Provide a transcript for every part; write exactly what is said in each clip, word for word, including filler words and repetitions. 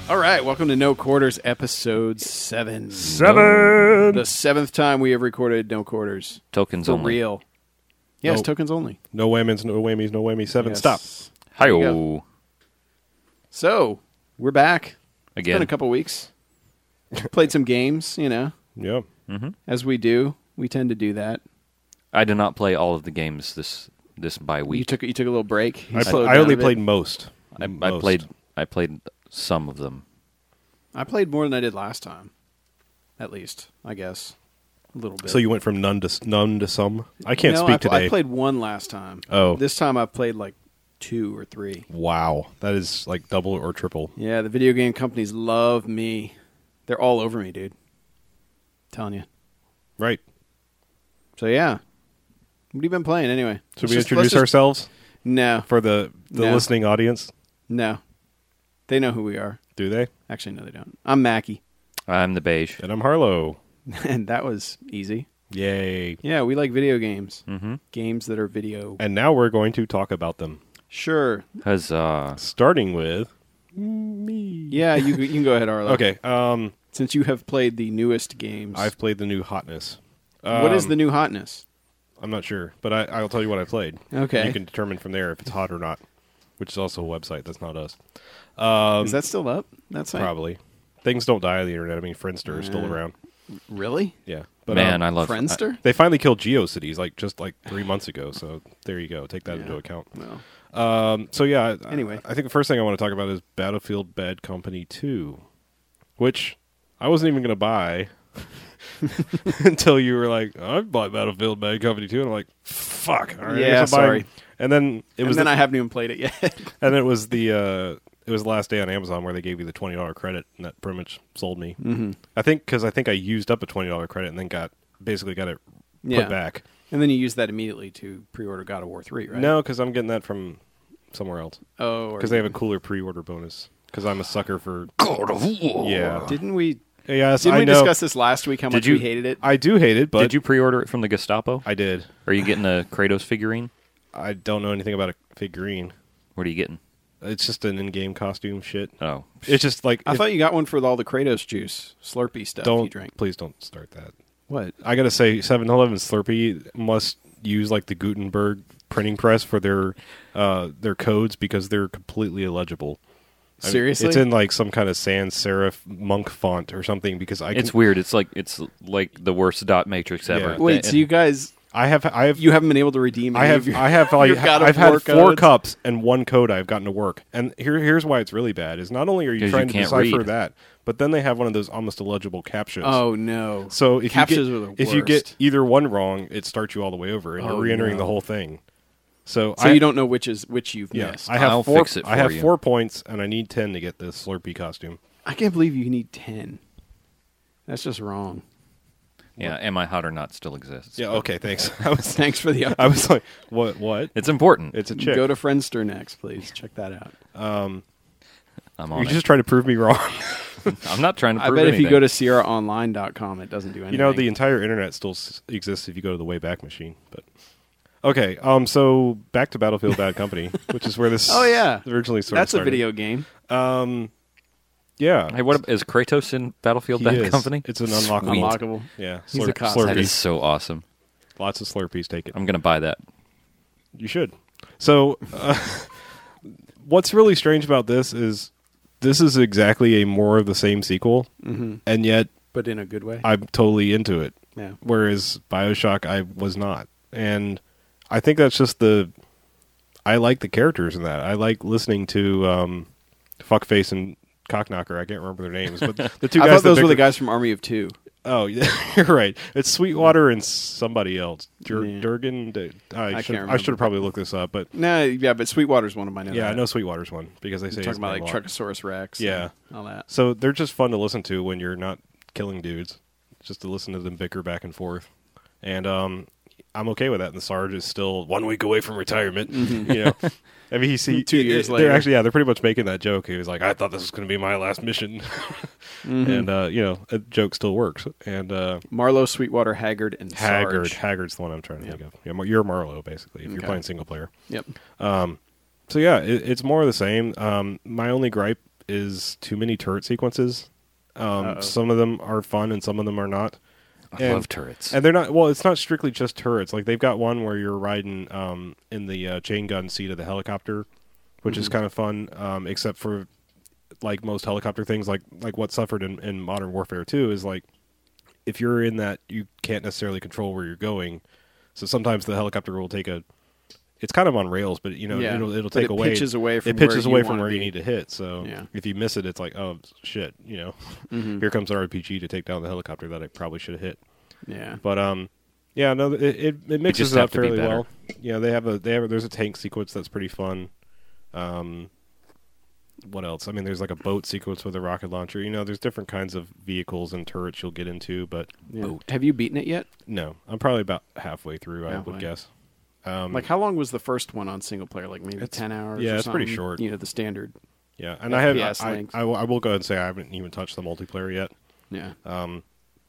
All right, welcome to No Quarters, episode seven. Seven! The seventh time we have recorded No Quarters. Tokens For only. real. Yes, Nope. tokens only. No whammies, no whammies, no whammies. Seven. Yes. Stop. There you Hi-oh. So, we're back. It's Again. been a couple weeks. Played some games, you know, Yeah. Mm-hmm. as we do. We tend to do that. I did not play all of the games this this bye You week. took you took a little break. You I, slowed I down only a bit. played most. I, I Most. played I played some of them. I played more than I did last time. At least, I guess. A little bit. So you went from none to s- none to some. I can't no, speak I, pl- today. I played one last time. Oh. This time I played like two or three. Wow, that is like double or triple. Yeah, the video game companies love me. They're all over me, dude. telling you. Right. So yeah, what have you been playing anyway? Should Let's we just- introduce let's just- ourselves No, for the the No. listening audience? no. They know who we are. Do they? Actually, no, they don't. I'm Mackie, I'm the beige. And I'm Harlow. and that was easy. Yay! Yeah, we like video games. Mm-hmm. Games that are video. And now we're going to talk about them, Sure. Huzzah. starting with me. Yeah, you you can go ahead, Arlo. Okay. Um, Since you have played the newest games, I've played the new hotness. what is Um, the new hotness? I'm not sure, but I, I'll tell you what I played. Okay. You can determine from there if it's hot or not, which is also a website. That's not us. Um, Is that still up? That's probably. Things don't die on the internet. I mean, Friendster is still Uh, around. really Yeah. But, Man, um, I love Friendster. they finally killed GeoCities like just like three months ago. So there you go. Take that Yeah. into account. no. Um, so yeah. I- Anyway. I think the first thing I want to talk about is Battlefield Bad Company two, which I wasn't even going to buy until you were like, "I bought Battlefield Bad Company two," and I'm like, "Fuck." All right, I Yeah, guess I'll buy it. sorry. And then it And was then the, I haven't even played it yet. and it was the uh, it was the last day on Amazon where they gave you the twenty dollar credit, and that pretty much sold me. mm-hmm. I think because I think I used up a twenty dollar credit and then got basically got it Yeah. put back. And then you use that immediately to pre-order God of War three, right? No, because I'm getting that from somewhere else Oh, because they have a cooler pre-order bonus. Because I'm a sucker for God of War. yeah. Didn't we? Yes, Didn't I we know. discuss this last week? How Did much you- we hated it? I do hate it, but Did you pre-order it from the Gestapo? I did. Are you getting a Kratos figurine? I don't know anything about a figurine. What are you getting? It's just an in-game costume shit. Oh. It's just like I if- thought you got one for all the Kratos juice, Slurpee stuff you don't drink. please don't start that. What? I gotta say, seven eleven Slurpee must use like the Gutenberg printing press for their uh, their codes because they're completely illegible. I mean, Seriously? it's in like some kind of sans serif monk font or something because I can, It's weird. It's like it's like the worst dot matrix ever. Yeah. Wait, so you guys, I have I have you haven't been able to redeem any I have of your, I have like your God of I've had War four codes? cups and one code I've gotten to work. And here here's why it's really bad is not only are you 'Cause you trying to can't decipher read. that, but then they have one of those almost illegible captures. Oh no! So if Captures you are get the if you get worst. either one wrong, it starts you all the way over, and Oh, you're re-entering no. the whole thing. So, So I, you don't know which is which you've Yeah, missed. I have I'll four. fix it I for have you. four points, and I need ten to get the Slurpee costume. I can't believe you need ten. That's just wrong. Yeah, Am I Hot or Not still exists. Yeah. Okay. Thanks. I was. Thanks for the. I was like, what? What? It's important. It's a chick. Go to Friendster next, please. Check that out. um, I'm you're on it. just trying to prove me wrong. I'm not trying to I prove bet if you anything. go to Sierra Online dot com, it doesn't do anything. You know, the entire internet still s- exists if you go to the Wayback Machine. But okay. Um. So back to Battlefield Bad Company, which is where this. Oh, yeah. Originally sort That's of a started. video game. Um. Yeah. Hey, what is Kratos in Battlefield He Bad is. Company? It's an unlockable. Sweet. Unlockable. Yeah. He's a Slurp- cop. Slurpee. That is so awesome. Lots of Slurpees. Take it. I'm gonna buy that. You should. So, uh, what's really strange about this is this is exactly a more of the same sequel, Mm-hmm. and yet But in a good way. I'm totally into it. Yeah. Whereas Bioshock, I was not, and I think that's just the. I like the characters in that. I like listening to um, Fuckface and Cockknocker. I can't remember their names, but the two I guys. thought that those were the bicker- guys from Army of Two. Oh, yeah, you're right. It's Sweetwater and somebody else. Dur- Yeah. Durgan. D- I, I should. can't I should remember. have probably looked this up, but No, yeah, but Sweetwater's one of mine. yeah, I know Sweetwater's one because they say Talking his about name like a lot. Truckosaurus Rex. Yeah. and all that. So they're just fun to listen to when you're not killing dudes, just to listen to them bicker back and forth. And um, I'm okay with that. And the Sarge is still one week away from retirement. You know, I mean, he's he, Two years they're later. actually, yeah, they're pretty much making that joke. He was like, "I thought this was going to be my last mission," Mm-hmm. and uh, you know, a joke still works. And uh, Marlowe, Sweetwater, Haggard, and Haggard, Sarge. Haggard's the one I'm trying to Yep. think of. Yeah, Mar- you're Marlowe basically if you're Okay. playing single player. Yep. Um, so yeah, it, it's more of the same. Um, my only gripe is too many turret sequences. Um, Uh-oh. some of them are fun and some of them are not. I And- love turrets. And they're not, well, it's not strictly just turrets. Like, they've got one where you're riding um, in the uh, chain gun seat of the helicopter, which is Mhm. kind of fun, um, except for, like, most helicopter things, like like what suffered in, in Modern Warfare two is, like, if you're in that, you can't necessarily control where you're going. So sometimes the helicopter will take a, it's kind of on rails, but, you know, Yeah. it'll, it'll But take it away. pitches away from it pitches where away you from wanna where you be. need to hit. So Yeah. if you miss it, it's like, oh, shit, you know, Mhm. here comes the R P G to take down the helicopter that I probably should have hit. Yeah. But um, yeah, no, it it, it mixes just it have up to be fairly better. well. Yeah, they have a they have a, there's a tank sequence that's pretty fun. Um, what else? I mean, there's like a boat sequence with a rocket launcher. You know, there's different kinds of vehicles and turrets you'll get into. But Yeah. Have you beaten it yet? no, I'm probably about halfway through. I Halfway. would guess. Um, Like, how long was the first one on single player? Like maybe It's- ten hours. yeah, or it's pretty something? short. You know, the standard. yeah, and I have F P S I, length. I, I will- I will go ahead and say I haven't even touched the multiplayer yet. Yeah. Um,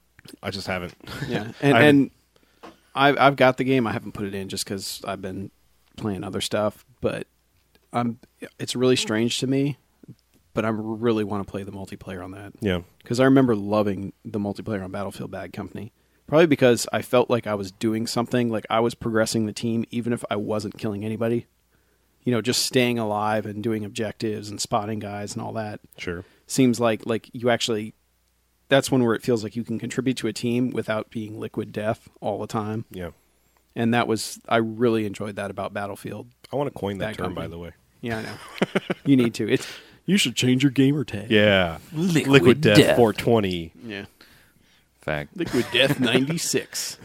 I just haven't. Yeah, and I and I've I've got the game. I haven't put it in just because I've been playing other stuff. But I'm. It's really strange to me. But I really want to play the multiplayer on that Yeah, because I remember loving the multiplayer on Battlefield Bad Company. Probably because I felt like I was doing something, like I was progressing the team, even if I wasn't killing anybody. You know, just staying alive and doing objectives and spotting guys and all that. sure. Seems like like you actually. That's one where it feels like you can contribute to a team without being liquid death all the time. Yeah, And that was, I really enjoyed that about Battlefield. I want to coin that Bad term, by Company. the way. Yeah, I know. You need to. It's you should change your gamer tag. Yeah, Liquid Death, Death. four twenty. Yeah. Fact. Liquid Death ninety-six.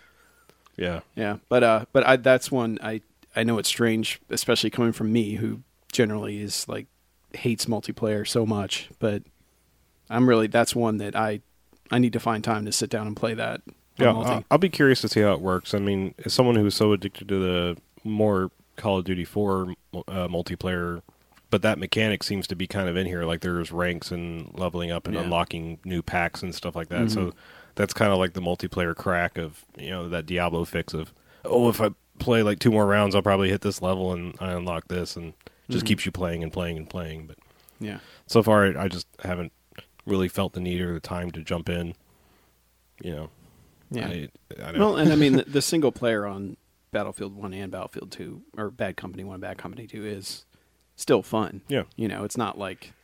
Yeah, Yeah, but uh, but I, that's one I I know it's strange, especially coming from me, who generally is like hates multiplayer so much. But I'm really that's one that I I need to find time to sit down and play that. on yeah. multi. I'll, I'll be curious to see how it works. I mean, as someone who's so addicted to the more Call of Duty four uh, multiplayer, but that mechanic seems to be kind of in here. Like there's ranks and leveling up and Yeah. unlocking new packs and stuff like that. So Mhm. that's kind of like the multiplayer crack of, you know, that Diablo fix of, oh, if I play like two more rounds, I'll probably hit this level and I unlock this, and just Mhm. keeps you playing and playing and playing. But Yeah. so far, I I just haven't really felt the need or the time to jump in. You know, Yeah. I, I don't Well, and I mean the, the single player on Battlefield One and Battlefield Two, or Bad Company One, Bad Company Two, is still fun. Yeah. You know, it's not like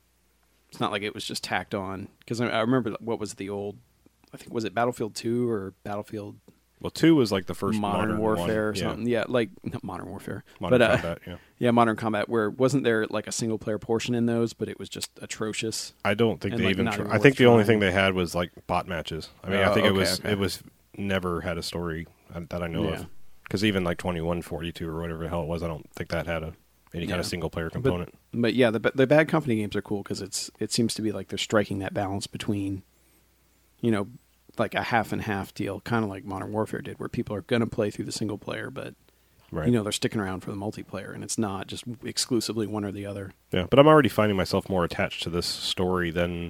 it's not like it was just tacked on. Because I, I remember what was the old, I think was it Battlefield Two or Battlefield Well, two was like the first Modern, modern Warfare one. or something. Yeah, like not Modern Warfare, Modern but uh, Combat. Yeah, yeah, Modern Combat. Where wasn't there like a single player portion in those, but it was just atrocious. I don't think And, they like, even. not Tr- even I think worth the only trying. thing they had was like bot matches. I mean, I Oh, think it okay, was okay. it was never had a story uh, that I know Yeah. of. Because even like twenty-one forty-two or whatever the hell it was, I don't think that had a any kind Yeah. of single player component. But yeah, the the Bad Company games are cool because it's it seems to be like they're striking that balance between, you know, like a half and half deal, kind of like Modern Warfare did, where people are going to play through the single player, but right. you know they're sticking around for the multiplayer, and it's not just exclusively one or the other. Yeah, but I'm already finding myself more attached to this story than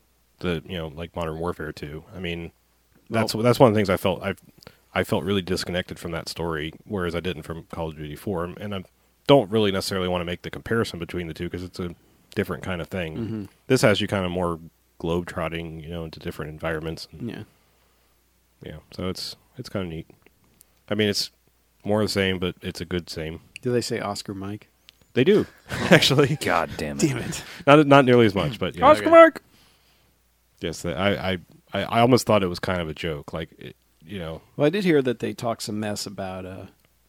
the you know like Modern Warfare two. I mean, that's Well- that's one of the things I felt I I felt really disconnected from that story, whereas I didn't from Call of Duty four, and I don't really necessarily want to make the comparison between the two because it's a different kind of thing. Mm-hmm. This has you kind of more globe-trotting, you know, into different environments. And, Yeah, yeah, so it's it's kind of neat. I mean, it's more the same, but it's a good same. do they say Oscar Mike? They do actually, God damn it. Damn it! not not nearly as much, but yeah. Oscar Mike. Yes, I, I I I almost thought it was kind of a joke, like it, you know, Well, I did hear that they talk some mess about uh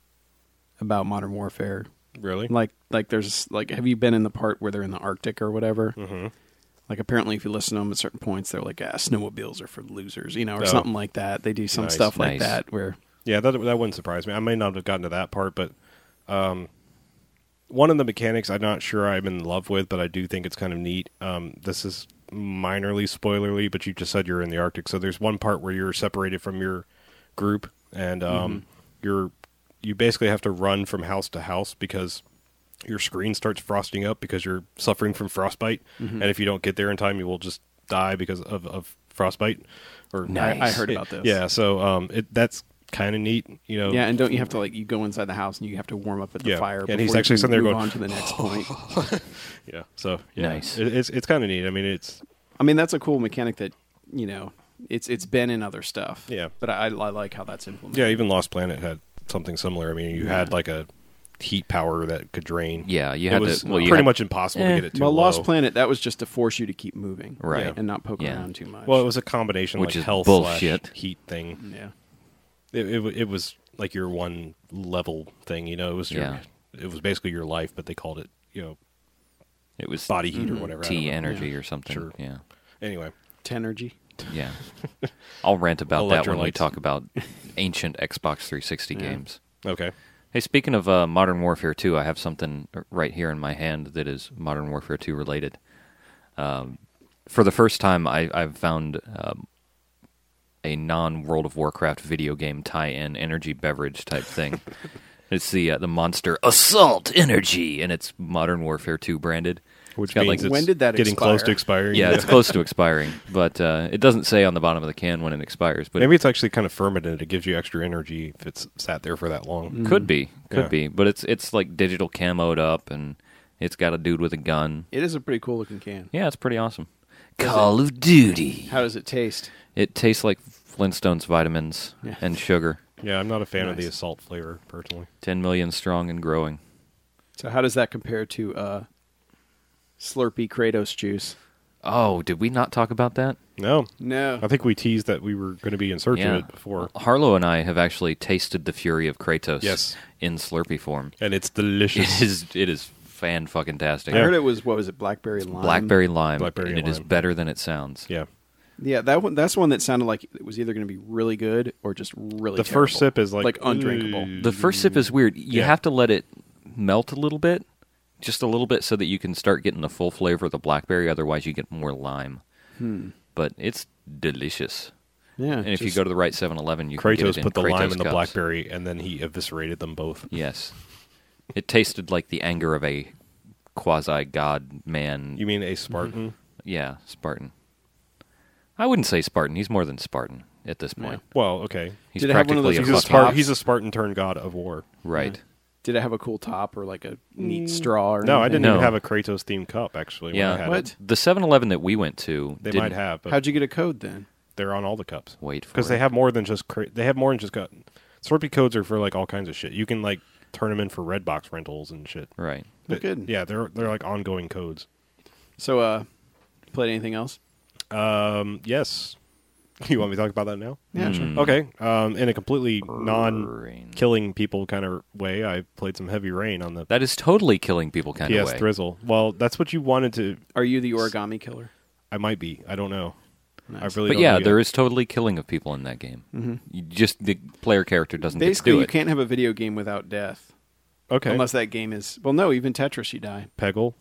about Modern Warfare. really. Like like there's like have you been in the part where they're in the Arctic or whatever? Mm-hmm. Like apparently if you listen to them at certain points they're like ah, snowmobiles are for losers, you know, or Oh. something like that. They do some Nice. stuff like Nice. that where Yeah, that that wouldn't surprise me. I may not have gotten to that part, but um, one of the mechanics I'm not sure I'm in love with, but I do think it's kind of neat. Um, this is minorly spoilerly, but you just said you're in the Arctic, so there's one part where you're separated from your group, and um, Mhm. you're you basically have to run from house to house because your screen starts frosting up because you're suffering from frostbite, Mhm. and if you don't get there in time, you will just die because of, of frostbite. Or Nice. I, I heard about this. yeah, so um, it, that's kind of neat. You know. Yeah, and don't you have to like you go inside the house and you have to warm up at the Yeah, fire? and he's before you actually can sitting there move going, on to the next point. Yeah. So yeah, Nice. It, it's it's kind of neat. I mean, it's I mean, that's a cool mechanic that you know it's it's been in other stuff. Yeah. but I, I like how that's implemented. yeah. Even Lost Planet had something similar. I mean, you Yeah. had like a heat power that could drain. Yeah, you it had was to. Well, you pretty had- much impossible Eh. to get it too Well, low. Lost Planet, that was just to force you to keep moving, Right. Yeah. and not poke Yeah. around too much. Well, it was a combination Which like is health bullshit. slash heat thing. yeah. It, it w- it was like your one level thing. You know, it was your, Yeah. it was basically your life, but they called it you know It was body heat or Mhm. whatever. I T don't know. energy Yeah. or something. Sure. Yeah, Anyway, Tenergy. yeah. I'll rant about that when we Electrolytes. talk about ancient Xbox three sixty Yeah. games. okay. Hey, speaking of uh, Modern Warfare two, I have something right here in my hand that is Modern Warfare two related. Um, for the first time, I, I've found um, a non-World of Warcraft video game tie-in energy beverage type thing. It's the uh, the Monster Assault Energy, and it's Modern Warfare two branded. Which It's got, means like- it's When did that getting close expire? to expiring. Yeah, it's close to expiring, but uh, it doesn't say on the bottom of the can when it expires. But Maybe it's actually kind of fermented. It gives you extra energy if it's sat there for that long. it could be, could Yeah. be. But it's it's like digital camoed up, and it's got a dude with a gun. It is a pretty cool looking can. Yeah, it's pretty awesome. Does Call of Duty. How does it taste? It tastes like Flintstones vitamins Yeah. and sugar. Yeah, I'm not a fan of the Nice. assault flavor personally. Ten million strong and growing. So how does that compare to uh, Slurpee Kratos juice? Oh, did we not talk about that? No, No. I think we teased that we were going to be in search Yeah. of it before, Harlow and I have actually tasted the fury of Kratos Yes. in Slurpee form. and it's It delicious. is it is fan fucking tastic. I heard it was, what was it, blackberry lime? Blackberry lime, Blackberry and it is lime. better than it sounds. Yeah, Yeah, that one. That's one that sounded like it was either going to be really good or just really. the first terrible. sip is like like undrinkable. "Ooh." The first sip is weird. You Yeah. have to let it melt a little bit, just a little bit, so that you can start getting the full flavor of the blackberry. Otherwise, you get more lime. Hmm. But it's delicious. Yeah, And if you just- go to the right seven eleven, you can get Kratos it in put the Kratos lime in the cups. blackberry, and then he eviscerated them both. Yes. It tasted like the anger of a quasi-god man. You mean a Spartan? Yeah, Spartan. I wouldn't say Spartan. He's more than Spartan at this point. Well, okay. He's Did it have one of practically those a He's a, cool fucking... Spar- tops? he's a Spartan turned god of war. Right. Did it have a cool top or like a neat straw? Or No, I anything? didn't No. even have a Kratos themed cup actually. Yeah. when I had What? it. The seven eleven that we went to, They didn't- might have, but How'd you get a code then? they're on all the cups Wait for because it. they have more than just cra- they have more than just got Slurpee codes are for like all kinds of shit. You can like turn them in for Redbox rentals and shit. Right. Oh, But, good. Yeah, they're they're like ongoing codes. So, uh, played anything else? Um, yes. You want me to talk about that now? Yeah, Mm. sure. Okay. Um, in a completely Rain. non-killing people kind of way, I played some Heavy Rain on the That is totally killing people kind P of S way. Thrizzle. Well, that's what you wanted to. Are you the origami killer? I might be. I don't know. Nice. I really. But don't yeah, know yet. there is totally killing of people in that game. Mhm. You just the player character doesn't Basically, get to do you it. can't have a video game without death. Okay. Unless that game is... Well, no, even Tetris you die. Peggle.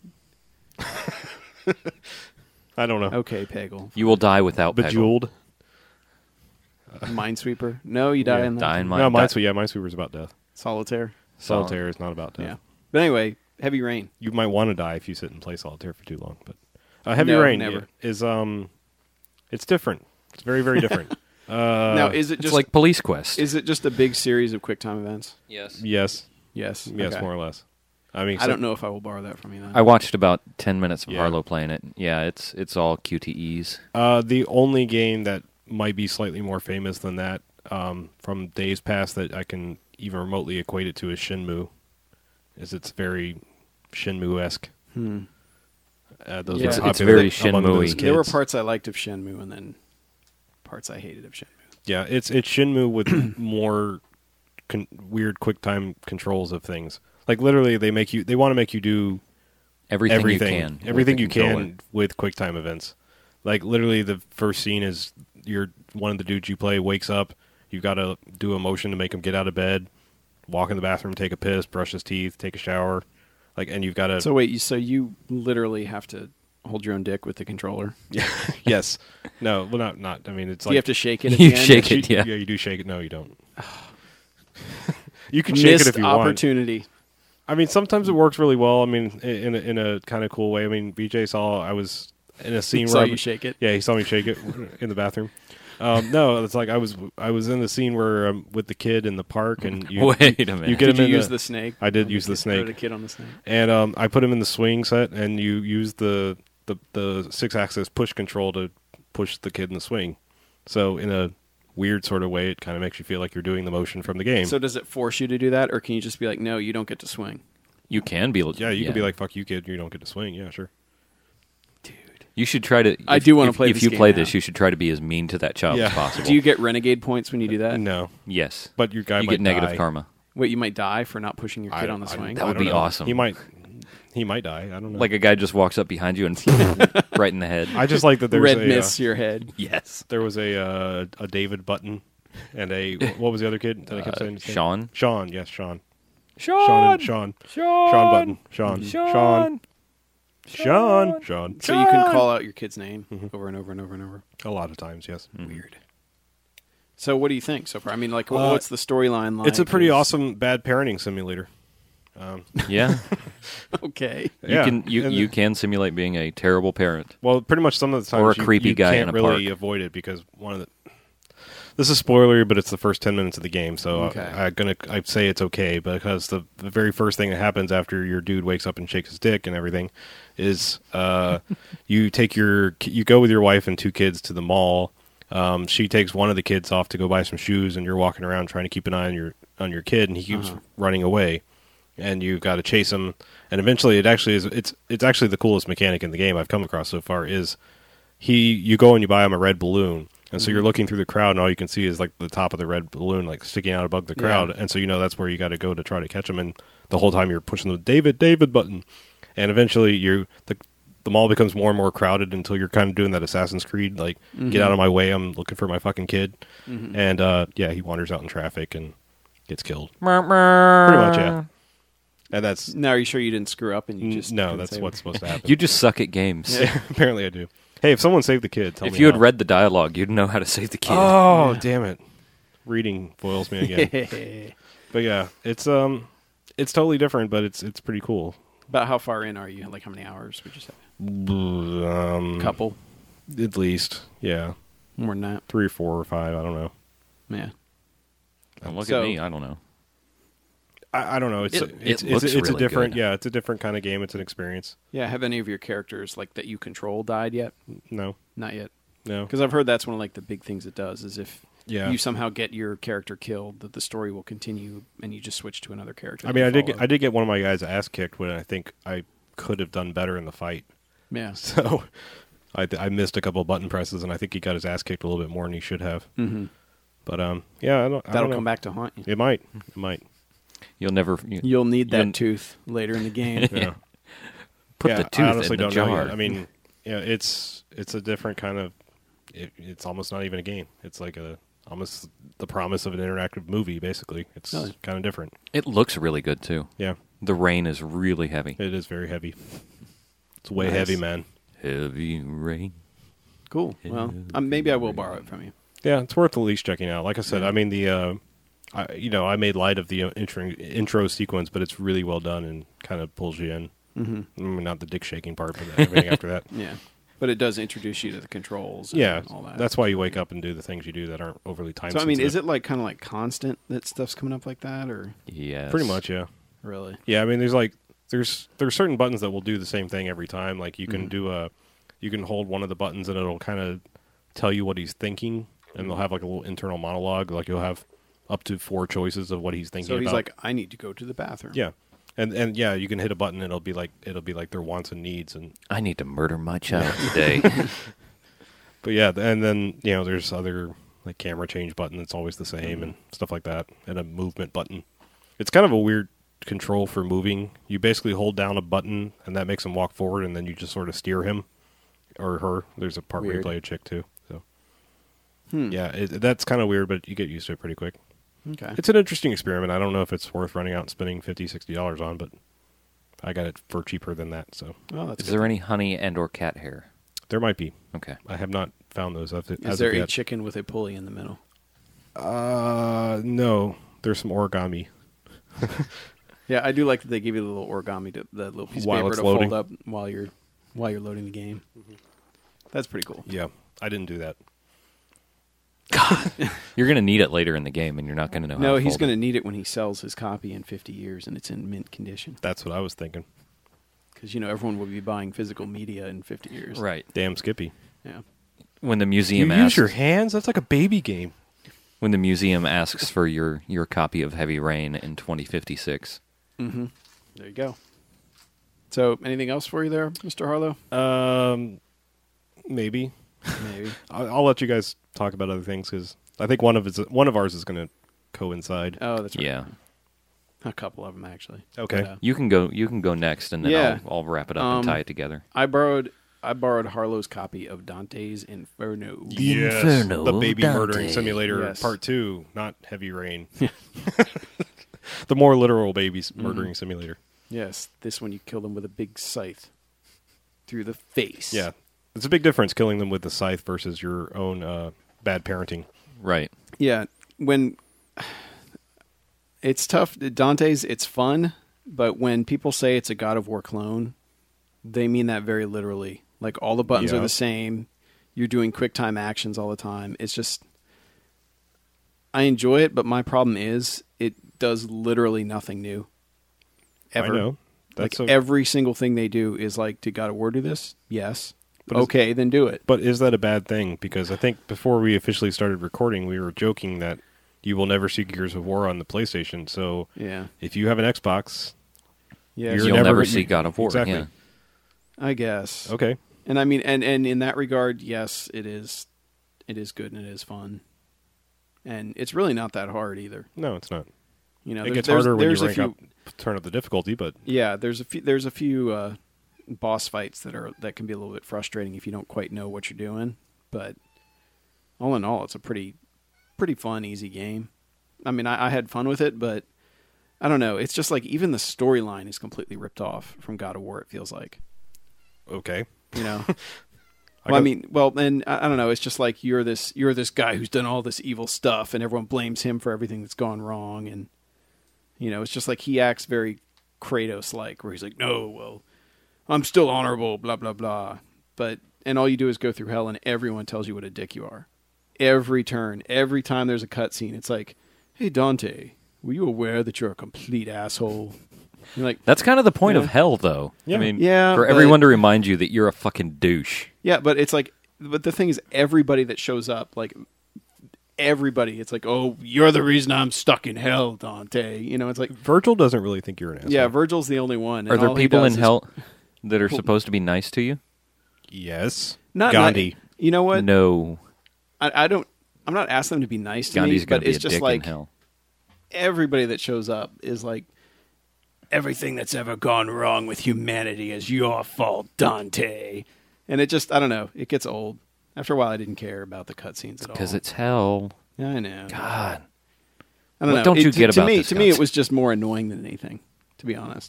I don't know. Okay, Peggle. You will die without Peggle. Bejeweled. Minesweeper? No, you die Yeah, in that. die in game. my- no, di- Minesweeper. Yeah, Minesweeper's about death. Solitaire? Solitaire is not about death. Yeah. But anyway, Heavy Rain. You might want to die if you sit and play Solitaire for too long. But uh, Heavy No, Rain never. is um, it's different. It's very very different. uh, now, is it It's just like Police Quest. is it just a big series of QuickTime events? yes. yes, Yes. yes, Okay. more or less. I mean, I don't know if I will borrow that from you then. I watched about ten minutes of Yeah. Harlow playing it. Yeah, it's it's all Q T Es. Uh, the only game that might be slightly more famous than that um, from days past that I can even remotely equate it to is Shenmue. Is it's very Shenmue-esque. Hmm. Uh, those Yeah. were It's- it's popular very among those Shenmue-y. kids. There were parts I liked of Shenmue and then parts I hated of Shenmue. Yeah, it's it's Shenmue with more con- weird QuickTime controls of things. Like literally, they make you they want to make you do Everything, everything, you can. with everything the you controller. can with QuickTime events. Like literally, the first scene is you're one of the dudes you play wakes up. You've got to do a motion to make him get out of bed, walk in the bathroom, take a piss, brush his teeth, take a shower. Like, and you've got to. So wait, you, so you literally have to hold your own dick with the controller? yes, no, well, not not. I mean, it's Do like you have to shake it? At You the end? shake you, it, yeah. yeah, you do shake it. No, you don't. You can shake Missed it if you want. opportunity. I mean, sometimes it works really well. I mean, in a, in a kind of cool way. I mean, B J saw I was in a scene Saw where I you was- shake it. Yeah, he saw me shake it in the bathroom. Um, no, it's like I was I was in the scene where I'm with the kid in the park, and you, Wait a minute. you get Did him you in use the, the snake? I did Or use the kid- snake. Or the kid on the snake. and um, I put him in the swing set, and you use the the, the six axis push control to push the kid in the swing. So in a weird sort of way, it kind of makes you feel like you're doing the motion from the game. So does it force you to do that, or can you just be like, no, you don't get to swing? You can be. yeah, you can be like, "Fuck you, kid! You don't get to swing." Yeah, sure. Dude. You should try to. I if- do wanna if- play If this you game play now. this, you should try to be as mean to that child Yeah. as possible. Do you get renegade points when you do that? No, Yes. but your guy you might get negative die. karma. Wait, you might die for not pushing your I kid don't- on the I- swing? That I would don't be know. awesome. He might. He might die. I don't know. Like a guy just walks up behind you and right in the head. I just like that there's Red a, miss uh, your head. Yes. there was a uh, a David Button and a what was the other kid that I kept Uh, saying? his name? Sean. Sean, yes, Sean. Sean. Sean and Sean. Sean. Sean Button. Sean. Sean. Sean. Sean. Sean. So you can Sean! call out your kid's name Mm-hmm. over and over and over and over. A lot of times, yes. Weird. So what do you think so far? I mean, like, Uh, what's the storyline like? It's a pretty Is- awesome bad parenting simulator. Yeah. Okay. You Yeah. can you, And you the- can simulate being a terrible parent. Well, pretty much some of the times Or a you- creepy you guy can't in a really park. avoid it because one of the this is spoilery, but it's the first ten minutes of the game, so Okay. I, I'm gonna I'd say it's okay because the the very first thing that happens after your dude wakes up and shakes his dick and everything is uh, you take your you go with your wife and two kids to the mall. Um, she takes one of the kids off to go buy some shoes, and you're walking around trying to keep an eye on your on your kid, and he keeps Uh-huh. running away, and you got to chase him. And eventually, it actually is it's it's actually the coolest mechanic in the game I've come across so far. Is he you go and you buy him a red balloon, and so you're looking through the crowd, and all you can see is like the top of the red balloon, like sticking out above the crowd, Yeah. and so you know that's where you got to go to try to catch him. And the whole time you're pushing the David David button, and eventually you the the mall becomes more and more crowded until you're kind of doing that Assassin's Creed, like get out of my way, I'm looking for my fucking kid, and uh, yeah, he wanders out in traffic and gets killed. Pretty much, yeah. And that's Now, are you sure you didn't screw up and you just no, couldn't that's save what's it? supposed to happen. You just suck at games. Yeah, apparently I do. Hey, if someone saved the kid, tell If me you had how. read the dialogue, you'd know how to save the kid. Oh, damn it! Reading foils me again. But yeah, it's um, it's totally different, but it's it's pretty cool. About how far in are you? Like, how many hours would you say? Um, Couple, at least, yeah, more than that. three or four or five. I don't know. Yeah. Don't look So- at me. I don't know. I, I don't know. It's It- it's it it's, looks it's a really different good. yeah, it's a different kind of game. It's an experience. Yeah. Have any of your characters like that you control died yet? No, Not yet. no. Because I've heard that's one of like the big things it does is if Yeah. you somehow get your character killed, that the story will continue and you just switch to another character. I that mean, you I did get, follow. I did get one of my guys' ass kicked when I think I could have done better in the fight. Yeah. So I th- I missed a couple of button presses, and I think he got his ass kicked a little bit more than he should have. Mm-hmm. But um, yeah, I don't, I That'll don't know. come back to haunt you. It might, it might. You'll never you, You'll need that You'll- tooth later in the game. Yeah. put yeah, the tooth I honestly in the don't jar. know yet. I mean, yeah, it's it's a different kind of. It, it's almost not even a game. It's like a almost the promise of an interactive movie. Basically, it's Really? kind of different. it looks really good too. Yeah, The rain is really heavy. it is very heavy. It's way Nice. heavy, man. Heavy rain. Cool. Well, um, maybe I will borrow it from you. Yeah, it's worth at least checking out. Like I said, I mean the, uh, I, you know, I made light of the uh, intro, intro sequence, but it's really well done and kind of pulls you in. Mm-hmm. I mean, not the dick shaking part, but everything after that. Yeah. But it does introduce you to the controls. And Yeah, all that. that's why you wake up and do the things you do that aren't overly time So I mean, is sensitive. it like kind of like constant that stuff's coming up like that, or Yes. Pretty much, yeah. really? Yeah, I mean, there's like there's there's certain buttons that will do the same thing every time. Like you can Mhm. do a, you can hold one of the buttons and it'll kind of tell you what he's thinking, and they'll have like a little internal monologue. Like you'll have up to four choices of what he's thinking. So he's about. like, I need to go to the bathroom. yeah, and and yeah, you can hit a button and it'll be like it'll be like their wants and needs, and I need to murder my child today. but yeah, and then you know there's other like camera change button that's always the same and stuff like that, and a movement button. It's kind of a weird control for moving. You basically hold down a button and that makes him walk forward, and then you just sort of steer him or her. There's a part where you Weird. play a chick too. So Hmm. yeah, it, that's kind of weird, but you get used to it pretty quick. Okay. It's an interesting experiment. I don't know if it's worth running out and spending fifty dollars, sixty dollars on, but I got it for cheaper than that. So Oh, that's Is good. there any honey and or cat hair? there might be. Okay. I have not found those as, Is as there of a yet. chicken with a pulley in the middle? uh, no. There's some origami. Yeah, I do like that they give you the little origami, to, the little piece While of paper it's to loading. fold up while you're while you're loading the game. That's pretty cool. Yeah, I didn't do that. You're going to need it later in the game, and you're not going to know how No, to he's fold going it. to need it when he sells his copy in fifty years and it's in mint condition. That's what I was thinking. Because, you know, everyone will be buying physical media in fifty years. Right. Damn Skippy. Yeah. When the You museum use asks, your hands? That's like a baby game. when the museum asks for your, your copy of Heavy Rain in twenty fifty-six. Mm-hmm. There you go. So, anything else for you there, Mister Harlow? Um, maybe. Maybe. I'll, I'll let you guys talk about other things because I think one of it's, one of ours is going to coincide. Oh, that's right. Yeah. A couple of them, actually. Okay. But, uh, You can go You can go next, and then Yeah. I'll, I'll wrap it up Um, and tie it together. I borrowed I borrowed Harlow's copy of Dante's Inferno. Yes, Inferno the baby Dante. murdering simulator Yes. part two, not Heavy Rain. The more literal babies murdering simulator. Yes, this one you kill them with a big scythe through the face. Yeah, it's a big difference killing them with the scythe versus your own uh, bad parenting. Right. Yeah, when it's tough, Dante's it's fun, but when people say it's a God of War clone, they mean that very literally. Like all the buttons Yeah. are the same. You're doing quick time actions all the time. It's just I enjoy it, but my problem is it does literally nothing new. Ever. I know. That's like a- every single thing they do is like, did God of War do this? Yes. But is- okay, then do it. But is that a bad thing? Because I think before we officially started recording, we were joking that you will never see Gears of War on the PlayStation. So Yeah. if you have an Xbox, Yeah. You're You'll never- never, see God of War. Exactly. Yeah. I guess. okay. And I mean, and, and in that regard, yes, it is, it is good and it is fun, and it's really not that hard either. No, it's not. You know, It there- gets there's, harder when there's you a rank few, up, turn up the difficulty, but Yeah, there's a few. There's a few uh, boss fights that are that can be a little bit frustrating if you don't quite know what you're doing. But all in all, it's a pretty, pretty fun, easy game. I mean, I, I had fun with it, but I don't know. It's just like even the storyline is completely ripped off from God of War. It feels like. okay. You know. I Well, I got- mean, well, and I I don't know. It's just like you're this you're this guy who's done all this evil stuff, and everyone blames him for everything that's gone wrong. And you know, it's just like he acts very Kratos-like, where he's like, "No, well, I'm still honorable," blah blah blah. But and all you do is go through hell, and everyone tells you what a dick you are. Every turn, every time there's a cutscene, it's like, "Hey Dante, were you aware that you're a complete asshole?" You're like, That's kind of the point Yeah. of hell, though. Yeah. I mean, Yeah, for but- everyone to remind you that you're a fucking douche. yeah, but it's like, but the thing is, everybody that shows up, like everybody, it's like, oh, you're the reason I'm stuck in hell, Dante. You know, it's like, Virgil doesn't really think you're an asshole. yeah, Virgil's the only one. Are and there all he people does in is- hell that are supposed to be nice to you? Yes. Not Gandhi. Not, you know what? No. I, I don't. I'm not asking them to be nice to Gandhi's me, going but to be it's a just dick like in hell. everybody that shows up is like, everything that's ever gone wrong with humanity is your fault, Dante. And it just, I don't know, it gets old. After a while, I didn't care about the cutscenes at all. Because it's hell. Yeah, I know. God. I don't What know. don't It- you to, get to about me? this To me, it cutscene? was just more annoying than anything, to be honest.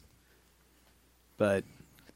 But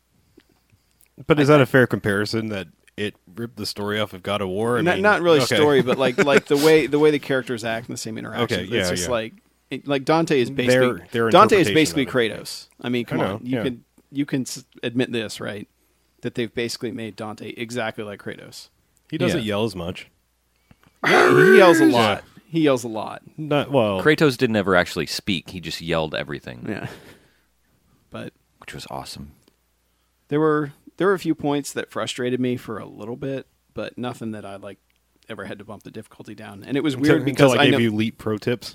But is that a fair comparison that it ripped the story off of God of War? I not, mean, not really okay. story, but like like the way the way the characters act and the same interactions. Okay, yeah, it's just yeah. like it, like Dante is Their- basically their Dante is interpretation basically of it. Kratos. I mean, come I know, on, you yeah. can you can s- admit this, right? That they've basically made Dante exactly like Kratos. He doesn't Yeah. yell as much. Yeah, he yells a lot. He yells a lot. Not well. Kratos didn't ever actually speak. He just yelled everything, Yeah, but which was awesome. there were there were a few points that frustrated me for a little bit, but nothing that I like ever had to bump the difficulty down. And it was weird until, because until I I gave know, you Leap pro tips.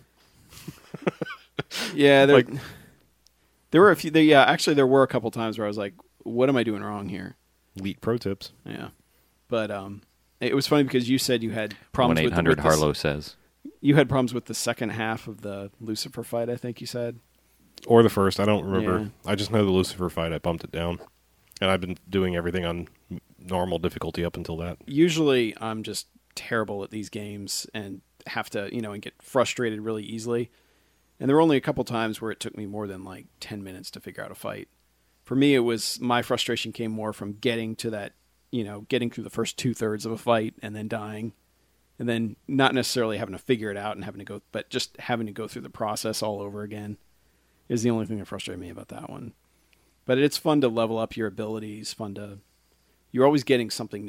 yeah, there, like- there were a few. There, yeah, actually, there were a couple times where I was like, "What am I doing wrong here?" Leap pro tips. Yeah, but um, it was funny because you said you had One problems eight with, hundred with this- Harlow says. You had problems with the second half of the Lucifer fight. I think you said. Or the first. I don't remember. Yeah. I just know the Lucifer fight. I bumped it down. And I've been doing everything on normal difficulty up until that. Usually, I'm just terrible at these games and have to, you know, and get frustrated really easily. And there were only a couple times where it took me more than like ten minutes to figure out a fight. For me, it was my frustration came more from getting to that, you know, getting through the first two thirds of a fight and then dying, and then not necessarily having to figure it out and having to go, but just having to go through the process all over again is the only thing that frustrated me about that one. But it's fun to level up your abilities. Fun to, you're always getting something new.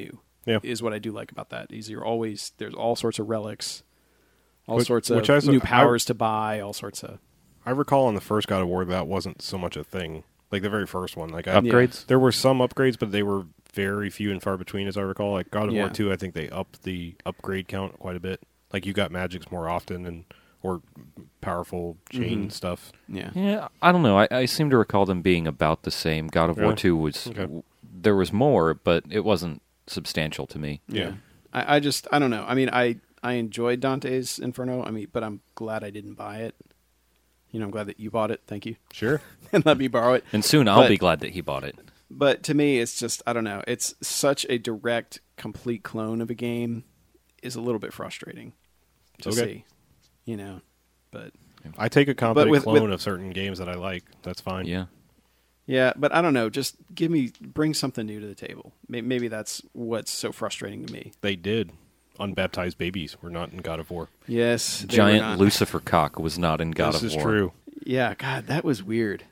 Yeah. is what I do like about that. Is you're always there's all sorts of relics, all Which- sorts of which I s- new I- powers to buy, all sorts of I recall on the first God of War that wasn't so much a thing. Like the very first one. Like I, Upgrades? There were some upgrades, but they were very few and far between, as I recall. Like God of Yeah. War two, I think they upped the upgrade count quite a bit. Like you got magics more often and or powerful chain Mhm. stuff. yeah. Yeah, I don't know. I, I seem to recall them being about the same. God of War Really? two was Okay. w- there was more, but it wasn't substantial to me. Yeah. I, I just I don't know. I mean, I I enjoyed Dante's Inferno. I mean, but I'm glad I didn't buy it. You know, I'm glad that you bought it. Thank you, Sure. and let me borrow it. And soon I'll But- be glad that he bought it. But to me, it's just I don't know. It's such a direct, complete clone of a game is a little bit frustrating to Okay. see. You know, but I take a competent with- clone with- of certain games that I like. That's fine. Yeah. yeah, but I don't know. Just give me bring something new to the table. May- Maybe that's what's so frustrating to me. They did. Unbaptized babies were not in God of War. Yes, they were Giant not- Lucifer cock was not in God this of is War. true. Yeah, God, that was weird.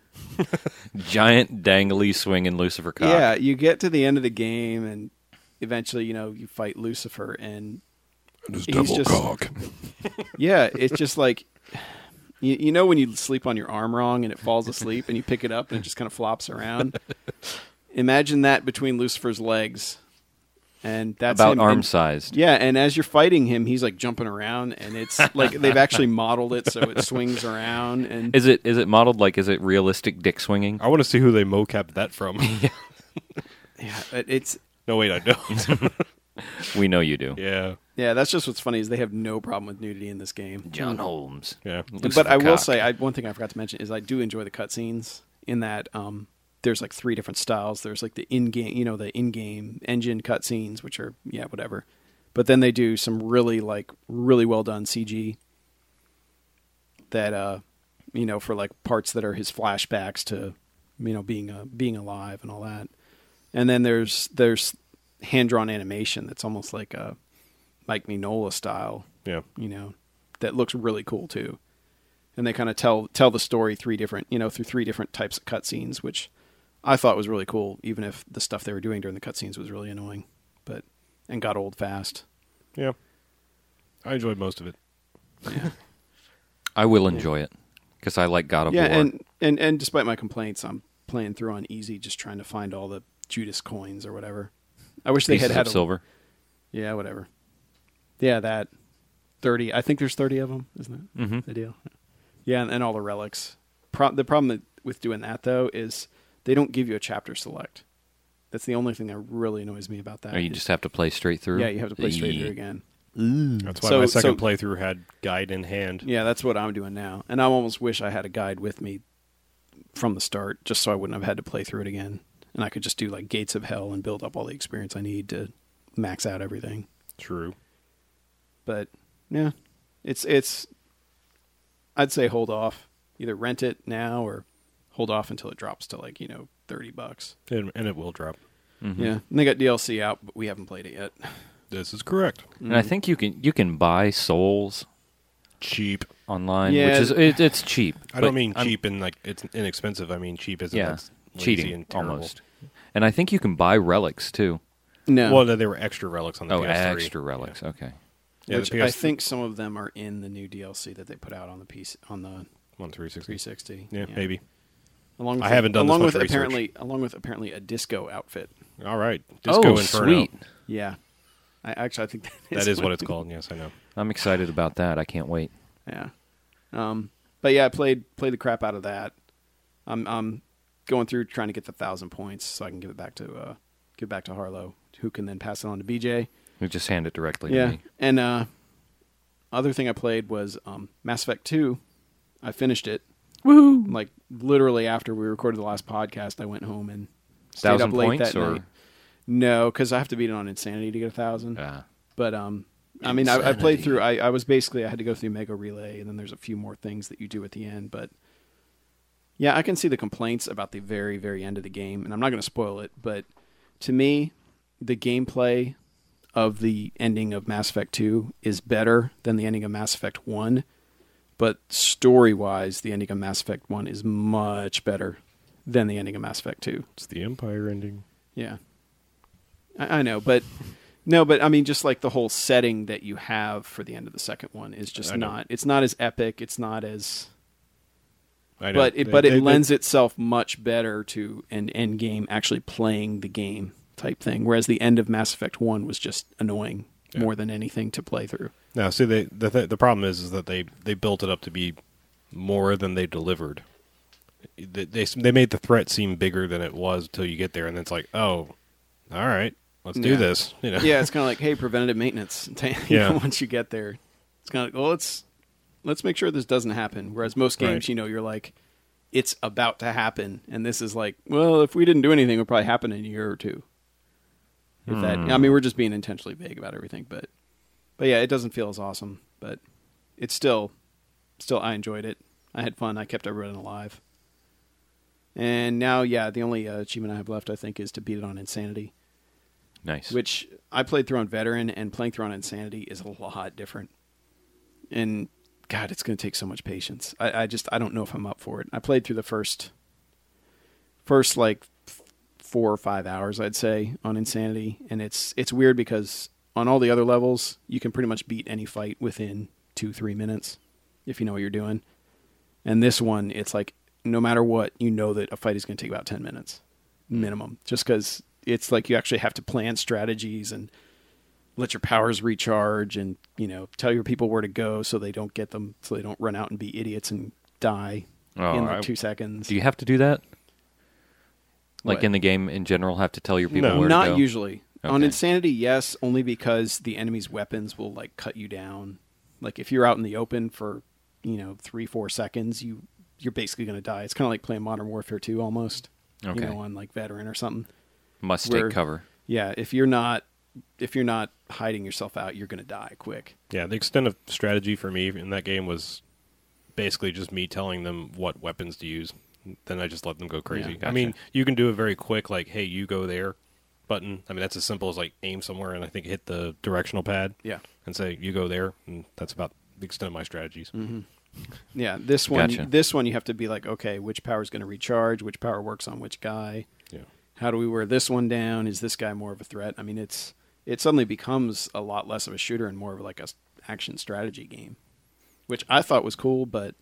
Giant dangly swinging Lucifer cock. Yeah, you get to the end of the game, and eventually, you know, you fight Lucifer, and His He's devil just- cock. yeah, it's just like you, you know when you sleep on your arm wrong and it falls asleep, and you pick it up and it just kind of flops around. Imagine that between Lucifer's legs, and that's About him. arm And- sized. Yeah, and as you're fighting him, he's like jumping around, and it's like they've actually modeled it so it swings around. And Is it is it modeled like is it realistic dick swinging? I want to see who they mocapped that from. yeah, it- it's No, wait, I don't. We know you do. yeah. yeah. That's just what's funny is they have no problem with nudity in this game. John Holmes. Yeah. Lucifer But I will cock. say, I, one thing I forgot to mention is I do enjoy the cutscenes. In that, um, there's like three different styles. There's like the in-game, you know, the in-game engine cutscenes, which are yeah, whatever. But then they do some really like really well done C G. That uh, you know, for like parts that are his flashbacks to, you know, being uh, being alive and all that. And then there's there's hand drawn animation that's almost like a Mike Mignola style. Yeah. You know, that looks really cool too. And they kind of tell tell the story three different, you know, through three different types of cutscenes, which I thought was really cool, even if the stuff they were doing during the cutscenes was really annoying, but and got old fast. Yeah. I enjoyed most of it. I will enjoy it because I like God of yeah, War. and, and and despite my complaints, I'm playing through on easy, just trying to find all the Judas coins or whatever. I wish they Pieces had had of a, silver. Yeah, whatever. Yeah, that thirty. I think there's thirty of them, isn't it? Mm-hmm. The deal. Yeah, and, and all the relics. Pro- the problem that, with doing that though is they don't give you a chapter select. That's the only thing that really annoys me about that. Or you is- just have to play straight through. yeah, you have to play straight Eee. through again. That's why So- my second so- playthrough had guide in hand. Yeah, that's what I'm doing now, and I almost wish I had a guide with me from the start, just so I wouldn't have had to play through it again, and I could just do like Gates of Hell and build up all the experience I need to max out everything. True. But yeah, it's it's. I'd say hold off. Either rent it now or hold off until it drops to like you know thirty bucks. And, and it will drop. Mhm. Yeah, and they got D L C out, but we haven't played it yet. This is correct. And I think you can you can buy souls Cheap. online, Yeah. which is it, it's cheap. I but don't mean I'm- cheap and like it's inexpensive. I mean cheap as in Yeah, it's lazy cheating and terrible. almost. And I think you can buy relics too. No, Well, there were extra relics on the Oh, P S three. extra relics. Okay. Yeah, which the P I S think some of them are in the new D L C that they put out on the piece on the one three sixty. three sixty. Yeah, maybe. Along with I haven't done this along much with research. apparently along with apparently a disco outfit. All right. Disco oh, Inferno. sweet! Yeah, I actually I think that is, That is what it's called. Yes, I know. I'm excited about that. I can't wait. Yeah, um, but yeah, I played played the crap out of that. I'm I'm going through trying to get the thousand points so I can give it back to uh, give it back to Harlow, who can then pass it on to B J. You just hand it directly Yeah, to me. and uh, other thing I played was um, Mass Effect two. I finished it. Woo! Like literally after we recorded the last podcast, I went home and stayed Thousand up late points that or night. No, because I have to beat it on Insanity to get a thousand. Ah. But um, I mean, I, I played Insanity. through. I, I was basically I had to go through Mega Relay, and then there's a few more things that you do at the end. But yeah, I can see the complaints about the very very end of the game, and I'm not going to spoil it. But to me, the gameplay of the ending of Mass Effect two is better than the ending of Mass Effect one. But story-wise, the ending of Mass Effect one is much better than the ending of Mass Effect two. It's the Empire ending. Yeah. I, I know, but No, but I mean, just like the whole setting that you have for the end of the second one is just I know. not. It's not as epic. It's not as. I know. But it They- but it they- lends they- itself much better to an end game actually playing the game type thing. Whereas the end of Mass Effect One was just annoying Yeah. more than anything to play through. No, see, they, the th- the problem is, is that they, they built it up to be more than they delivered. They, they they made the threat seem bigger than it was until you get there, and it's like, oh, all right, let's do Yeah. this. You know? Yeah, it's kind of like, hey, preventative maintenance. you Yeah. know, once you get there, it's kind of like, well, let's let's make sure this doesn't happen. Whereas most games, Right. you know, you're like, it's about to happen, and this is like, well, if we didn't do anything, it would probably happen in a year or two. If that, I mean, we're just being intentionally vague about everything, but but yeah, it doesn't feel as awesome, but it's still still I enjoyed it. I had fun. I kept everyone alive. And now, yeah, the only uh, achievement I have left, I think, is to beat it on Insanity. Nice. Which I played through on Veteran, and playing through on Insanity is a lot different. And God, it's going to take so much patience. I, I just I don't know if I'm up for it. I played through the first, first like f- four or five hours, I'd say, on Insanity, and it's it's weird because on all the other levels, you can pretty much beat any fight within two three minutes if you know what you're doing. And this one, it's like no matter what, you know that a fight is going to take about ten minutes minimum, just because it's like you actually have to plan strategies and let your powers recharge and, you know, tell your people where to go so they don't get them, so they don't run out and be idiots and die Oh, in like I- two seconds. Do you have to do that? Like What? in the game in general, have to tell your people No. where to Not go? usually. On Okay. Insanity, yes, only because the enemy's weapons will like cut you down. Like if you're out in the open for, you know, three, four seconds, you you're basically going to die. It's kind of like playing Modern Warfare two almost. Okay. You know, on like Veteran or something. Must where- take cover. Yeah, if you're not if you're not hiding yourself out, you're going to die quick. Yeah, the extent of strategy for me in that game was basically just me telling them what weapons to use. Then I just let them go crazy. Yeah, gotcha. I mean, you can do a very quick, like, hey, you go there button. I mean, that's as simple as, like, aim somewhere and I think hit the directional pad Yeah. and say, you go there. And that's about the extent of my strategies. Mm-hmm. Yeah, this one Gotcha. this one you have to be like, okay, which power is going to recharge, which power works on which guy. Yeah. How do we wear this one down? Is this guy more of a threat? I mean, it's it suddenly becomes a lot less of a shooter and more of like a s- action strategy game, which I thought was cool, but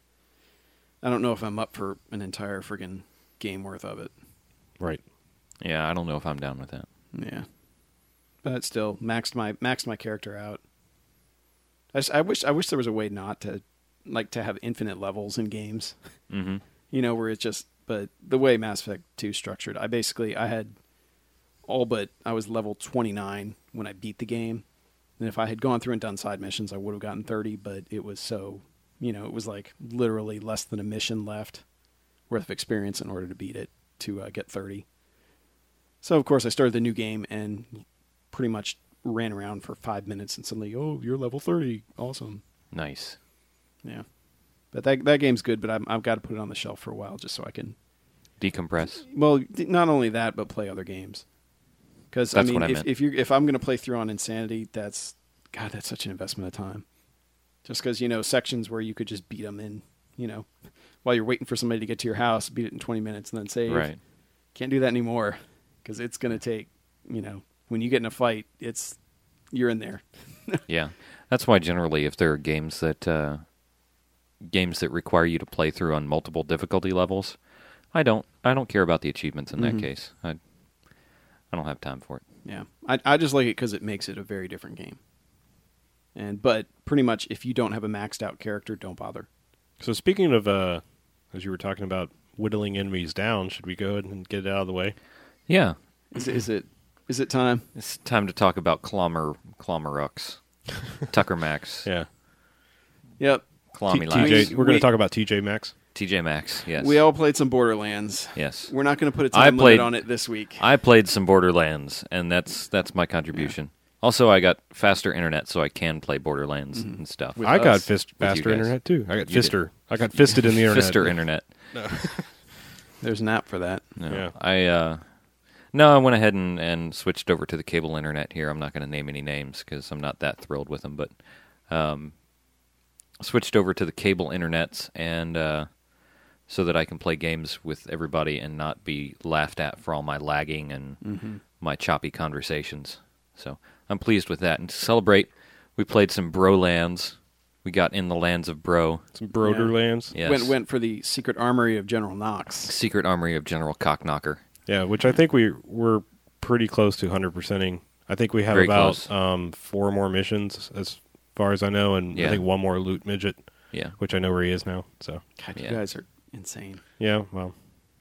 I don't know if I'm up for an entire friggin' game worth of it. Right. Yeah, I don't know if I'm down with that. Yeah, but still maxed my maxed my character out. I, just, I wish I wish there was a way not to like to have infinite levels in games. Mm-hmm. You know, where it's just, but the way Mass Effect two is structured, I basically, I had all but, I was level twenty-nine when I beat the game. And if I had gone through and done side missions, I would have gotten thirty, but it was so, you know, it was like literally less than a mission left worth of experience in order to beat it, to uh, get thirty. So, of course, I started the new game and pretty much ran around for five minutes and suddenly, oh, you're level thirty. Awesome. Nice. Yeah. But that that game's good, but I'm, I've got to put it on the shelf for a while just so I can. Decompress. Well, d- not only that, but play other games. Because I That's mean, what I if meant. if you if I'm going to play through on Insanity, that's God, that's such an investment of time. Just because you know sections where you could just beat them in, you know, while you're waiting for somebody to get to your house, beat it in twenty minutes and then save. Right. Can't do that anymore because it's going to take, you know, when you get in a fight, it's you're in there. Yeah. That's why generally if there are games that uh, games that require you to play through on multiple difficulty levels, I don't I don't care about the achievements in Mhm. that case. I I don't have time for it. Yeah, I I just like it because it makes it a very different game. And but pretty much, if you don't have a maxed out character, don't bother. So speaking of, uh, as you were talking about whittling enemies down, should we go ahead and get it out of the way? Yeah. Is it is it is it time? It's time to talk about Clommer Clommerux. Tucker Max. Yeah. Yep. Clommy T- Lax. TJ, we're going We- to talk about T J Maxx. T J Maxx, yes. We all played some Borderlands. Yes. We're not going to put a I time played- limit on it this week. I played some Borderlands, and that's that's my contribution. Also, I got faster internet, so I can play Borderlands and stuff. With I got us. fist With you faster guys. internet too. I got You fister. I got fisted in the internet. Fister internet. There's an app for that. No, Yeah. I uh, no, I went ahead and, and switched over to the cable internet here. I'm not going to name any names because I'm not that thrilled with them, but um, switched over to the cable internets and uh, so that I can play games with everybody and not be laughed at for all my lagging and Mm-hmm. my choppy conversations. So I'm pleased with that. And to celebrate, we played some Bro Lands. We got in the lands of Bro. Some Broderlands. Yes. Went went for the secret armory of General Knox. Secret Armory of General Cockknocker. Yeah, which I think we we're pretty close to one hundred percenting. I think we have Very about close. um, four more missions, as far as I know, and Yeah. I think one more loot midget, Yeah. which I know where he is now. So, God, you Yeah. guys are insane. yeah, well,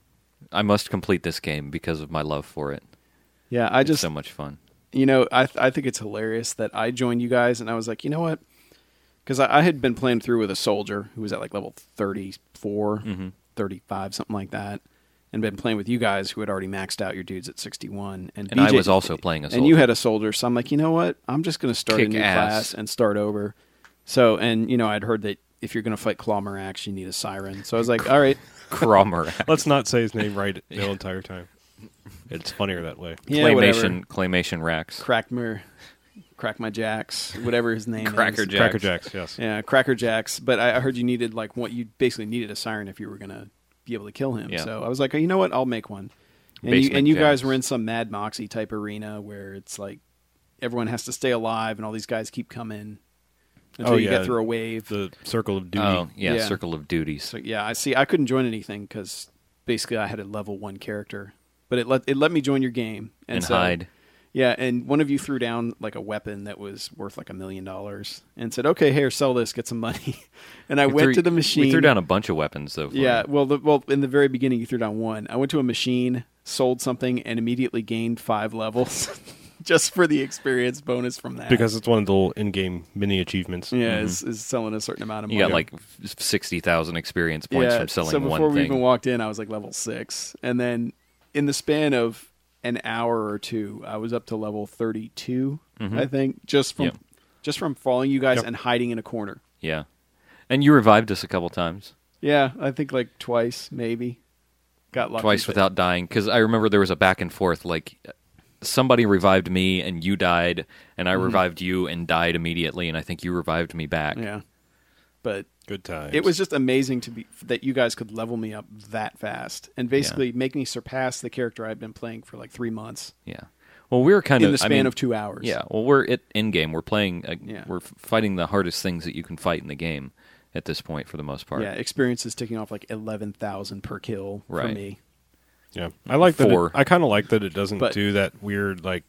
I must complete this game because of my love for it. Yeah, I It's just so much fun. you know, I th- I think it's hilarious that I joined you guys, and I was like, you know what? Because I, I had been playing through with a soldier who was at like level thirty-four, Mhm. thirty-five, something like that, and been playing with you guys who had already maxed out your dudes at sixty-one. And, And B J, I was also playing a And you soldier. had a soldier, so I'm like, you know what? I'm just going to start Kick a new ass. class and start over. So, and you know, I'd heard that if you're going to fight Claw Marax, you need a siren. So I was like, all right. Cromer. let's not say his name right the entire time. It's funnier that way. Yeah, whatever. Claymation, Claymation Rax. Crackmer, Crack My Jacks, whatever his name Cracker is. Jack. Cracker Jacks, yes. Yeah, Cracker Jacks. But I I heard you needed like what you basically needed a siren if you were gonna be able to kill him. Yeah. So I was like, oh, you know what? I'll make one. And Basement you and you guys Jacks. were in some Mad Moxie type arena where it's like everyone has to stay alive and all these guys keep coming until Oh, you yeah. get through a wave. The Circle of Duty. Oh, yeah, Yeah. Circle of Duties. So yeah, I see. I couldn't join anything because basically I had a level one character, but it let it let me join your game And so, hide. Yeah, and one of you threw down like a weapon that was worth like a million dollars and said, "Okay, here, sell this, get some money." And I We went threw- to the machine. We threw down a bunch of weapons, though. for Yeah, you. well, the, well, in the very beginning, you threw down one. I went to a machine, sold something, and immediately gained five levels just for the experience bonus from that. Because it's one of the little in-game mini achievements. yeah, is, is selling a certain amount of You money. got like sixty thousand experience points yeah, from selling so before one we thing. even walked in, I was like level six, and then in the span of an hour or two, I was up to level thirty-two. Mhm. I think just from Yep. just from following you guys Yep. and hiding in a corner. Yeah. And you revived us a couple times. Yeah, I think like twice, maybe. Got lucky. Twice without dying. Because I remember there was a back and forth. Like, somebody revived me and you died, and I Mm-hmm. revived you and died immediately, and I think you revived me back. Yeah, but Good times. it was just amazing to be that you guys could level me up that fast and basically make me surpass the character I've been playing for like three months Yeah. Well, we're kind in of the span I mean, of two hours. Yeah. Well, we're at in game. We're playing. Uh, Yeah. We're f- fighting the hardest things that you can fight in the game at this point, for the most part. yeah. Experience is ticking off like eleven thousand per kill for Right. me. Yeah, I like that. Four. It, I kind of like that it doesn't But- do that weird like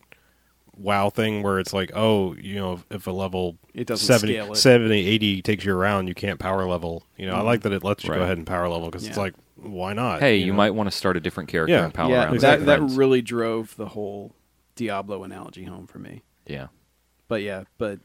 WoW thing where it's like, oh, you know, if a level It doesn't seventy, scale it. seventy, eighty takes you around, you can't power level. You know, I like that it lets you Right. go ahead and power level because it's Yeah. like, why not? Hey, you, know? might want to start a different character Yeah. and power yeah, around. with exactly. that your that friends. really drove the whole Diablo analogy home for me. Yeah. But yeah, but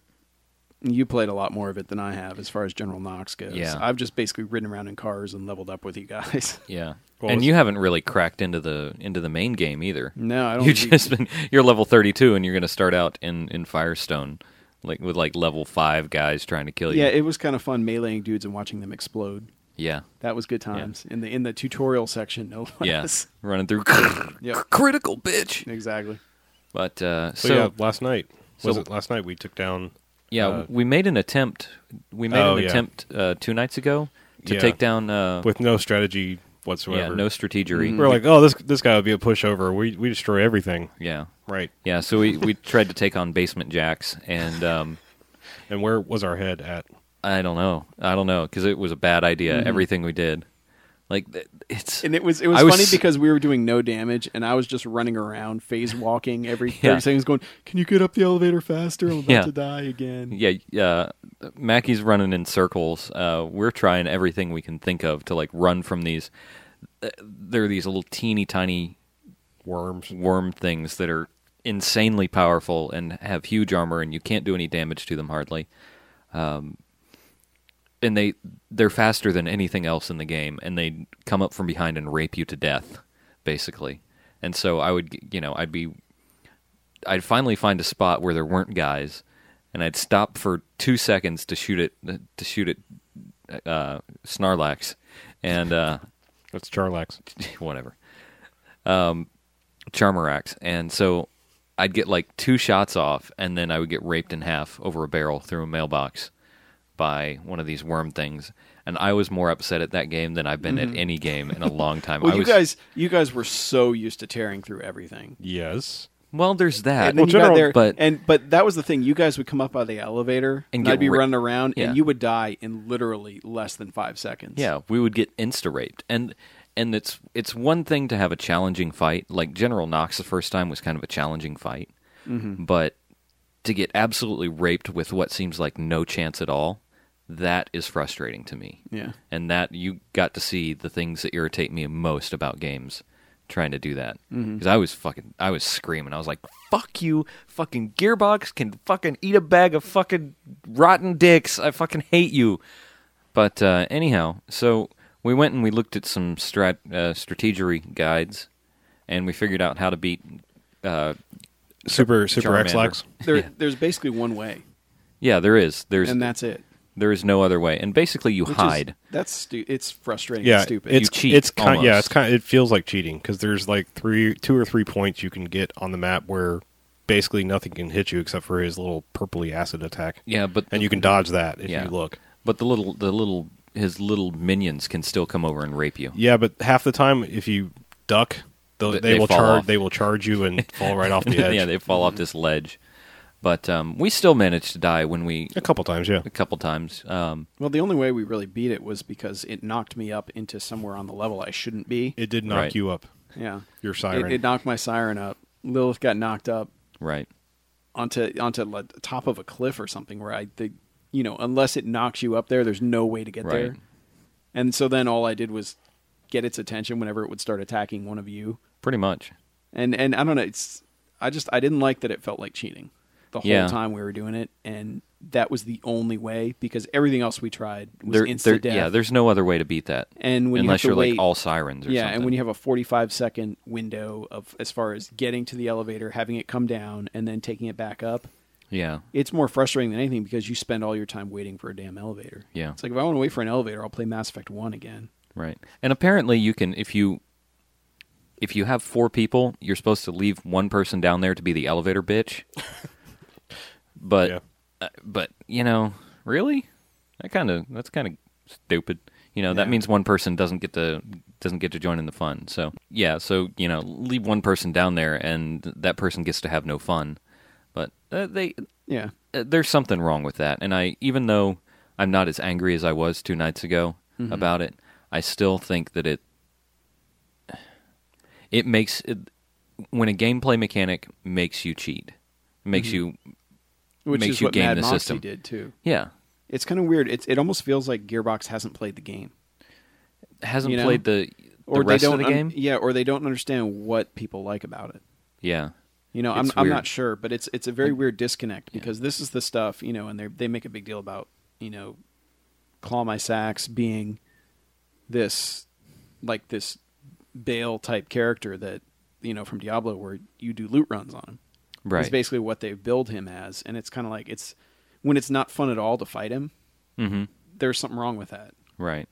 you played a lot more of it than I have as far as General Knox goes. Yeah. I've just basically ridden around in cars and leveled up with you guys. Yeah. What and was- you haven't really cracked into the into the main game either. No, I don't. You think- just been you're level thirty-two and you're going to start out in in Firestone like with like level five guys trying to kill you. yeah, it was kind of fun meleeing dudes and watching them explode. Yeah. That was good times in the in the tutorial section. No Yeah. less. Running through Yep. critical bitch. Exactly. But uh So, so, yeah, last night was so- it last night we took down? yeah, uh, we made an attempt we made Oh, an yeah. attempt uh two nights ago to Yeah. take down uh with no strategy yeah, whatsoever. no strategery. Mhm. We're like, oh, this this guy would be a pushover. We we destroy everything, Yeah. right? Yeah, so we we tried to take on Basement Jacks and um And where was our head at? I don't know. I don't know because it was a bad idea. Mhm. Everything we did, like th- it's. And it was it was I was- funny because we were doing no damage, and I was just running around, phase walking every thirty Yeah. seconds, going, "Can you get up the elevator faster? I'm about Yeah. to die again." Yeah, uh, Mackey's running in circles. Uh, we're trying everything we can think of to like run from these. Uh, there are these little teeny tiny Worms. worm things that are insanely powerful and have huge armor, and you can't do any damage to them hardly. Um, and they they're faster than anything else in the game, and they come up from behind and rape you to death, basically. And so I would, you know, I'd be, I'd finally find a spot where there weren't guys, and I'd stop for two seconds to shoot it, to shoot it, uh, Snarlax, and uh, That's Charlax. whatever, um, Charmarax, and so I'd get like two shots off, and then I would get raped in half over a barrel through a mailbox by one of these worm things. And I was more upset at that game than I've been at any game in a long time. Well, I you was, guys, you guys were so used to tearing through everything. Yes. Well, there's that. And then Well, you general- got there, but- and but that was the thing. You guys would come up out of the elevator, And and, get I'd be ra- running around, Yeah. and you would die in literally less than five seconds. Yeah, we would get insta raped, and and it's it's one thing to have a challenging fight. Like General Knox, the first time was kind of a challenging fight, Mm-hmm. but to get absolutely raped with what seems like no chance at all, that is frustrating to me. yeah. And that you got to see the things that irritate me most about games. Trying to do that because Mm-hmm. I was fucking, I was screaming. I was like, "Fuck you, fucking Gearbox can fucking eat a bag of fucking rotten dicks. I fucking hate you." But uh, anyhow, so we went and we looked at some strat uh, strategery guides, and we figured out how to beat. Uh, Super Super Charmander. X-Lax. There, Yeah. there's basically one way, yeah, there is. There's and that's it. there is no other way, and basically you Which hide. Is, that's stu- it's frustrating. Yeah, and stupid. it's You cheat, it's kind yeah, almost. it's kind it feels like cheating because there's like three, two or three points you can get on the map where basically nothing can hit you except for his little purpley acid attack, yeah, but and you can dodge that if Yeah. you look. but the little the little his little minions can still come over and rape you. Yeah, but half the time if you duck, they'll- They- they, they will fall charge. off. They will charge you and fall right off the edge. yeah, they fall off this ledge. But um, we still managed to die when we a couple times, yeah. a couple times. Um, Well, the only way we really beat it was because it knocked me up into somewhere on the level I shouldn't be. It did knock Right. you up. Yeah, Your siren. It, it knocked my siren up. Lilith got knocked up right. onto onto the top of a cliff or something where I think, you know, unless it knocks you up there, there's no way to get Right. there. And so then all I did was get its attention whenever it would start attacking one of you. Pretty much. And and I don't know, it's I just I didn't like that it felt like cheating the whole Yeah. time we were doing it, and that was the only way because everything else we tried was There, instant there- death. yeah, there's no other way to beat that. and when unless you you're have to like wait, all sirens or yeah, something. and when you have a forty-five second window of as far as getting to the elevator, having it come down, and then taking it back up, yeah, it's more frustrating than anything because you spend all your time waiting for a damn elevator. Yeah. It's like if I want to wait for an elevator, I'll play Mass Effect one again. right. And apparently you can if you if you have four people, you're supposed to leave one person down there to be the elevator bitch. But Yeah. uh, but you know, really? That kind of that's kind of stupid. You know, that Yeah. means one person doesn't get to doesn't get to join in the fun. So, yeah, so, you know, leave one person down there and that person gets to have no fun. But uh, they Yeah. uh, there's something wrong with that. And I even though I'm not as angry as I was two nights ago Mm-hmm. about it, I still think that it it makes it, when a gameplay mechanic makes you cheat, makes Mm-hmm. you Which makes is you what game Mad the Moxie system. did too. yeah, It's kind of weird. It's it almost feels like Gearbox hasn't played the game. hasn't You know? played the the Or rest they don't of the un- game. yeah, or they don't understand what people like about it. Yeah, You know, I'm It's I'm weird. not sure, but it's it's a very weird disconnect because this is the stuff, you know, and they they make a big deal about, you know, Claw My Sax being this like this Bale type character that, you know, from Diablo where you do loot runs on him. right. It's basically what they build him as, and it's kind of like it's when it's not fun at all to fight him, Mm-hmm. there's something wrong with that. Right.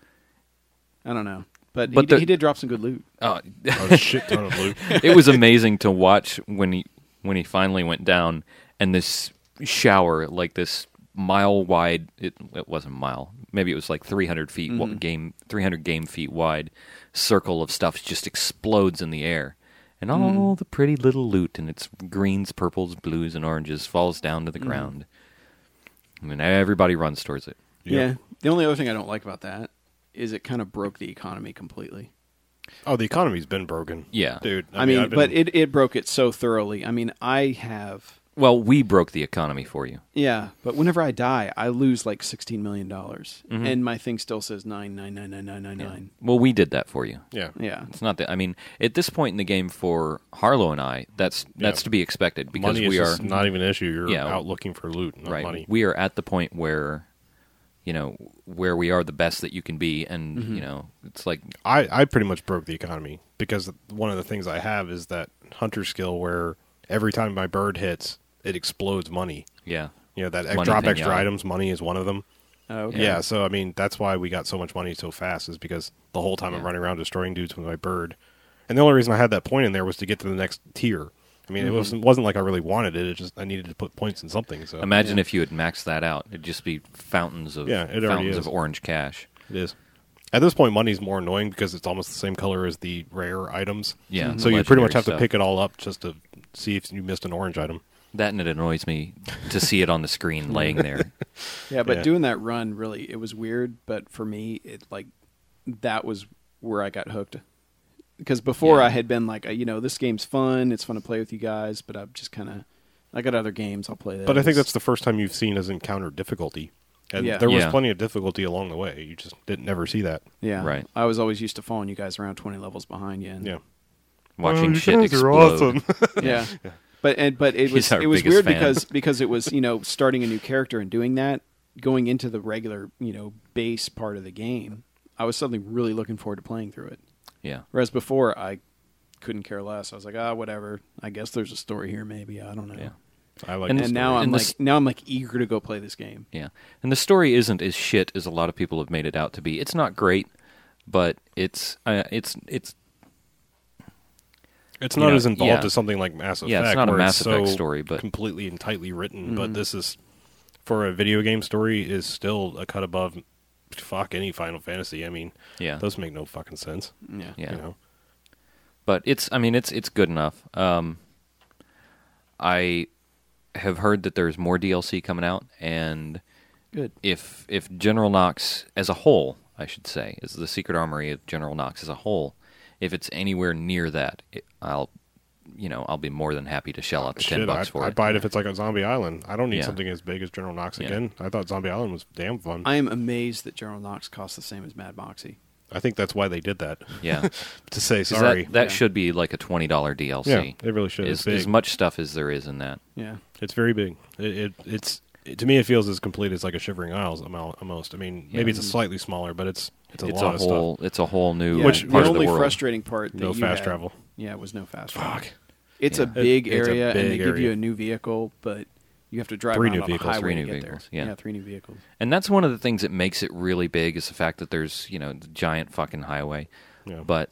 I don't know. But, But he, the- he did drop some good loot. Oh, A shit ton of loot. it was amazing to watch when he when he finally went down and this shower, like this mile wide. It, it wasn't a mile. Maybe it was like three hundred feet wa- game, three hundred game feet wide circle of stuff just explodes in the air, and all the pretty little loot and its greens, purples, blues, and oranges falls down to the ground, and then everybody runs towards it. Yeah. Yeah. The only other thing I don't like about that is it kind of broke the economy completely. Oh, the economy's been broken. Yeah. Dude. I, mean, I've been- but it, it broke it so thoroughly. I mean, I have, Well, we broke the economy for you. yeah, but whenever I die, I lose like sixteen million dollars. Mm-hmm. And my thing still says nine nine nine nine nine nine nine. Well, we did that for you. Yeah. Yeah. It's not that. I mean, at this point in the game for Harlow and I, that's that's Yeah. to be expected because Money is we are just not even an issue. You're Yeah. out looking for loot, not right. money. We are at the point where, you know, where we are the best that you can be, and Mm-hmm. you know, it's like I, I pretty much broke the economy because one of the things I have is that hunter skill where every time my bird hits, it explodes money. yeah, You know, that ex- Money drop thing, extra yeah. items, money is one of them. Oh, okay. Yeah. so I mean, that's why we got so much money so fast is because the whole time I'm Yeah. running around destroying dudes with my bird. And the only reason I had that point in there was to get to the next tier. I mean, Mm-hmm. it wasn't, wasn't like I really wanted it. It just I needed to put points in something. So imagine Yeah. if you had maxed that out, it'd just be fountains of Yeah, it already fountains is. of orange cash. it is. At this point, money's more annoying because it's almost the same color as the rare items. Yeah. So you pretty much legendary have to stuff. pick it all up just to see if you missed an orange item. That, and it annoys me to see it on the screen laying there. Yeah, but Yeah. doing that run really, it was weird. But for me, it like that was where I got hooked. Because before Yeah. I had been like, you know, this game's fun. It's fun to play with you guys. But I've just kind of, I got other games. I'll play those. But I think that's the first time you've seen us encounter difficulty. And Yeah. there was Yeah. plenty of difficulty along the way. You just didn't never see that. yeah, Right. I was always used to following you guys around twenty levels behind you. And, Yeah. Watching Oh, you shit guys are explode. awesome. yeah. But and but it He's was our it was biggest weird fan. because because it was, you know, starting a new character and doing that, going into the regular, you know, base part of the game. I was suddenly really looking forward to playing through it. Yeah. Whereas before I couldn't care less. I was like, ah, whatever. I guess there's a story here. Maybe I don't know. Yeah. I like And the And story. now I'm And like this- now I'm like eager to go play this game. Yeah. And the story isn't as shit as a lot of people have made it out to be. It's not great, but it's uh, it's it's It's you not know, as involved yeah. as something like Mass Effect. Yeah, it's not a where Mass it's Effect so story, but- completely and tightly written. Mhm. But this is, for a video game story, is still a cut above. Fuck any Final Fantasy. I mean, yeah. those make no fucking sense. Yeah. Yeah. You know, But it's I mean it's it's good enough. Um I have heard that there's more D L C coming out, and Good. if if General Knox as a whole, I should say, is the Secret Armory of General Knox as a whole, if it's anywhere near that, it, I'll you know, I'll be more than happy to shell out the ten shit, bucks I'd, for I'd it. buy it if it's like a Zombie Island. I don't need Yeah. something as big as General Knox Yeah. again. I thought Zombie Island was damn fun. I, I am amazed that General Knox costs the same as Mad Moxie. think that's why they did that. Yeah. To say 'Cause sorry. That, that Yeah. should be like a twenty dollar D L C. Yeah, they really should. It's As, big. as much stuff as there is in that. Yeah. It's very big. It, it it's it, to me, it feels as complete as like a Shivering Isles amount almost. I mean, maybe Yeah. it's a slightly smaller, but it's it's a It's lot a of whole it's a whole new Yeah, Which- the part of only the world. frustrating part that No you fast had- travel. Yeah, it was no fast travel. stuff. Fuck. It's Yeah. a big It- it's a area, and they big give you area. a new vehicle, but you have to drive Three around new on vehicles. a highway Three to new get vehicles, there. yeah. three new vehicles. And that's one of the things that makes it really big is the fact that there's, you know, the giant fucking highway. Yeah. But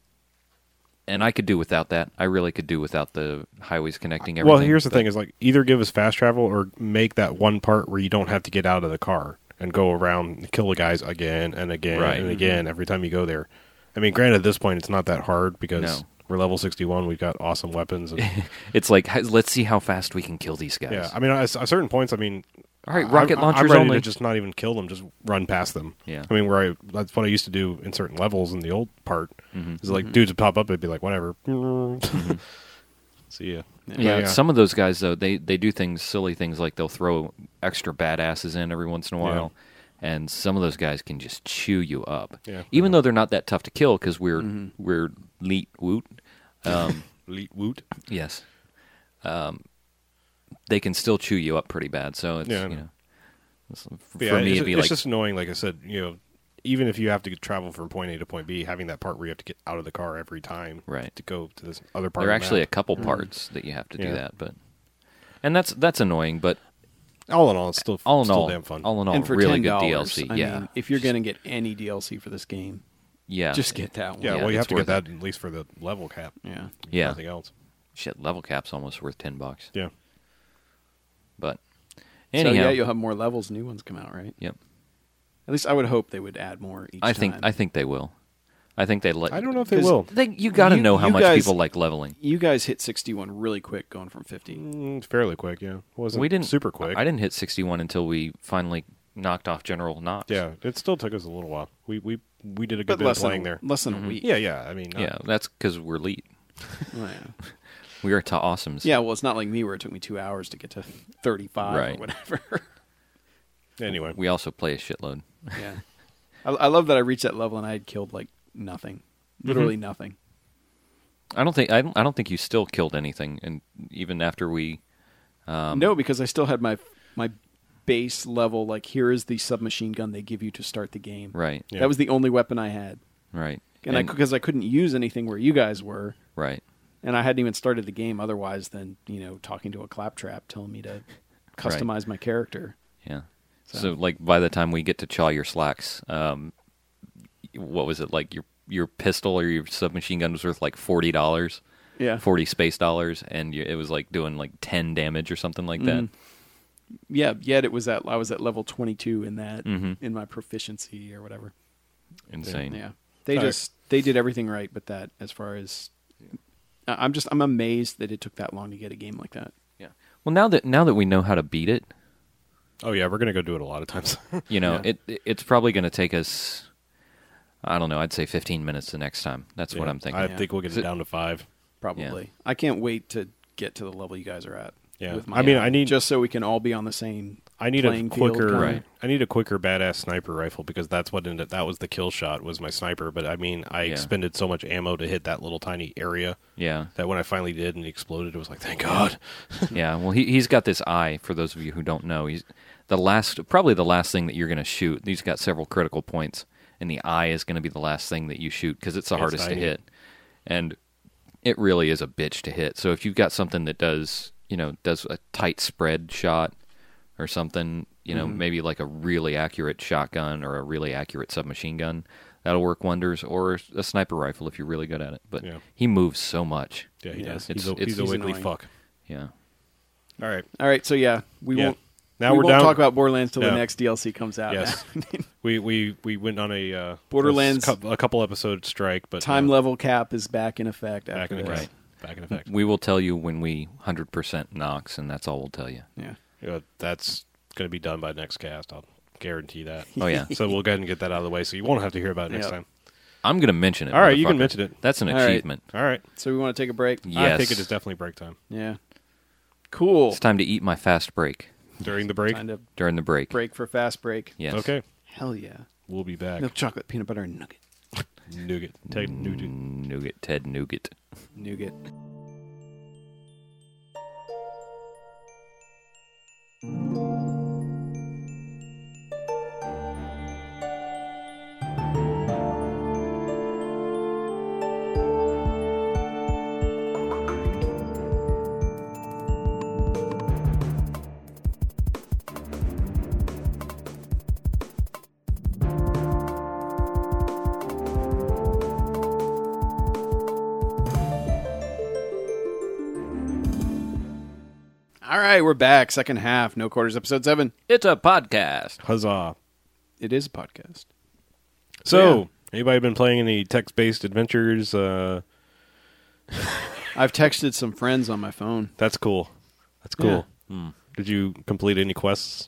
and I could do without that. I really could do without the highways connecting everything. Well, here's the but- thing: is like either give us fast travel or make that one part where you don't have to get out of the car and go around and kill the guys again and again Right. and again every time you go there. I mean, granted, at this point, it's not that hard because No. we're level sixty-one. We've got awesome weapons. And, It's like h- let's see how fast we can kill these guys. yeah, I mean, at at certain points, I mean, All right, rocket I'm, launchers I'm ready only. to just not even kill them, just run past them. Yeah. I mean, where I that's what I used to do in certain levels in the old part. Mhm. Is like dudes would pop up, I'd be like, whatever. See ya. Yeah, But some of those guys though, they they do things, silly things like they'll throw extra badasses in every once in a while, and some of those guys can just chew you up. Yeah. Even though they're not that tough to kill because we're Mhm. we're leet woot. Um, Leet woot. yes, um, they can still chew you up pretty bad. So it's Yeah, I you know. know, it's- for Yeah, me it's, it'd be it's like just annoying. Like I said, you know, even if you have to travel from point A to point B, having that part where you have to get out of the car every time, Right. to go to this other part. there are of the actually a map. couple parts that you have to do Yeah. that, but and that's that's annoying. But all in all, it's still all in still all, damn fun. all in all, and for really ten good dollars, D L C. I yeah, mean, if you're going to get any D L C for this game, yeah, just get that one. yeah, yeah, well, you have it's to get worth that at least for the level cap. Yeah. Yeah. Nothing else. Shit, level cap's almost worth ten bucks. Yeah. But So anyhow, yeah, you'll have more levels. New ones come out, right? yep. At least I would hope they would add more each I think time. I think they will. I think they let. I don't know if they 'Cause will. They, you got to You- know how you much guys- people like leveling. you guys hit sixty-one really quick, going from fifty. Mm, fairly quick, yeah. It wasn't We didn't super quick. I didn't hit sixty-one until we finally knocked off General Knox. Yeah, it still took us a little while. We we we did a good But bit of less playing than, there. less than Mhm. a week. Yeah, yeah. I mean, not- yeah. That's because we're elite. Oh, yeah. We are to awesomes. Yeah, well, it's not like me where it took me two hours to get to thirty-five Right. or whatever. Anyway, We also play a shitload. yeah. I, I love that I reached that level and I had killed like nothing. Literally nothing. I don't think I don't, I don't think you still killed anything, and even after we. Um, no, because I still had my my base level, like here is the submachine gun they give you to start the game. Right. Yeah. That was the only weapon I had. Right. And, I because I couldn't use anything where you guys were. right. And I hadn't even started the game otherwise than, you know, talking to a claptrap telling me to customize my character. Yeah. So. So- like, by the time we get to Chaw Your Slacks, um, what was it like? Your your pistol or your submachine gun was worth like forty dollars, Yeah. forty space dollars, and you, it was like doing like ten damage or something like that. Mhm. Yeah, yet it was at I was at level twenty-two in that Mhm. in my proficiency or whatever. insane. Yeah, they Sorry. just they did everything right, but that as far as I- I'm just I'm amazed that it took that long to get a game like that. Yeah. Well, now that now that we know how to beat it, Oh yeah, we're gonna go do it a lot of times. you know, Yeah. it it's probably going to take us. I don't know. I'd say fifteen minutes the next time. That's what Yeah. I'm thinking. I Yeah. think we'll get Is it it- down to five. Probably. I can't wait to get to the level you guys are at. Yeah. with my I mean, app, I need just so we can all be on the same. I need a playing field, quicker. kinda. Right. I need a quicker badass sniper rifle because that's what ended. That was the kill shot. Was my sniper. But I mean, I Yeah. expended so much ammo to hit that little tiny area Yeah. that when I finally did and it exploded, it was like, thank God. Yeah, well, he he's got this eye. For those of you who don't know, he's the last, probably the last thing that you're going to shoot. He's got several critical points, and the eye is going to be the last thing that you shoot because it's the It's hardest to tiny. hit, and it really is a bitch to hit. So if you've got something that does, you know, does a tight spread shot or something, you know, Mhm. maybe like a really accurate shotgun or a really accurate submachine gun, that'll work wonders. Or a sniper rifle if you're really good at it. But Yeah. he moves so much. Yeah, he Yeah. does. It's- he's a, it's- he's a he's wiggly annoying. fuck. Yeah. All right. All right, so yeah, we Yeah. won't. Now we we're won't down. talk about Borderlands till No. the next D L C comes out. Yes. we, we we went on a uh, Borderlands- a, cou- a couple episode strike, but Time uh, level cap is back in effect. back After in this. effect. Back in effect. We will tell you when we one hundred percent knocks, and that's all we'll tell you. Yeah. Yeah, that's going to be done by next cast. I'll guarantee that. Oh, yeah. So we'll go ahead and get that out of the way, so you won't have to hear about it next Yep. time. I'm going to mention it. All right, you can motherfucker. mention it. That's an All right. achievement. All right. So we want to take a break. Yes. I think it is definitely break time. Yeah. Cool. It's time to eat my fast break During the break? Time to during the break. break for fast break. Yes. Okay. Hell yeah. We'll be back. Milk chocolate, peanut butter, and nugget. Nougat. Take nougat. Nougat, Ted Nougat. Nougat. All right, we're back. Second half, No Quarters, episode seven. It's a podcast. Huzzah. It is a podcast. So, Yeah. anybody been playing any text-based adventures? Uh, I've texted some friends on my phone. that's cool. That's cool. Hmm. Did you complete any quests?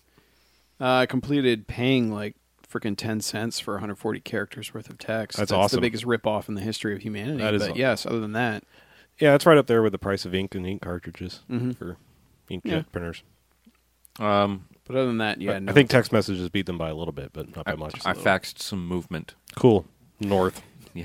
Uh, I completed paying like freaking ten cents for one hundred forty characters worth of text. That's the awesome. biggest ripoff in the history of humanity. That is but aw- yes, other than that, Yeah, it's right up there with the price of ink and ink cartridges Mhm. for inkjet Yeah. printers. Um, but other than that, yeah, I, no. I think text messages beat them by a little bit, but not by I, much. I faxed some movement. Cool. North. Yeah.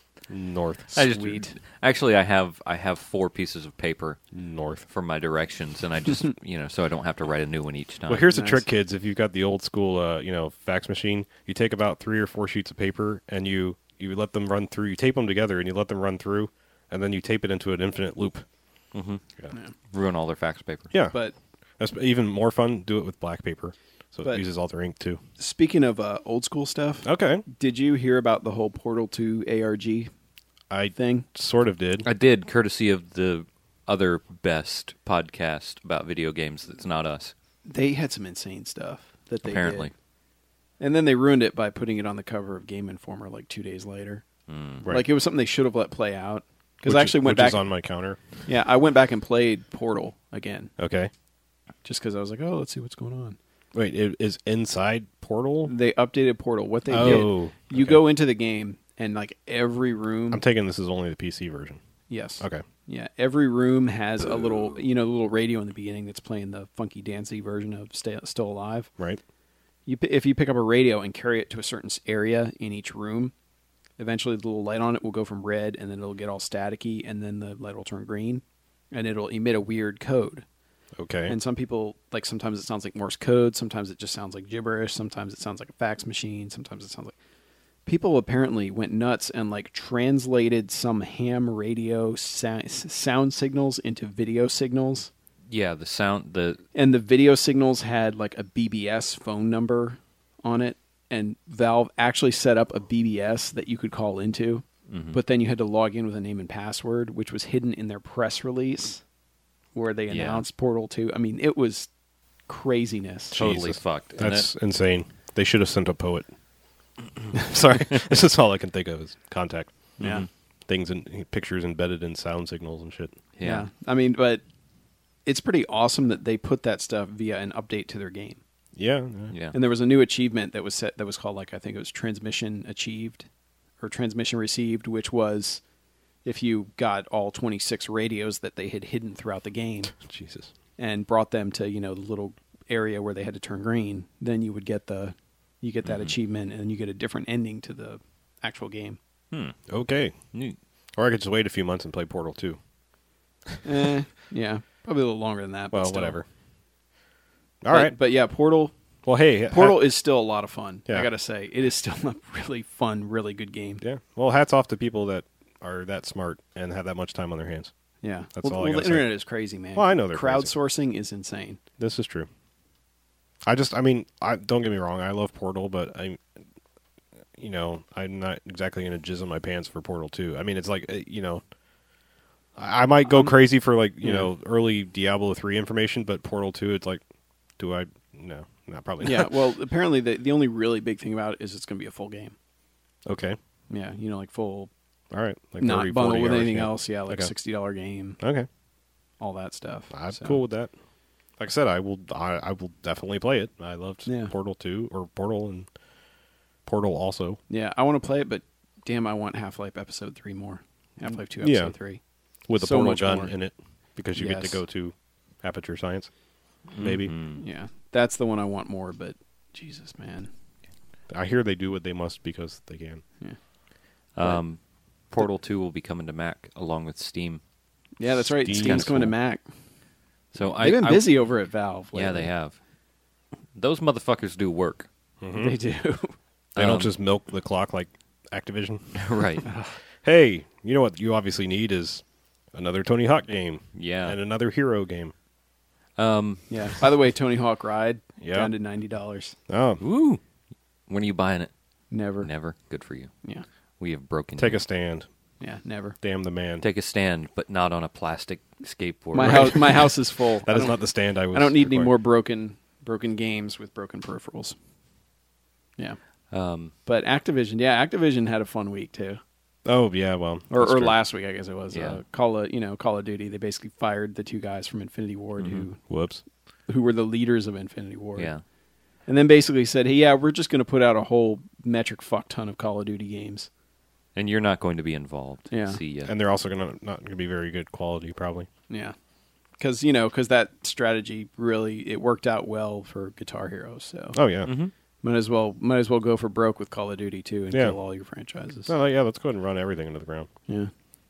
North. I just- Sweet. Actually, I have I have four pieces of paper North. for my directions, and I just you know so I don't have to write a new one each time. Well, here's Nice. the trick, kids. If you've got the old school, uh, you know, fax machine, you take about three or four sheets of paper and you you let them run through. You tape them together and you let them run through, and then you tape it into an infinite loop. hmm Yeah, Yeah. ruin all their fax paper. yeah. But That's even more fun. Do it with black paper, so But- it uses all their ink too. speaking of uh, old school stuff, Okay, did you hear about the whole Portal two A R G I thing? sort of did. I did, courtesy of the other best podcast about video games. That's not us. They had some insane stuff that they Apparently. did. And then they ruined it by putting it on the cover of Game Informer like two days later. Mm. Right. Like it was something they should have let play out. Because Which I actually is- went which back. is on my counter. Yeah, I went back and played Portal again, Okay. just because I was like, oh, let's see what's going on. Wait, it is inside Portal? They updated Portal. What they Oh, did, you okay. go into the game and like every room. I'm taking this is only the P C version. yes. Okay. Yeah, every room has a little, you know, the little radio in the beginning that's playing the funky dancey version of Stay, Still Alive. Right. You, pi- if you pick up a radio and carry it to a certain s- area in each room, eventually the little light on it will go from red, and then it'll get all staticky, and then the light will turn green, and it'll emit a weird code. Okay. And some people, like, sometimes it sounds like Morse code, sometimes it just sounds like gibberish, sometimes it sounds like a fax machine, sometimes it sounds like... People apparently went nuts and, like, translated some ham radio sa- sound signals into video signals. Yeah, the sound, the And the video signals had, like, a B B S phone number on it. And Valve actually set up a B B S that you could call into. mhm. But then you had to log in with a name and password, which was hidden in their press release where they Yeah. announced Portal two. I mean, it was craziness. totally Jesus. fucked. And That's insane. They should have sent a poet. Sorry, this is all I can think of is contact. Yeah. Mhm. Things and pictures embedded in sound signals and shit. Yeah. I mean, but it's pretty awesome that they put that stuff via an update to their game. Yeah. yeah. Yeah. And there was a new achievement that was set that was called, like, I think it was transmission achieved or transmission received, which was if you got all twenty-six radios that they had hidden throughout the game Jesus. and brought them to, you know, the little area where they had to turn green, then you would get the you get that Mhm. achievement and you get a different ending to the actual game. Hmm. Okay. Neat. Or I could just wait a few months and play Portal two. eh, yeah, probably a little longer than that. But Well, still. whatever. But, All right. but yeah, Portal Well, hey. Portal ha- is still a lot of fun. Yeah. I gotta say, it is still a really fun, really good game. Yeah. Well, hats off to people that are that smart and have that much time on their hands. Yeah, That's well, all I well gotta the say. internet is crazy, man. Well, I know they're crowdsourcing is insane. This is true. I just, I mean, I don't get me wrong. I love Portal, but I, you know, I'm not exactly going to jizz on my pants for Portal two. I mean, it's like, uh, you know, I, I might go Um, crazy for like, you yeah. know, early Diablo three information, but Portal two, it's like, do I? No, not probably. Yeah, Not. well, apparently the the only really big thing about it is it's going to be a full game. Okay. Yeah, you know, like full, All right. Like not thirty, bundled forty with hours, anything yeah. else. Yeah, like Okay. sixty dollar game, Okay. all that stuff. I'm So, cool with that. Like I said, I will. I, I will definitely play it. I loved Yeah. Portal two or Portal and Portal also. Yeah, I want to play it, but damn, I want Half Life Episode Three more. Half Life Two Yeah. Episode Three. With a So portal much gun more. in it because you get Yes. to go to Aperture Science. Maybe. Mhm. Yeah, that's the one I want more. But Jesus, man. I hear they do what they must because they can. Yeah, Um, Portal two will be coming to Mac along with Steam. yeah, that's right. Steam. Steam's Kinda coming to cool. Mac. So I, They've been I- busy over at Valve. Yeah, lately. they have. Those motherfuckers do work. They do. They Um, don't just milk the clock like Activision. Right. Hey, you know what you obviously need is another Tony Hawk game Yeah. and another Hero game. Um. Yeah. By the way, Tony Hawk Ride Yeah. down to ninety dollars. Oh, Woo. When are you buying it? Never. Never. Good for you. Yeah. We have broken. take you. a stand. Yeah. Never. Damn the man. Take a stand, but not on a plastic skateboard. My right? house. My house is full. That I is don't- not the stand I was. I don't need any requiring. more broken broken games with broken peripherals. Yeah. Um. But Activision, yeah, Activision had a fun week too. Oh yeah, well, Or, that's or true. last week, I guess it was. Yeah. Uh, Call of, you know, Call of Duty. They basically fired the two guys from Infinity Ward Whoops. who who were the leaders of Infinity Ward. Yeah. And then basically said, "Hey, yeah, we're just going to put out a whole metric fuck ton of Call of Duty games." And you're not going to be involved. Yeah. See ya. And they're also gonna not gonna be very good quality, probably. Yeah. Cuz you know, cuz that strategy really it worked out well for Guitar Hero, so Oh yeah. Mm-hmm. might as well might as well go for broke with Call of Duty too and Yeah. kill all your franchises. No, yeah. Let's go ahead and run everything into the ground. Yeah.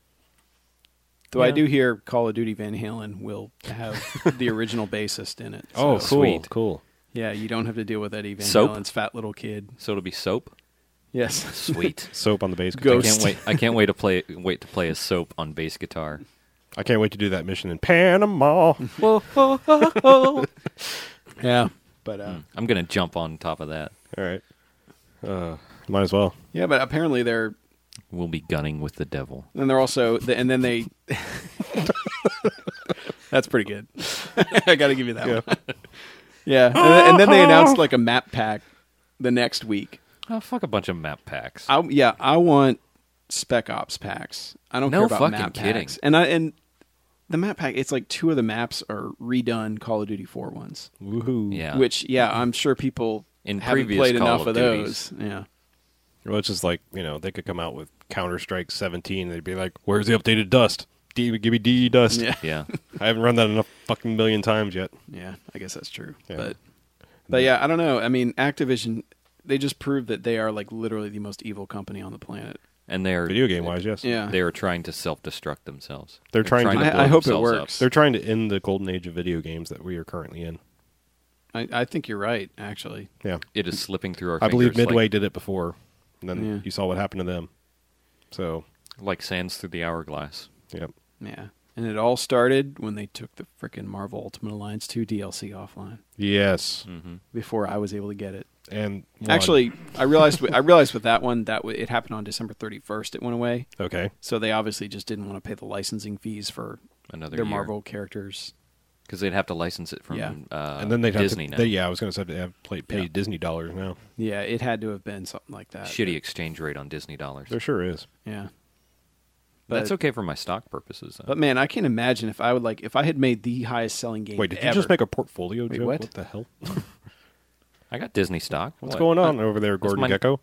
Though I Yeah. do hear Call of Duty Van Halen will have the original bassist in it. Oh, so- cool, sweet. cool. Yeah, you don't have to deal with Eddie Van Soap? Halen's fat little kid. So it'll be soap. Yes. Sweet. Soap on the bass Go- guitar. I Ghost. can't wait. I can't wait to play. Wait to play a soap on bass guitar. I can't wait to do that mission in Panama. Whoa, whoa, whoa, whoa. Yeah. But uh, Mm, I'm gonna jump on top of that. All right. Uh, might as well. yeah, but apparently they're We'll be gunning with the devil. and they're also and then they That's pretty good. I got to give you that Yeah. one. Yeah. And then, and then they announced like a map pack the next week. Oh, fuck a bunch of map packs. I, yeah, I want Spec Ops packs. I don't No care about fucking map kidding. packs. And I and the map pack, it's like two of the maps are redone Call of Duty four ones. Woohoo. Yeah. Which, yeah, I'm sure people In haven't previous played Call enough of of Duties. those. Yeah. Well, it's just like, you know, they could come out with Counter Strike seventeen. They'd be like, "Where's the updated Dust? D- give me D E Dust." Yeah. yeah. I haven't run that enough fucking million times yet. Yeah, I guess that's true. Yeah. But but yeah, I don't know. I mean, Activision, they just proved that they are like literally the most evil company on the planet. And they're Video game wise, yes. Yeah. They are trying to self-destruct themselves. They're trying to- blow I- I hope it themselves up. works. They're trying to end the golden age of video games that we are currently in. I, I think you're right, actually. Yeah. It is slipping through our I believe fingers Midway like, did it before. And then Yeah. you saw what happened to them. So, like sands through the hourglass. yep. Yeah. And it all started when they took the frickin' Marvel Ultimate Alliance two D L C offline Yes. Mm-hmm. before I was able to get it. And one. Actually, I realized I realized with that one that w- it happened on December thirty-first. It went away, Okay. so they obviously just didn't want to pay the licensing fees for Another their year. Marvel characters. Because they'd have to license it from Yeah. uh, and then they'd Disney have to, now. They, yeah, I was going to say they have to pay, pay Yeah. Disney dollars now. Yeah, it had to have been something like that. Shitty exchange rate on Disney dollars. There sure is. Yeah. That's But- okay for my stock purposes. Though. But man, I can't imagine if I would like if I had made the highest selling game. Wait, did you ever. just make a portfolio Wait, joke? what? What the hell? I got Disney stock. What's What? going on over there, That's Gordon my- Gecko?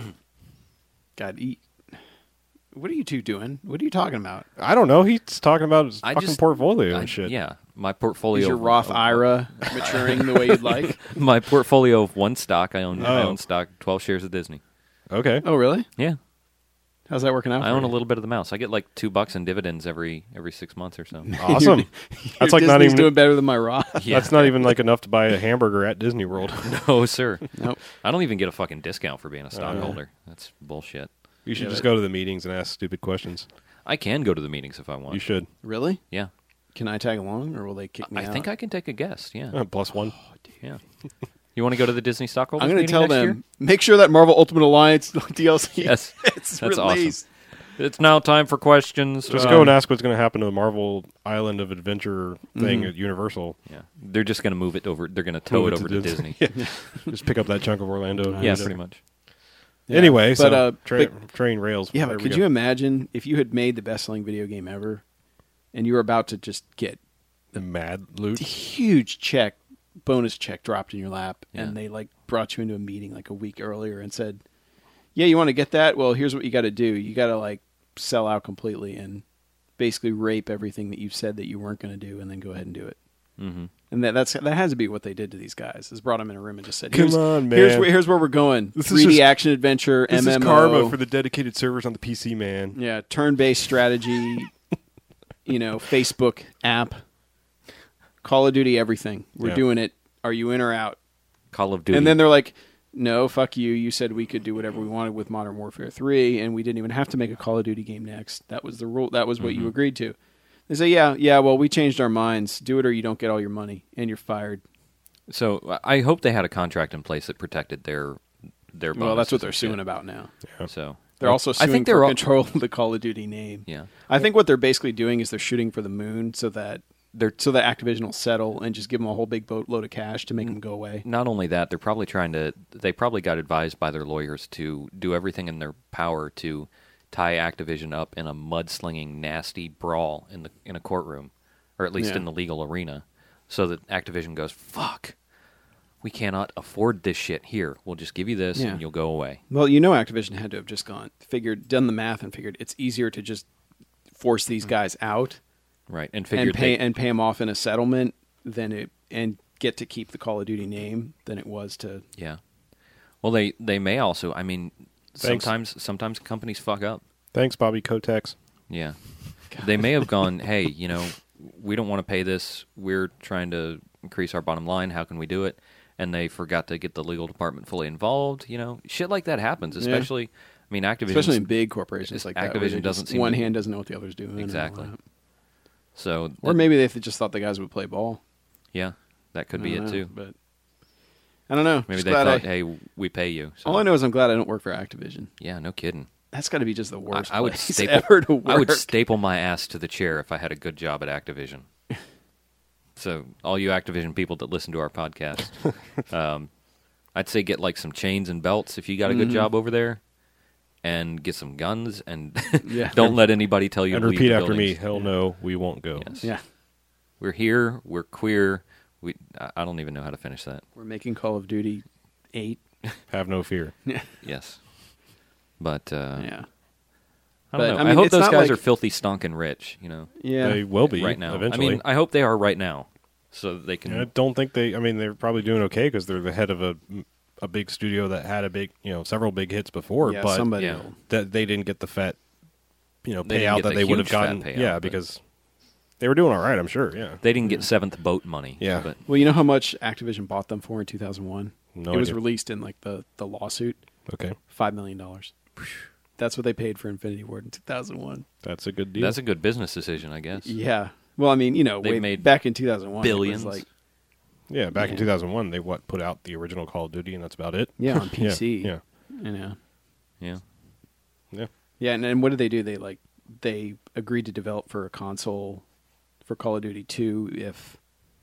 God, eat. What are you two doing? What are you talking about? I don't know. He's talking about his I fucking just- portfolio I- and shit. Yeah, my portfolio. Is your of- Roth of- I R A maturing the way you'd like? My portfolio of one stock. I own. I Oh. own stock. Twelve shares of Disney. Okay. Oh, really? Yeah, How's that working out? I for own a you? little bit of the mouse. I get like two bucks in dividends every every six months or so. Awesome. Your That's like not Disney's even. doing better than my Roth. Yeah. That's not even like enough to buy a hamburger at Disney World. No, sir. Nope. I don't even get a fucking discount for being a stockholder. That's bullshit. You should Yeah, just but- go to the meetings and ask stupid questions. I can go to the meetings if I want. You should. Really? Yeah, Can I tag along, or will they kick me I out? think I can take a guest. Yeah, Uh, plus one. yeah. You want to go to the Disney stockholders I'm going to meeting tell next them. Make sure that Marvel Ultimate Alliance D L C. Year? Yes, it's that's released. awesome. It's now time for questions. Just Um, go and ask what's going to happen to the Marvel Island of Adventure thing Mhm. at Universal. Yeah, they're just going to move it over. They're going to tow Move it over to, Dis- Disney. Yeah. Just pick up that chunk of Orlando. and Yeah, use it. pretty much. Yeah. Anyway, but, so uh, tra- but- train rails. Yeah, There but we could go. you imagine if you had made the best-selling video game ever, and you were about to just get the mad a loot? huge check, bonus check dropped in your lap, Yeah. and they like brought you into a meeting like a week earlier and said, "Yeah, you want to get that? Well, here's what you got to do. You got to like sell out completely and basically rape everything that you said that you weren't going to do, and then go ahead and do it." hmm And that that's that has to be what they did to these guys. Is brought them in a room and just said, Come "Here's, on, man. here's where here's where we're going. This is three D just- action adventure, This M M O, is karma for the dedicated servers on the P C, man. yeah, turn-based strategy, you know, Facebook app, Call of Duty, everything. We're Yeah. doing it. Are you in or out?" Call of Duty. And then they're like, "No, fuck you. You said we could do whatever we wanted with Modern Warfare three, and we didn't even have to make a Call of Duty game next. That was the rule. That was what Mhm. you agreed to." They say, "Yeah, yeah. Well, we changed our minds. Do it, or you don't get all your money, and you're fired." so I hope they had a contract in place that protected their their. Well, that's bonuses what they're and suing shit. about now. Yeah. So They're also I suing think for they're all- control of the Call of Duty name. yeah, I think what they're basically doing is they're shooting for the moon so that they're so that Activision will settle and just give them a whole big boatload of cash to make them go away. not only that, they're probably trying to. They probably got advised by their lawyers to do everything in their power to tie Activision up in a mudslinging, nasty brawl in the in a courtroom, or at least Yeah. in the legal arena, so that Activision goes, "Fuck, we cannot afford this shit here. We'll just give you this, Yeah. and you'll go away." Well, you know, Activision had to have just gone, figured, done the math, and figured it's easier to just force these guys out Right, and and figured pay they, and pay them off in a settlement than it and get to keep the Call of Duty name than it was to. yeah. Well, they they may also. I mean, Thanks. sometimes sometimes companies fuck up. Thanks, Bobby Kotex. Yeah. They may have gone, hey, you know, we don't want to pay this. We're trying to increase our bottom line. How can we do it? And they forgot to get the legal department fully involved. You know, shit like that happens, especially, I mean, Activision. Especially in big corporations like that. where Activision they doesn't just- seem one to- hand doesn't know what the other's doing. and all Exactly. that. So, Or maybe they just thought the guys would play ball. yeah, that could be I don't it know, too. But I don't know. Maybe Just they glad thought, I- hey, we pay you. So, all I know is I'm glad I don't work for Activision. yeah, no kidding. That's got to be just the worst I, I would place staple. ever to work. I would staple my ass to the chair if I had a good job at Activision. So, all you Activision people that listen to our podcast, um, I'd say get like some chains and belts if you got a good Mhm. job over there, and get some guns, and Yeah. don't let anybody tell you And to leave repeat the after me. buildings. Hell no, we won't go. Yes. Yeah, We're here. We're queer. We. I I don't even know how to finish that. we're making Call of Duty eight. Have no fear. Yes. But uh, Yeah, I don't But, know. I I, mean, hope it's those not guys like- are filthy, stonking rich. You know, yeah. They will be right now. eventually. I mean, I hope they are right now, so that they can. I don't think they. I mean, they're probably doing okay because they're the head of a a big studio that had a big, you know, several big hits before. yeah, but somebody. yeah. will- that they didn't get the fat, you know, They didn't payout get that the they would have huge fat gotten. payout, yeah, but- because they were doing all right. I'm sure. Yeah. They didn't get seventh boat money. Yeah. But Well, you know how much Activision bought them for in two thousand one? No it was idea. released in like the, the lawsuit. Okay, Five million dollars. That's what they paid for Infinity Ward in two thousand one. that's a good deal. that's a good business decision, I guess. Yeah. Well, I mean, you know, They've way made back in two thousand one, billions. It was like, yeah, back in Yeah. two thousand one, they what put out the original Call of Duty, and that's about it. yeah, on P C. Yeah, You know. Yeah. yeah. Yeah, and, and what did they do? They like they agreed to develop for a console for Call of Duty two if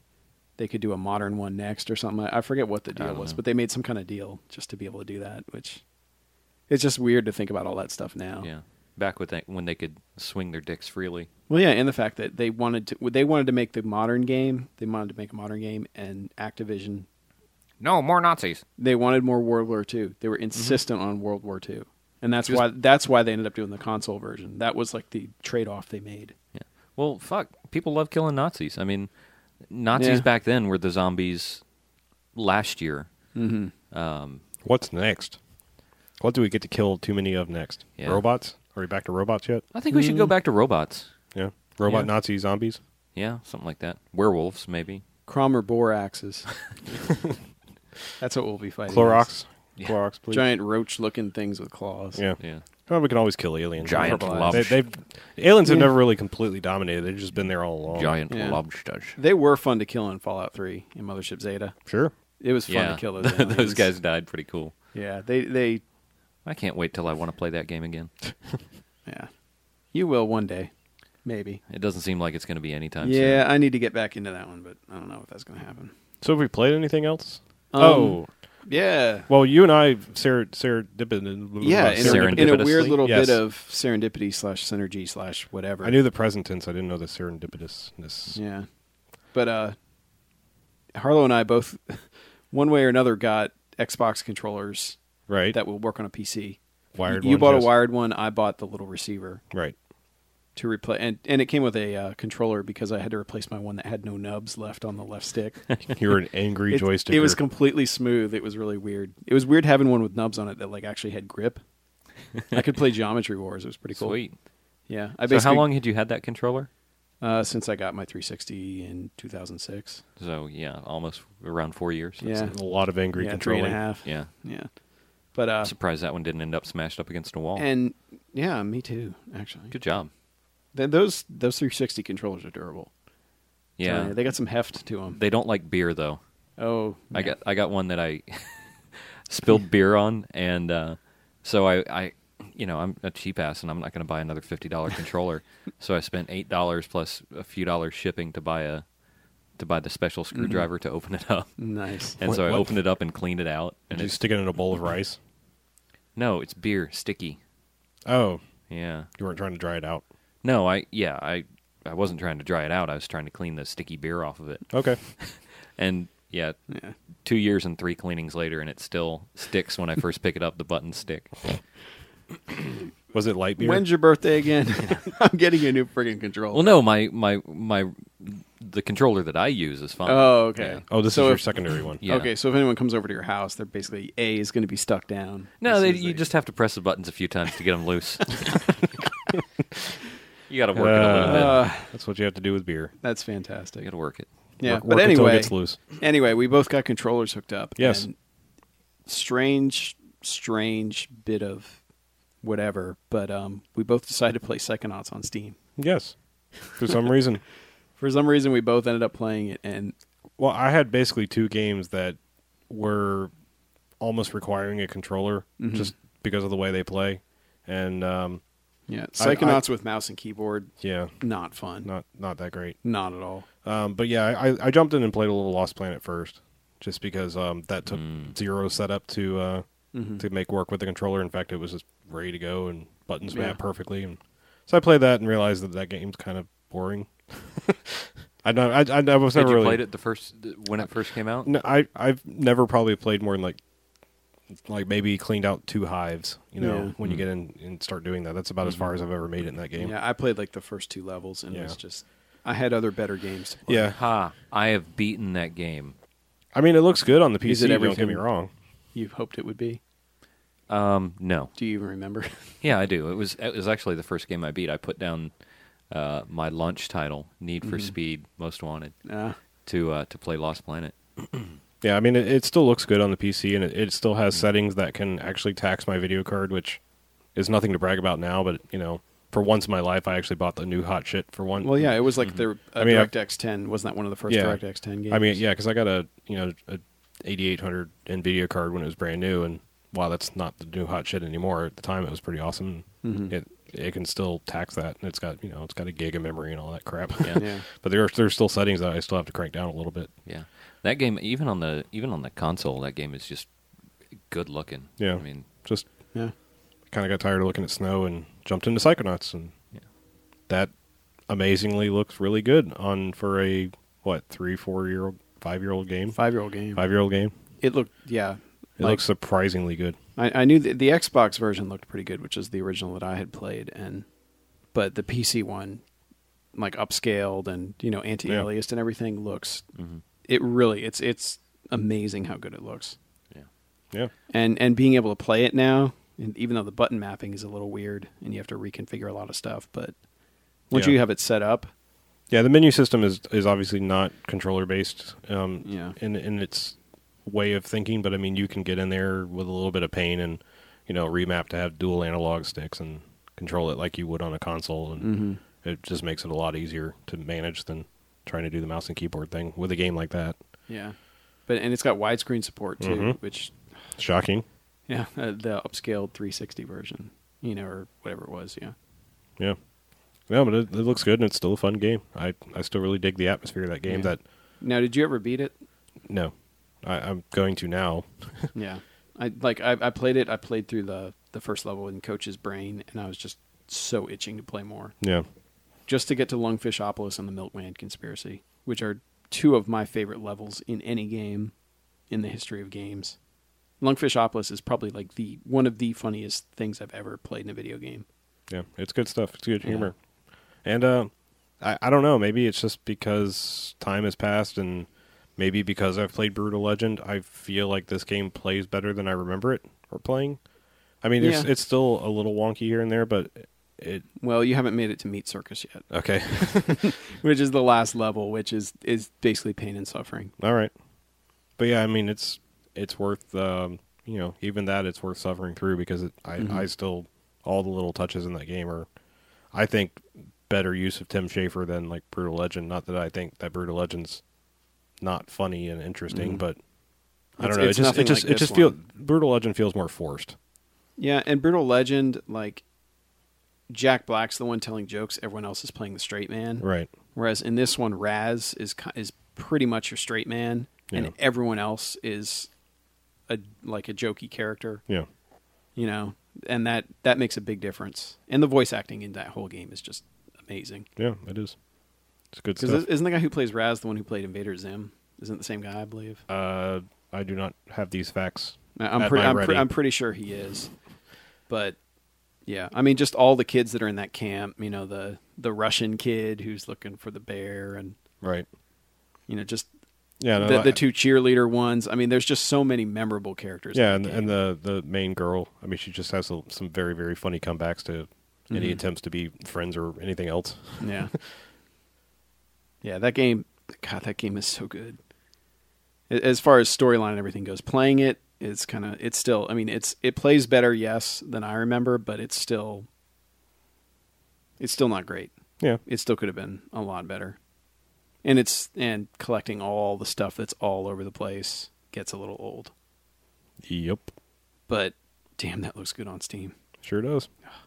they could do a modern one next or something. I I forget what the I deal don't was, know. but they made some kind of deal just to be able to do that, which it's just weird to think about all that stuff now. Yeah, back with that, when they could swing their dicks freely. Well, yeah, and the fact that they wanted to they wanted to make the modern game, they wanted to make a modern game, and Activision, No, more Nazis. they wanted more World War Two. They were insistent on World War Two. And that's Just- why that's why they ended up doing the console version. That was like the trade-off they made. Yeah. Well, fuck. People love killing Nazis. I mean, Nazis Yeah. back then were the zombies last year. Mm-hmm. Um, What's next? What do we get to kill too many of next? Yeah. Robots? Are we back to robots yet? I think we should go Mm. back to robots. Yeah. Robot Yeah. Nazi zombies? Yeah, something like that. Werewolves, maybe. Cromer boar axes. That's what we'll be fighting. Clorox? Yeah. Clorox, please. Giant roach-looking things with claws. Yeah. Yeah. Well, we can always kill aliens. Giant Purple eyes. lobsters. They, they've aliens have Yeah. never really completely dominated. They've just been there all along. Giant Yeah. lobsters. They were fun to kill in Fallout three in Mothership Zeta. Sure. It was fun Yeah. to kill those. Those aliens. guys died pretty cool. Yeah, they they I can't wait till I want to play that game again. yeah. You will one day, maybe. It doesn't seem like it's going to be anytime Yeah, soon. I need to get back into that one, but I don't know if that's going to happen. So have we played anything else? Um, oh. Yeah. Well, you and I, Sarah, Sarah Dippin, Yeah, in a, Serendipitously? in a weird little Yes. bit of serendipity slash synergy slash whatever. I knew the present tense. I didn't know the serendipitousness. Yeah. But uh Harlow and I both one way or another got Xbox controllers Right. that will work on a P C. Wired You one, bought yes. a wired one, I bought the little receiver Right. to replace and, and it came with a uh, controller because I had to replace my one that had no nubs left on the left stick. You're an angry It, joystick. it was completely smooth. It was really weird. It was weird having one with nubs on it that like actually had grip. I could play Geometry Wars. It was pretty cool. Sweet. Yeah. I So how basically- long had you had that controller? Uh, since I got my three sixty in two thousand six. So, yeah, almost around four years. Yeah. a lot of angry Yeah, three controlling. and a half. Yeah. Yeah. But uh, I'm surprised that one didn't end up smashed up against a wall. and yeah, me too. Actually, Good job. Th- those those three sixty controllers are durable. Yeah. Telling you, they got some heft to them. They don't like beer, though. Oh, I yeah. got I got one that I spilled beer on, and uh, so I, I, you know, I'm a cheap ass, and I'm not going to buy another fifty dollar controller. So I spent eight dollars plus a few dollars shipping to buy a to buy the special screwdriver to open it up. nice. And What- so I what- opened it up and cleaned it out. And Did you it's, stick it in a bowl of rice? no, it's beer, sticky. Oh, Yeah. you weren't trying to dry it out. No, I yeah I I wasn't trying to dry it out. I was trying to clean the sticky beer off of it. Okay. And yeah, Yeah. two years and three cleanings later, and it still sticks when I first pick it up. The buttons stick. Was it light beer? When's your birthday again? I'm getting a new friggin' controller. Well, no, my my my the controller that I use is fine. Oh, okay. Yeah. oh, this So is your if- secondary one. Yeah. Okay, so if anyone comes over to your house, they're basically A is going to be stuck down. No, as they, soon as you they- just have to press the buttons a few times to get them loose. You got to work it a little bit. Uh, That's what you have to do with beer. that's You fantastic. got to work it. Yeah, Work- but work until it anyway, gets loose. anyway, we both got controllers hooked up. Yes. And strange, strange bit of whatever, but um, we both decided to play Psychonauts on Steam. Yes. For some reason. For some reason, we both ended up playing it, and Well, I had basically two games that were almost requiring a controller Mhm. just because of the way they play. And um, yeah, I- Psychonauts with mouse and keyboard, yeah, not fun. not not that great. Not at all. Um, but yeah, I, I jumped in and played a little Lost Planet first, just because um, that took Mm. zero setup to uh, Mhm. to make work with the controller. In fact, it was just ready to go and buttons Yeah. map perfectly. And so I played that and realized that that game's kind of boring. I know. I, I, I was Had never you really played it the first when it first came out? No, I I've never probably played more than like like maybe cleaned out two hives. You know, Yeah. when you Mm. get in and start doing that, that's about as far as I've ever made it in that game. Yeah, I played like the first two levels, and it was Yeah. just I had other better games to play. Yeah. Ha! I have beaten that game. I mean, it looks good on the P Is C. it Don't get everything- me wrong. You hoped it would be. Um, no. Do you even remember? Yeah, I do. It was it was actually the first game I beat. I put down uh, my launch title, Need for Mhm. Speed, Most Wanted, uh, to uh, to play Lost Planet. Yeah, I mean, it, it still looks good on the P C, and it, it still has settings that can actually tax my video card, which is nothing to brag about now. But you know, for once in my life, I actually bought the new hot shit for one. well, yeah, it was like their uh, I mean, I- DirectX ten. Wasn't that one of the first Yeah. DirectX ten games? I mean, yeah, because I got a you know a eighty-eight hundred Nvidia card when it was brand new, and while that's not the new hot shit anymore, at the time it was pretty awesome. Mhm. It it can still tax that, and it's got you know it's got a gig of memory and all that crap. Yeah. Yeah. But there are there's still settings that I still have to crank down a little bit. Yeah, that game even on the even on the console, that game is just good looking. Yeah. I mean, Just Yeah. kind of got tired of looking at snow and jumped into Psychonauts, and Yeah. that amazingly looks really good on for a what three, four year old, five year old game, Five year old game. five year old game. It looked yeah. It like- looks surprisingly good. I, I knew the, the Xbox version looked pretty good, which is the original that I had played, and but the P C one, like upscaled and you know anti-aliased and everything, looks mm-hmm. it really it's it's amazing how good it looks, yeah, Yeah, and and being able to play it now, and even though the button mapping is a little weird and you have to reconfigure a lot of stuff, but once Yeah. you have it set up, yeah. The menu system is is obviously not controller based. Um, Yeah. in in its way of thinking, but I mean, you can get in there with a little bit of pain and you know remap to have dual analog sticks and control it like you would on a console, and mm-hmm. it just makes it a lot easier to manage than trying to do the mouse and keyboard thing with a game like that. yeah, but and it's got widescreen support too, Mhm. which Shocking. yeah, uh, the upscaled three sixty version, you know, or whatever it was, yeah. Yeah. Yeah, but it, it looks good and it's still a fun game. I, I still really dig the atmosphere of that game. Yeah. That Now, did you ever beat it? no, I, I'm going to now. Yeah, I like I, I played it. I played through the the first level in Coach's brain, and I was just so itching to play more, Yeah. just to get to Lungfishopolis and the Milkman Conspiracy, which are two of my favorite levels in any game in the history of games. Lungfishopolis is probably like the one of the funniest things I've ever played in a video game. Yeah, it's good stuff. It's good Yeah. humor. And uh, I, I don't know, maybe it's just because time has passed and maybe because I've played Brutal Legend, I feel like this game plays better than I remember it or playing. I mean, it's, Yeah. it's still a little wonky here and there, but it... Well, you haven't made it to Meat Circus yet, Okay. which is the last level, which is, is basically pain and suffering. All right. But yeah, I mean, it's it's worth, um, you know, even that it's worth suffering through because it, I, Mhm. I still, all the little touches in that game are, I think, better use of Tim Schafer than like Brutal Legend. Not that I think that Brutal Legend's not funny and interesting, Mhm. but I It's- don't know. It it's just, nothing it just, like it this just feels, one. Brutal Legend feels more forced. Yeah, and Brutal Legend, like, Jack Black's the one telling jokes. Everyone else is playing the straight man. Right. Whereas in this one, Raz is ki- is pretty much your straight man, and Yeah. everyone else is a like a jokey character. Yeah. You know, and that that makes a big difference. And the voice acting in that whole game is just amazing. Yeah, it is. It's good Because stuff. isn't the guy who plays Raz the one who played Invader Zim? Isn't it the same guy? I believe. Uh, I do not have these facts. I'm At pretty. my I'm, pre- ready. I'm pretty sure he is. But yeah, I mean, just all the kids that are in that camp. You know, the the Russian kid who's looking for the bear, and Right. you know, just Yeah. No, the, I- the two cheerleader ones. I mean, there's just so many memorable characters. Yeah, in and, that and game. the, the main girl, I mean, she just has a, some very, very funny comebacks to any Mhm. attempts to be friends or anything else. yeah, yeah, that game. God, that game is so good. A- As far as storyline and everything goes, playing it is kind of. It's still. I mean, it's it plays better, yes, than I remember, but it's still. It's still not great. Yeah. It still could have been a lot better. And it's and collecting all the stuff that's all over the place gets a little old. Yep. But damn, that looks good on Steam. Sure does.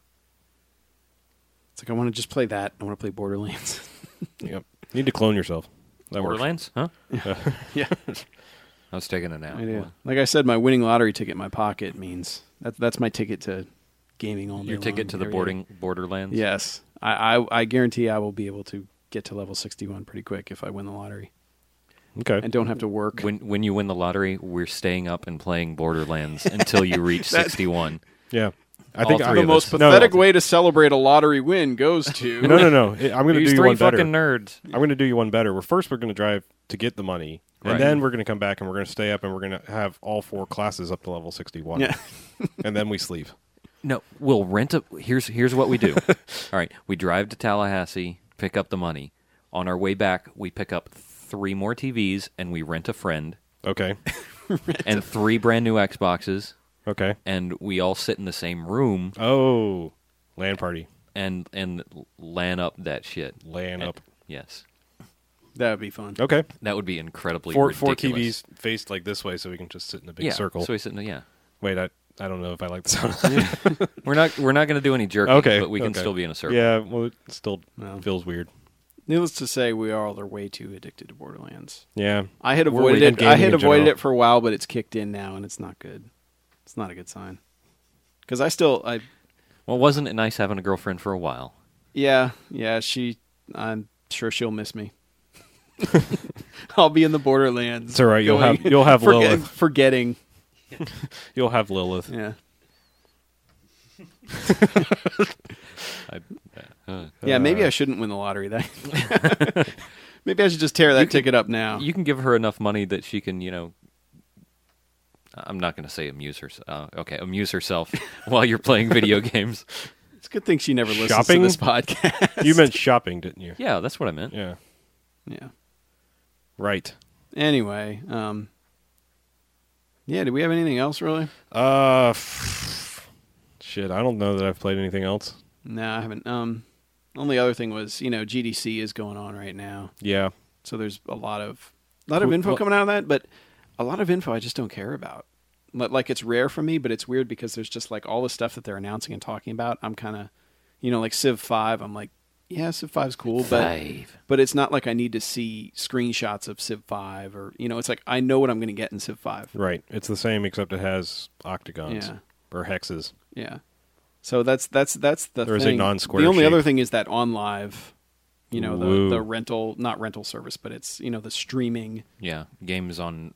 It's like I want to just play that. I want to play Borderlands. Yep. Need to clone yourself. That works. Borderlands, huh? yeah, I was taking a nap. I do. Like I said, my winning lottery ticket in my pocket means that that's my ticket to gaming all day Your ticket long, to the every boarding Borderlands. day. Yes, I, I I guarantee I will be able to get to level sixty-one pretty quick if I win the lottery Okay. and don't have to work. When when you win the lottery, we're staying up and playing Borderlands until you reach sixty-one. Yeah. I All think three I, the of most us. No, pathetic no. way to celebrate a lottery win goes to No, no, no. I'm going to These do you three one better. fucking nerds. I'm going to do you one better. We're first we're going to drive to get the money, and Right. then we're going to come back and we're going to stay up and we're going to have all four classes up to level sixty-one. Yeah. And then we sleep. No, we'll rent a. Here's here's what we do. All right, we drive to Tallahassee, pick up the money. On our way back, we pick up three more T Vs and we rent a friend Okay. and three brand new Xboxes, Okay. and we all sit in the same room Oh, LAN party. and and LAN up that shit. LAN And- up. Yes, That would be fun. Okay. that would be incredibly Four four ridiculous. T Vs faced like this way, so we can just sit in a big yeah, circle. So we sit in the, yeah. Wait, I, I don't know if I like the sound of that. We're not we're not going to do any jerking, Okay, but we can okay. still be in a circle. Yeah, well, it still No. feels weird. Needless to say, we all are way too addicted to Borderlands. Yeah. I had We're avoided way- it. gaming I had in avoided general. it for a while, but it's kicked in now, and it's not good. It's not a good sign. Because I still, I Well, wasn't it nice having a girlfriend for a while? yeah, yeah. She, I'm sure she'll miss me. I'll be in the Borderlands. It's all right. You'll going- have you'll have forget- Lilith. forgetting. You'll have Lilith. Yeah, I, uh, yeah. Maybe Uh, I shouldn't win the lottery. That maybe I should just tear that You can- ticket up now. you can give her enough money that she can, you know. I'm not going to say amuse herself. Uh, okay, amuse herself while you're playing video games. It's a good thing she never listens Shopping? to this podcast. You meant shopping, didn't you? Yeah, that's what I meant. Yeah. yeah. Right. Anyway, um, yeah. Do we have anything else really? Uh, f- shit. I don't know that I've played anything else. No, I haven't. Um, only other thing was, you know, G D C is going on right now, Yeah. so there's a lot of a lot of Cool. info Well- coming out of that, but a lot of info I just don't care about. Li- Like it's rare for me, but it's weird because there's just like all the stuff that they're announcing and talking about. I'm kind of, you know, like Civ five. I'm like, yeah, Civ five's cool, but Five. but it's not like I need to see screenshots of Civ five or you know, it's like I know what I'm going to get in Civ five. Right. It's the same except it has octagons Yeah. or hexes. Yeah. So that's that's that's the Or is it thing. non-square The only shape? other thing is that on live, you know, Woo. the the rental not rental service, but it's you know the streaming. Yeah, games on.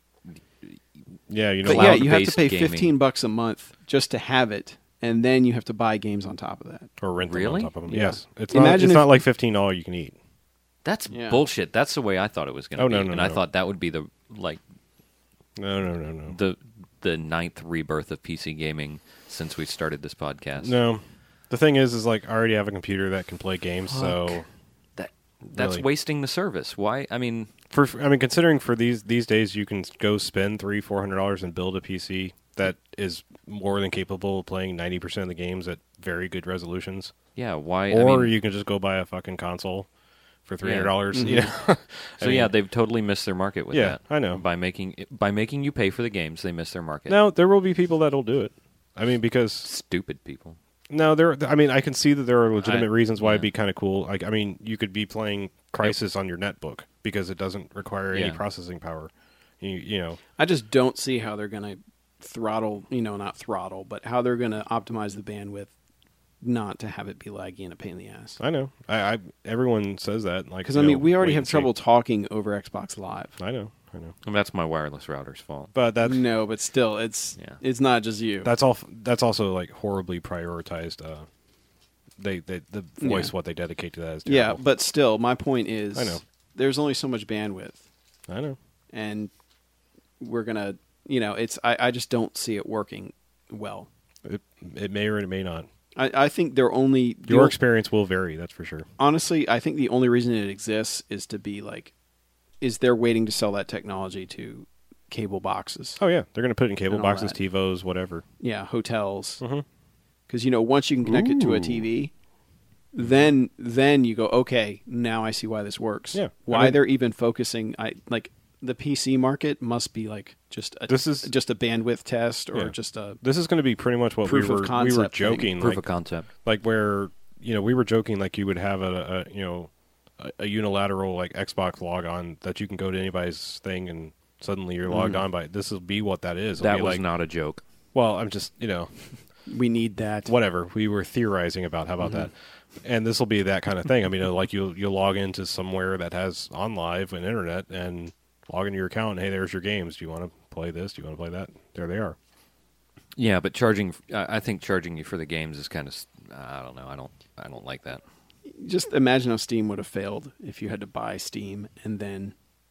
Yeah, you know. But yeah, you have to Cloud-based pay gaming. fifteen bucks a month just to have it, and then you have to buy games on top of that. Or rent them Really? on top of them. Yeah. Yes. It's not. Imagine It's if- not like fifteen dollars you can eat. That's Yeah. bullshit. That's the way I thought it was going to Oh, be, no, no, and I no. thought that would be the like No, no, no, no. the the ninth rebirth of P C gaming since we started this podcast. No. The thing is, is like I already have a computer that can play games, so that that's Really. wasting the service. Why? I mean, for I mean, considering for these these days, you can go spend three, four hundred dollars and build a P C that is more than capable of playing ninety percent of the games at very good resolutions. yeah. Why? Or I mean, you can just go buy a fucking console for three hundred Yeah. dollars. Mhm. You know? I so mean, yeah, they've totally missed their market with Yeah, that. I know. By making by making you pay for the games, they miss their market. Now there will be people that'll do it. I mean, because Stupid people. no, there. I mean, I can see that there are legitimate I- reasons why it'd yeah. be kind of cool. Like, I mean, you could be playing Crysis on your netbook because it doesn't require any Yeah. processing power. You, you know, I just don't see how they're going to throttle, you know, not throttle, but how they're going to optimize the bandwidth, not to have it be laggy and a pain in the ass. I know. I, I everyone says that. Like, Because you I mean, know, we already wait have and see. trouble talking over Xbox Live. I know. I know. And that's my wireless router's fault. But that's No, but still, it's Yeah. it's not just you. that's all. That's also like horribly prioritized. Uh, they, they the voice Yeah. what they dedicate to that is yeah, terrible. but still, my point is, I know. there's only so much bandwidth, I know. and we're gonna, you know, it's I, I just don't see it working well. It, it may or it may not. I, I think they're only the Your o- experience will vary. That's for sure. honestly, I think the only reason it exists is to be like, is they're waiting to sell that technology to cable boxes. Oh yeah, they're going to put it in cable And all boxes, that. TiVos, whatever. Yeah, hotels. Mm-hmm. Because you know, once you can connect it to a T V, then then you go, okay, now I see why this works. Yeah, I why mean- they're even focusing. I like the P C market must be like just a, This is- just a bandwidth test or Yeah. just a This is going to be pretty much what Proof we of were we concept were thing. joking Proof like, of concept. like where you know we were joking like you would have a, a you know a, a unilateral like Xbox log on that you can go to anybody's thing and suddenly you're logged Mhm. on by this will be what that is. It'll That be was like, not a joke. well, I'm just you know we need that. whatever we were theorizing about. How about Mm-hmm. that? And this will be that kind of thing. I mean, like you'll you'll log into somewhere that has on live and internet and log into your account. And, hey, there's your games. Do you want to play this? Do you want to play that? There they are. Yeah, but charging. I I think charging you for the games is kind of. I don't know. I don't. I don't like that. Just imagine how Steam would have failed if you had to buy Steam and then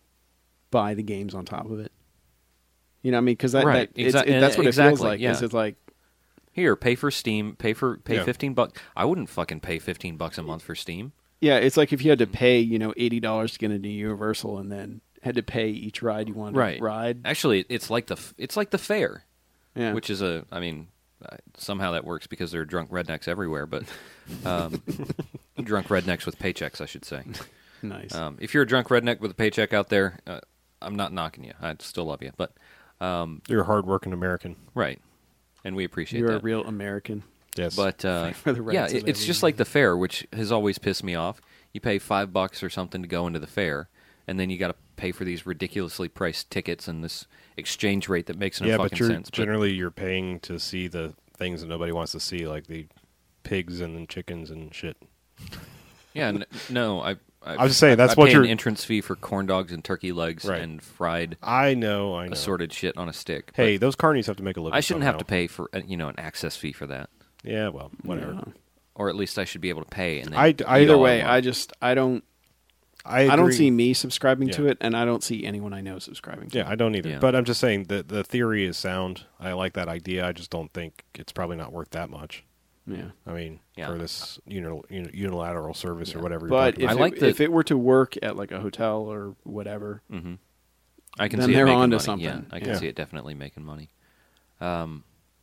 buy the games on top of it. You know what I mean? Because that, Right. that, it's, Exac- it, that's what it feels exactly, like. yeah. Is it's like, Here, pay for Steam. Pay for pay Yeah. fifteen bucks. I wouldn't fucking pay fifteen bucks a month for Steam. yeah, it's like if you had to pay, you know, eighty dollars to get into Universal and then had to pay each ride you wanted Right. to ride. Actually, it's like the f- it's like the fair, Yeah. which is a. I mean, uh, somehow that works because there are drunk rednecks everywhere. But um, drunk rednecks with paychecks, I should say. nice. Um, if you're a drunk redneck with a paycheck out there, uh, I'm not knocking you. I still love you, but um, You're a hardworking American. right. and we appreciate You're that. a real American. Yes. But uh, For the rights yeah, of it, it's just everyone. like the fair, which has always pissed me off. You pay five bucks or something to go into the fair, and then you got to pay for these ridiculously priced tickets and this exchange rate that makes no yeah, fucking but you're sense. But generally you're paying to see the things that nobody wants to see, like the pigs and the chickens and shit. yeah, n- no, I. I, I was just saying, I- that's I what pay you're- an entrance fee for corn dogs and turkey legs Right. and fried I know, I know. assorted shit on a stick. Hey, but those carnies have to make a living. I shouldn't have to somehow. pay for uh, you know an access fee for that, Yeah, well, whatever. Yeah. or at least I should be able to pay. And then I- eat I- Either all way, want. I just I don't I, I don't agree. see me subscribing to Yeah. it, and I don't see anyone I know subscribing to Yeah, it. I don't either. Yeah. But I'm just saying that the theory is sound. I like that idea. I just don't think it's probably not worth that much. Yeah. I mean, Yeah. for this unil- uni- unilateral service or Yeah. whatever. You're But talking if, I about. it, like the- if it were to work at like a hotel or whatever, hmm I can Then see it they're making onto money. something. Yeah, I can Yeah. see it definitely making money. Um,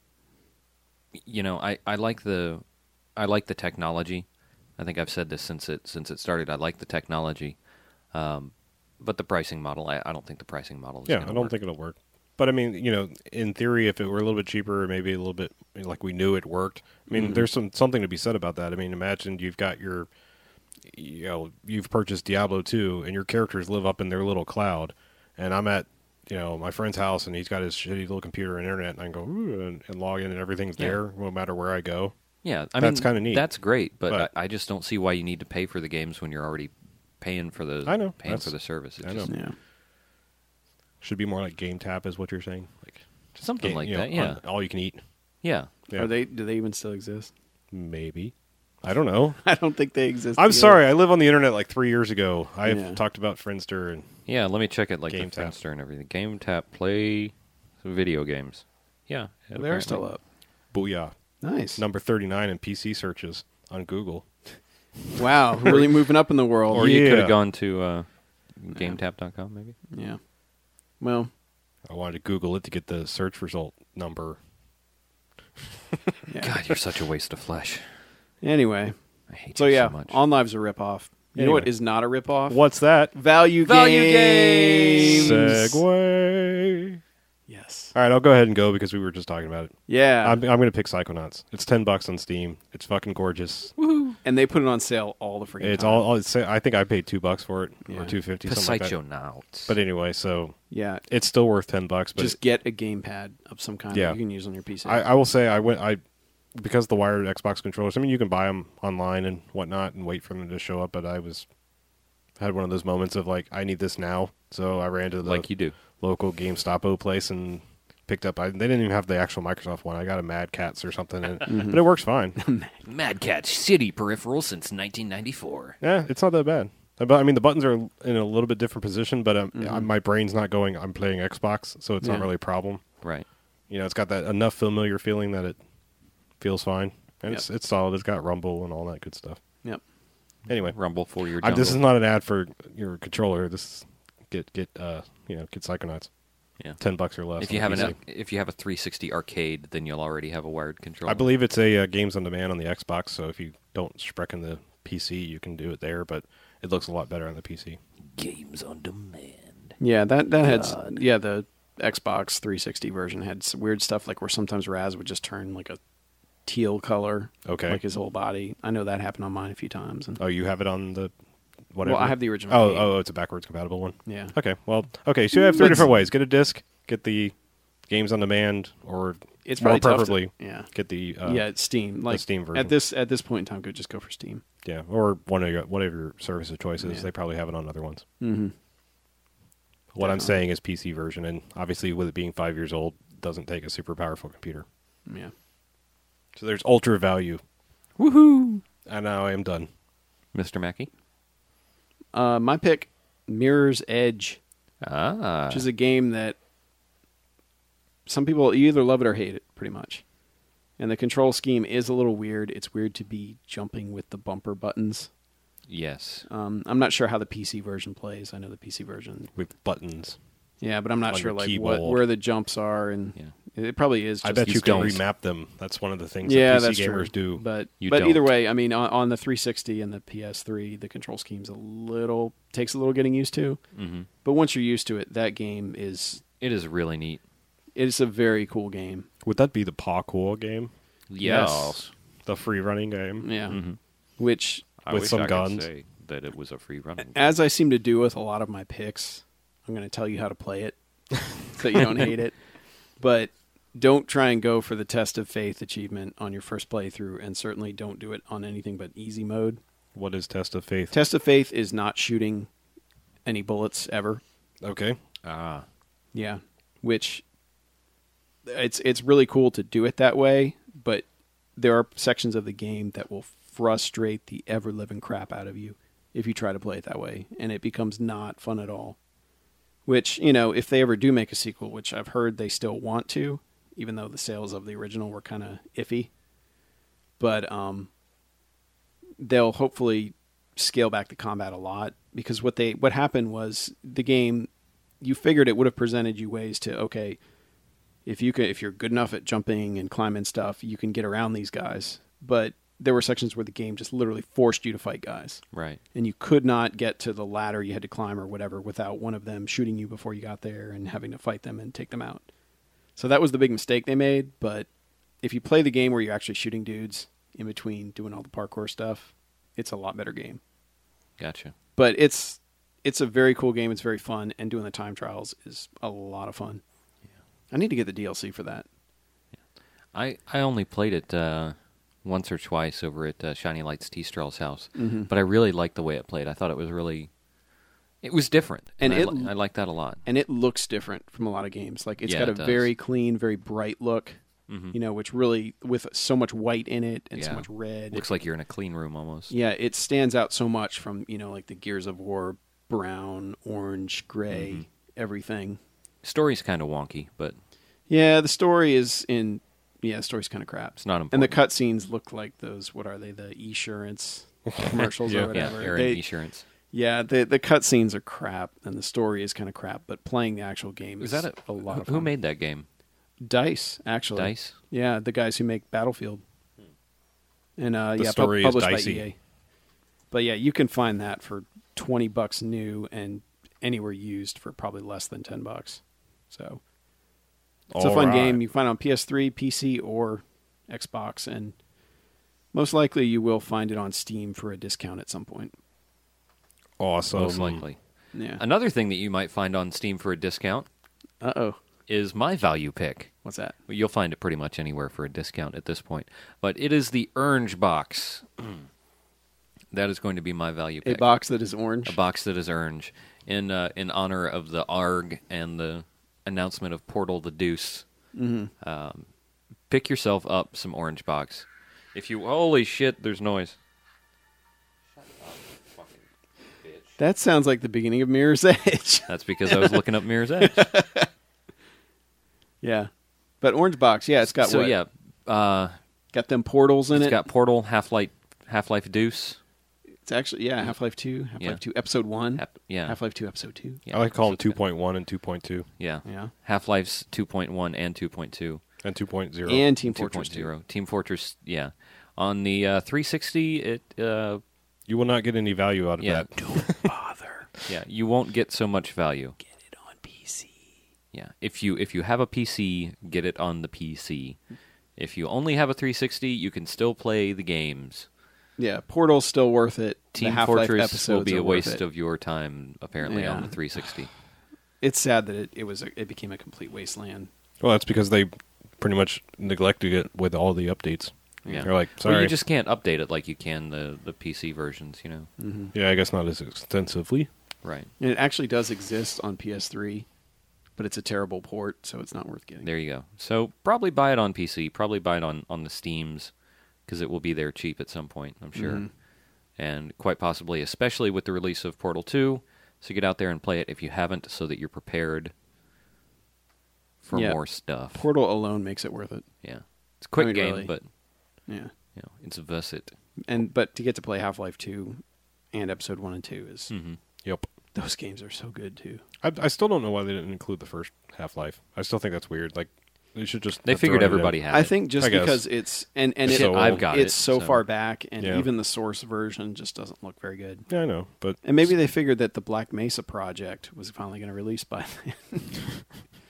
you know, I, I like the I like the technology. I think I've said this since it since it started. I like the technology, um, but the pricing model. I, I don't think the pricing model is. yeah, gonna I don't work. think it'll work. But I mean, you know, in theory, if it were a little bit cheaper, maybe a little bit like we knew it worked. I mean, Mhm. there's some something to be said about that. I mean, imagine you've got your, you know, you've purchased Diablo two, and your characters live up in their little cloud, and I'm at, you know, my friend's house, and he's got his shitty little computer and internet, and I can go Ooh, and, and log in, and everything's Yeah. there, no matter where I go. Yeah, I That's mean, kinda neat. That's great, but, But- I, I just don't see why you need to pay for the games when you're already paying for the. I know, paying that's- for the service. It I just- know. yeah. Should be more like Game Tap, is what you're saying, like Something game- like you know, that. Yeah, on- all you can eat. yeah. Yeah. Are they? Do they even still exist? Maybe. I don't know. I don't think they exist. I'm either. sorry. I live on the internet like three years ago. I've Yeah. talked about Friendster and Yeah, let me check it like Game the Tap. Friendster and everything. Game Tap, play video games. Yeah, They're still up. Booyah. Nice. Number thirty-nine in P C searches on Google. Wow, really moving up in the world. Or you could Yeah. have gone to uh, game tap dot com maybe. Yeah. Well, I wanted to Google it to get the search result number. yeah. God, you're such a waste of flesh. Anyway, I hate so you yeah, so much. On Live's a ripoff. You know Anyway. what is not a ripoff? What's that? Value, Value games. games. Segway. Yes. All right, I'll go ahead and go because we were just talking about it. Yeah. I'm, I'm going to pick Psychonauts. It's ten bucks on Steam. It's fucking gorgeous. and they put it on sale all the freaking It's time. all. all it's, I think I paid two bucks for it Yeah. or two fifty, something like that. Psychonauts. But anyway, so Yeah. it's still worth ten bucks. But Just get a gamepad of some kind Yeah. that you can use on your P C. I, I will say I went I because the wired Xbox controllers. I mean, you can buy them online and whatnot and wait for them to show up. But I was had one of those moments of like, I need this now. So I ran to the like you do. local GameStop place and picked up. I, they didn't even have the actual Microsoft one. I got a Mad Catz or something, and, but it works fine. Mad Cat City peripheral since nineteen ninety-four. Yeah, it's not that bad. But I mean, the buttons are in a little bit different position, but um, Mhm. my brain's not going. I'm playing Xbox, so it's not Yeah. really a problem. Right. You know, it's got that enough familiar feeling that it feels fine, and Yep. it's it's solid. It's got rumble and all that good stuff. Yep. Anyway, Rumble for your I, jungle. this is not an ad for your controller. This is get get uh you know get Psychonauts. Yeah. Ten bucks or less. If you on have P an C. if you have a three sixty arcade, then you'll already have a wired controller. I believe it's a uh, games on demand on the Xbox. So if you don't sprechen the P C, you can do it there. But it looks a lot better on the P C. games on demand. Yeah, that that had s- God. yeah the Xbox three sixty version had some weird stuff like where sometimes Raz would just turn like a teal color, Okay. like his whole body. I know that happened on mine a few times. And Oh, you have it on the whatever. well, I have the original. Oh, game. oh, it's a backwards compatible one. yeah. Okay, well, okay. So you have three That's- different ways: get a disc, get the games on demand, or It's more probably tough to- preferably yeah. get the uh, yeah, it's Steam. Like Steam version. at this at this point in time, could just go for Steam. yeah, or one of your whatever your service of choice is. Yeah. They probably have it on other ones. Mm-hmm. What I'm Definitely. saying is P C version, and obviously with it being five years old, doesn't take a super powerful computer. Yeah. So there's ultra value. Woohoo! And now I am done. Mister Mackey? Uh, my pick, Mirror's Edge, Ah. which is a game that some people you either love it or hate it, pretty much. And the control scheme is a little weird. It's weird to be jumping with the bumper buttons. yes. Um, I'm not sure how the P C version plays. I know the P C version, With buttons. yeah, but I'm not On sure your like what keyboard. where the jumps are, and Yeah. it probably is. Just I bet you you can don't. remap them. That's one of the things yeah, that that's P C gamers true. do. But You but either don't. way, I mean, on, on the three sixty and the P S three, the control scheme's a little takes a little getting used to. hmm But once you're used to it, that game is It is really neat. It's a very cool game. Would that be the Parkour game? Yes. The free running game? Yeah. Mhm. Which, I With wish some I guns. could say that it was a free running. as I seem to do with a lot of my picks, I'm going to tell you how to play it so you don't hate it. But don't try and go for the Test of Faith achievement on your first playthrough, and certainly don't do it on anything but easy mode. What is Test of Faith? Test of Faith is not shooting any bullets ever. Okay. Ah, Yeah, which it's it's really cool to do it that way, but there are sections of the game that will frustrate the ever living crap out of you if you try to play it that way, and it becomes not fun at all. Which, you know, if they ever do make a sequel, which I've heard they still want to, even though the sales of the original were kind of iffy, but um, they'll hopefully scale back the combat a lot, because what they what happened was the game, you figured it would have presented you ways to, okay, if you can, if you're good enough at jumping and climbing stuff, you can get around these guys. But there were sections where the game just literally forced you to fight guys, right. and you could not get to the ladder you had to climb or whatever without one of them shooting you before you got there and having to fight them and take them out. So that was the big mistake they made. But if you play the game where you're actually shooting dudes in between doing all the parkour stuff, it's a lot better game. Gotcha. But it's it's a very cool game. It's very fun, and doing the time trials is a lot of fun. Yeah. I need to get the D L C for that. I, I only played it uh, once or twice over at uh, Shiny Lights T-Strell's house, Mhm. but I really liked the way it played. I thought it was really, it was different, And and, it- I, li- I liked that a lot. And it looks different from a lot of games. Like, it's Yeah, got a it does. very clean, very bright look, Mhm. you know, which really, with so much white in it and so Yeah. much red. Looks like you're in a clean room almost. Yeah, it stands out so much from, you know, like the Gears of War brown, orange, gray, Mhm. everything. Story's kind of wonky, but Yeah, the story is in, yeah, the story's kind of crap. it's not And the important. cutscenes look like those, what are they, the Esurance commercials Yeah. or Yeah, whatever. Aaron They- Insurance. Yeah, the the cutscenes are crap, and the story is kind of crap. But playing the actual game is Is that a, a lot who, of fun. who made that game? Dice? Actually, Dice? Yeah, the guys who make Battlefield, and uh, The yeah, story is pub- published dicey. by E A. But yeah, you can find that for twenty bucks new, and anywhere used for probably less than ten bucks. So it's a All fun right. game. You can find it on P S three, P C, or Xbox, and most likely you will find it on Steam for a discount at some point. Awesome. Most likely. Yeah. Another thing that you might find on Steam for a discount Uh oh. is my value pick. What's that? Well, you'll find it pretty much anywhere for a discount at this point. But it is the Orange box. That is going to be my value A pick. box that is orange. A box that is orange. In uh, in honor of the A R G and the announcement of Portal the Deuce. Mm-hmm. Um, pick yourself up some Orange box. If you... Holy shit, there's noise. That sounds like the beginning of Mirror's Edge. That's because I was looking up Mirror's Edge. Yeah. But Orange Box, yeah, it's got so what? yeah, uh, Got them portals in it's it. got Portal, Half-Life, Half-Life Deuce. It's actually, yeah, Half-Life two, Half-Life Yeah. two, Episode one, Hap- yeah, Half-Life two, Episode two. yeah. I like to call them So it's got- two point one and two point two Yeah, Yeah. Half-Life's two point one and two point two. and two point oh. And Team two Fortress point two. oh. Team Fortress, yeah. On the uh, three sixty, it uh, You will not get any value out of Yeah. that. Don't bother. yeah, you won't get so much value. Get it on P C. Yeah, if you if you have a P C, get it on the P C. If you only have a three sixty, you can still play the games. Yeah, Portal's still worth it. The Team Half-Life Fortress episodes will be are a worth waste it. of your time, apparently, Yeah. on the three sixty. It's sad that it, it was a, it became a complete wasteland. Well, that's because they pretty much neglected it with all the updates. Yeah. They're like, Well, sorry. you just can't update it like you can the, the P C versions, you know? Mm-hmm. Yeah, I guess not as extensively. Right. And it actually does exist on P S three, but it's a terrible port, so it's not worth getting. There you go. So probably buy it on P C. Probably buy it on, on the Steams, because it will be there cheap at some point, I'm sure. Mhm. And quite possibly, especially with the release of Portal two, so get out there and play it if you haven't, so that you're prepared for Yeah. more stuff. Portal alone makes it worth it. Yeah. It's a quick I mean, game, really. but Yeah. you know, it's versat. And but to get to play Half-Life two and Episode one and two is Mm-hmm. Yep. those games are so good too. I, I still don't know why they didn't include the first Half Life. I still think that's weird. Like they should just. They have figured thrown it in. everybody had I it. think just I guess. because it's and and It's it, so I've got it's it, so, so- far back, and Yeah. even the source version just doesn't look very good. Yeah, I know, but And maybe they figured that the Black Mesa project was finally going to release by then.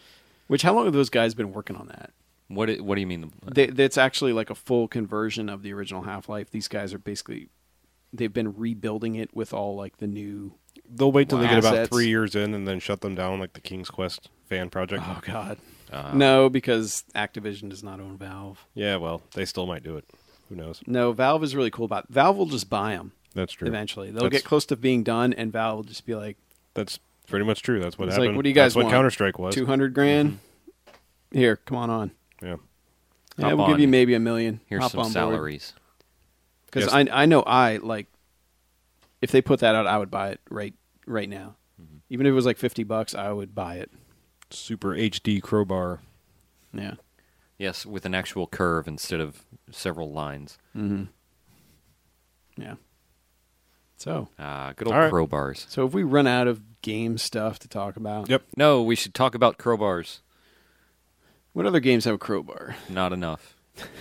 Which, how long have those guys been working on that? What i- What do you mean? They, that's actually like a full conversion of the original Half-Life. These guys are basically, they've been rebuilding it with all like the new. They'll wait till Wow. they get about Assets. three years in and then shut them down like the King's Quest fan project. Oh God, Uh, no, because Activision does not own Valve. Yeah, well, they still might do it. Who knows? No, Valve is really cool about. Valve will just buy them That's true. eventually. They'll That's- get close to being done, and Valve will just be like, That's pretty much true. That's what It's like, happened. what do you guys That's what want? Counter Strike was. two hundred grand. Here, come on on. Yeah. Yeah, Hop we'll give on. you maybe a million. Here's Hop some on board. salaries. Because Yes. I I know I like if they put that out, I would buy it right right now. Mm-hmm. Even if it was like fifty bucks, I would buy it. Super H D crowbar. Yeah. Yes, with an actual curve instead of several lines. Mm-hmm. Yeah. So Ah, good old All right. crowbars. so if we run out of game stuff to talk about, Yep. No, we should talk about crowbars. what other games have a crowbar? Not enough.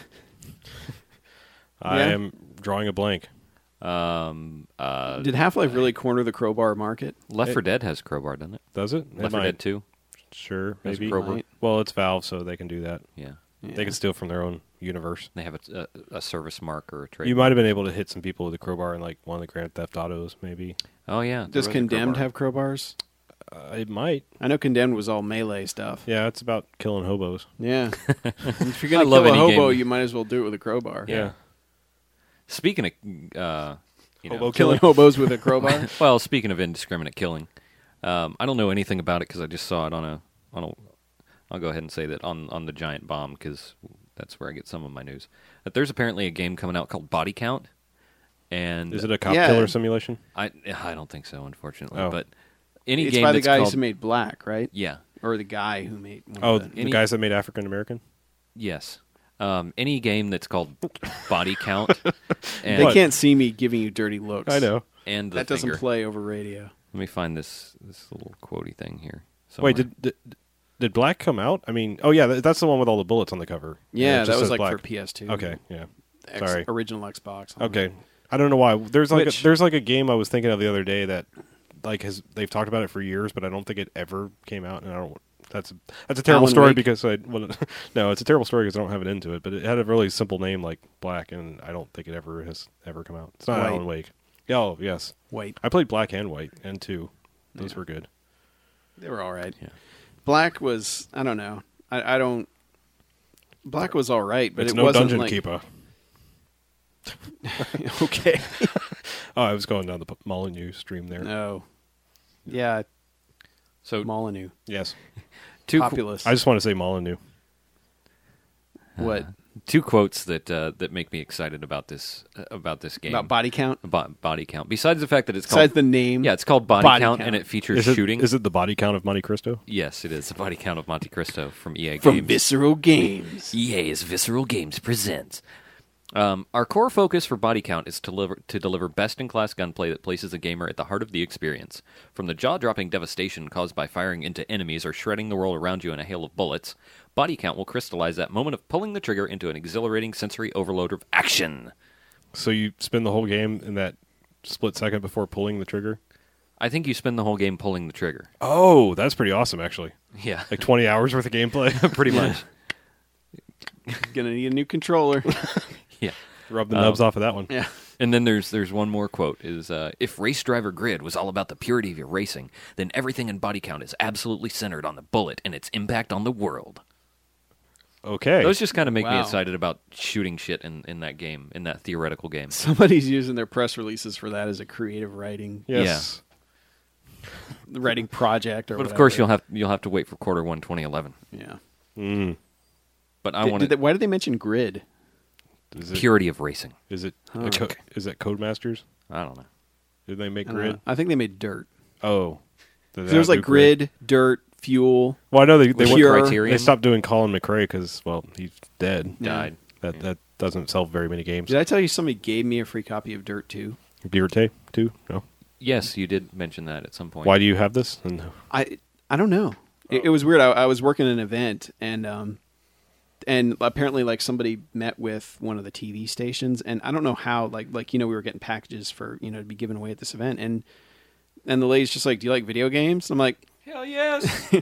I Yeah. am drawing a blank. Um, uh, Did Half-Life really corner the crowbar market? Left it- four Dead has crowbar, doesn't it? Does it? It Left four might. Dead two. Sure, Has maybe. crowbar. Might. Well, it's Valve, so they can do that. Yeah, Yeah. They can steal from their own universe. they have a, a, a service mark or a trade. You might have been able to hit some people with a crowbar in like one of the Grand Theft Autos, maybe. Oh yeah. there Does was a Condemned crowbar. have crowbars? Uh, it might. I know Condemned was all melee stuff. Yeah, it's about killing hobos. Yeah. if you're I gonna love kill a any hobo, game. you might as well do it with a crowbar. Yeah. Speaking of, uh, you know, Hobo Killing killing. hobos with a crowbar. well, speaking of indiscriminate killing, um, I don't know anything about it because I just saw it on a on a. I'll go ahead and say that on on the Giant Bomb because that's where I get some of my news. That there's apparently a game coming out called Body Count, and Is it a cop Yeah. killer simulation? I I don't think so, unfortunately. Oh. But any It's game by the that's guys called who made Black, right? yeah Or the guy who made. One Oh, of the, the Any- guys that made African American? yes um, any game that's called Body Count and they What? can't see me giving you dirty looks. I know. and the That doesn't finger. play over radio. Let me find this this little quotey thing here. Wait, somewhere. did, did did Black come out? I mean, oh yeah, that- that's the one with all the bullets on the cover. Yeah, it just that was says like Black. for P S two. Okay, yeah. X- Sorry. Original Xbox. Okay, I don't know why. There's like Which- a, there's like a game I was thinking of the other day that like has they've talked about it for years, but I don't think it ever came out, and I don't. That's that's a terrible Alan story Wake? because I well, no, it's a terrible story because I don't have it into it, but it had a really simple name like Black, and I don't think it ever has ever come out. It's not White. Alan Wake. Oh yes, Wait, I played Black and White and two. Those Yeah. were good. they were all right. Yeah. Black was. I don't know. I, I don't. Black was all right, but it's it no wasn't Dungeon like. Keeper. Okay. Oh, I was going down the P- Molyneux stream there. No. Yeah, so Molyneux. Yes, two qu- Populous. I just want to say Molyneux. What two quotes that uh, that make me excited about this uh, about this game about body count? Bo- body count. Besides the fact that it's Besides called the name. yeah, it's called Body, Body count, Count. and it features Is it, shooting. is it the body count of Monte Cristo? Yes, it is the Body Count of Monte Cristo from E A from Games. Visceral Games. E A's Visceral Games presents. Um, our core focus for Body Count is to deliver, to deliver best-in-class gunplay that places the gamer at the heart of the experience. From the jaw-dropping devastation caused by firing into enemies or shredding the world around you in a hail of bullets, Body Count will crystallize that moment of pulling the trigger into an exhilarating sensory overload of action. So you spend the whole game in that split second before pulling the trigger? I think you spend the whole game pulling the trigger. Oh, that's pretty awesome, actually. Yeah, Like twenty hours worth of gameplay. pretty much. Gonna need a new controller. Yeah. Rub the Um, nubs off of that one. Yeah. And then there's there's one more quote is uh, if Race Driver Grid was all about the purity of your racing, then everything in Body Count is absolutely centered on the bullet and its impact on the world. Okay. Those just kind of make me Wow. excited about shooting shit in, in that game, in that theoretical game. Somebody's using their press releases for that as a creative writing yes. writing project or But of whatever. course you'll have you'll have to wait for quarter one, twenty eleven. Yeah. Mm. But I Did- want did they- why did they mention grid? Is it, purity of racing. is it Oh. a co- is it Codemasters? I don't know. Did they make I don't Grid? know. I think they made dirt. Oh. Did There was that like do grid, dirt, fuel. Well, I know they they, Pure. went, Criterion. they stopped doing Colin McRae because well he's dead. Yeah. Died. That that doesn't sell very many games. Did I tell you somebody gave me a free copy of Dirt two? Dierte too? No. Yes, you did mention that at some point. Why do you have this? And I I don't know. It, it was weird. I, I was working an event and um and apparently like somebody met with one of the T V stations and I don't know how like like you know we were getting packages for you know to be given away at this event and and the lady's just like, do you like video games? I'm like, Hell yes.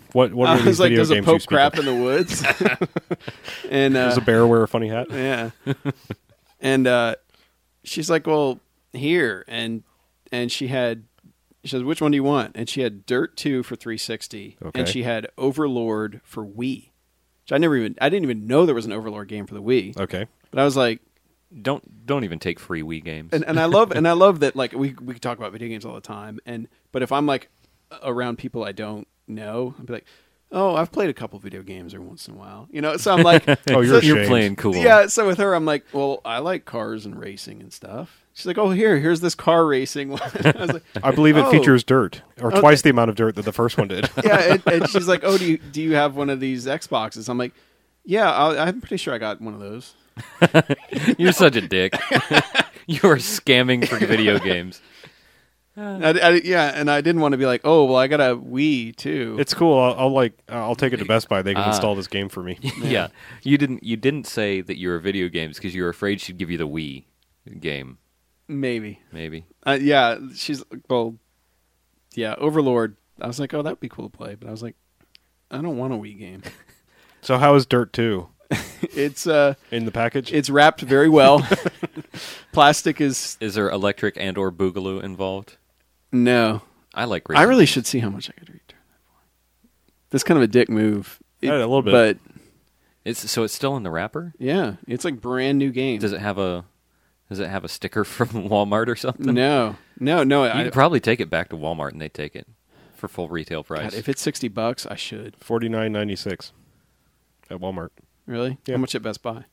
What what I are these was like, video does a games you pope speak crap of? in the woods? and uh, Does a bear wear a funny hat? yeah, and uh, she's like, well, here, and and she had, she says, which one do you want? And she had Dirt two for three sixty, Okay. and she had Overlord for Wii. Which I never even, I didn't even know there was an Overlord game for the Wii. Okay. But I was like, Don't don't even take free Wii games. and, and I love and I love that like we we talk about video games all the time, and but if I'm like around people I don't know, I'd be like, oh, I've played a couple video games every once in a while, you know. So I'm like, Oh, you're so- You're ashamed. playing cool. yeah. So with her, I'm like, well, I like cars and racing and stuff. She's like, oh, here, here's this car racing one. I was like, I believe it Oh. features dirt, or Okay. twice the amount of dirt that the first one did. yeah, and, and she's like, oh, do you do you have one of these Xboxes? I'm like, yeah, I'll, I'm pretty sure I got one of those. You're such a dick. You are scamming for video games. I, I- yeah, and I didn't want to be like, oh, well, I got a Wii too. It's cool. I'll, I'll like I'll take it to Best Buy. They can Ah. install this game for me. Yeah. You didn't you didn't say that you were video games because you were afraid she'd give you the Wii game, Maybe. maybe. Uh, yeah, she's well, yeah, Overlord. I was like, oh, that'd be cool to play, but I was like, I don't want a Wii game. So how is Dirt two It's uh, in the package? it's wrapped very well. Plastic is Is there electric and or boogaloo involved? no. I like I racing. really should see how much I could return that for. That's kind of a dick move. It- Yeah, a little bit. but It's so it's still in the wrapper? yeah, it's like brand new game. Does it have a does it have a sticker from Walmart or something? No, no, no. You I, could probably take it back to Walmart and they take it for full retail price. God, if it's sixty bucks, I should. Forty nine ninety six at Walmart. Really? Yeah. How much at Best Buy?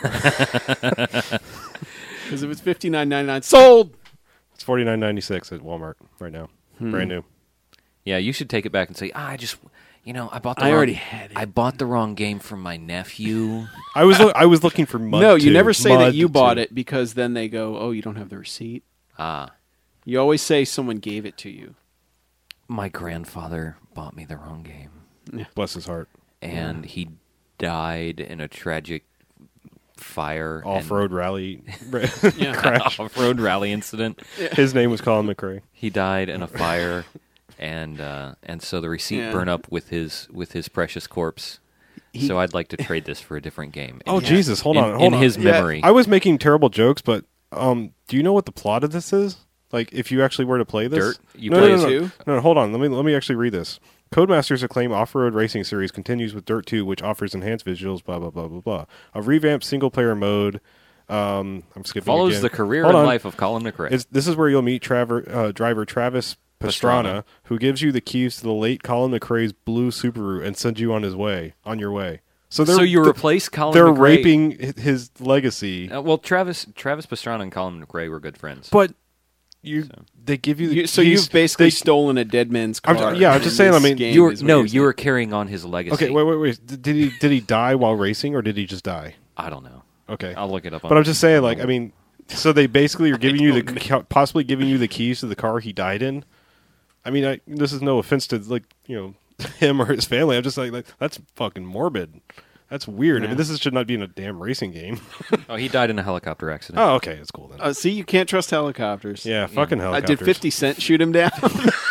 Because if it's fifty nine ninety nine, sold. It's forty nine ninety six at Walmart right now. Hmm. Brand new. Yeah, you should take it back and say, ah, I just, you know, I bought the I wrong, already had it. I bought the wrong game from my nephew. I was lo- I was looking for Mud. no, you two. never say that Mud you bought two. it because then they go, "Oh, you don't have the receipt." Ah, You always say someone gave it to you. my grandfather bought me the wrong game, Bless his heart. and he died in a tragic fire Off road rally Yeah. crash. off-road rally incident. His name was Colin McRae. He died in a fire, and uh, and so the receipt Yeah. burned up with his with his precious corpse. He- so I'd like to trade this for a different game. Oh In- Jesus! Hold in, on, hold in on. his Yeah, memory. I was making terrible jokes, but um, do you know what the plot of this is? Like, if you actually were to play this, Dirt? You no, play no, it no, no, too? no, no, hold on. Let me let me actually read this. Codemasters acclaim off-road racing series continues with Dirt two, which offers enhanced visuals. Blah blah blah blah blah. A revamped single-player mode. Um, I'm skipping. Follows again. the career Hold and on. life of Colin McRae. It's, this is where you'll meet Traver, uh, driver Travis Pastrana, Pastrana. who gives you the keys to the late Colin McRae's blue Subaru and sends you on his way, on your way. So they're so you th- replace Colin they're McRae. raping hi- his legacy, Uh, well, Travis Travis Pastrana and Colin McRae were good friends. but you So. they give you the You, so keys- you've basically they- stolen a dead man's I'm car. ju- yeah, I'm just in saying, I this mean, game you were is what no, you're you were saying. carrying on his legacy. Okay, wait, wait, wait. Did he did he die while racing, or did he just die? I don't know. Okay, I'll look it up. On but I'm just saying, like, I mean, so they basically are giving you the possibly giving you the keys to the car he died in. I mean, I, this is no offense to like you know him or his family. I'm just like, like that's fucking morbid. That's weird. I Yeah. mean, this is, should not be in a damn racing game. oh, he died in a helicopter accident. Oh, okay, it's cool then. Uh, see, you can't trust helicopters. yeah, fucking Uh, helicopters. did fifty Cent shoot him down?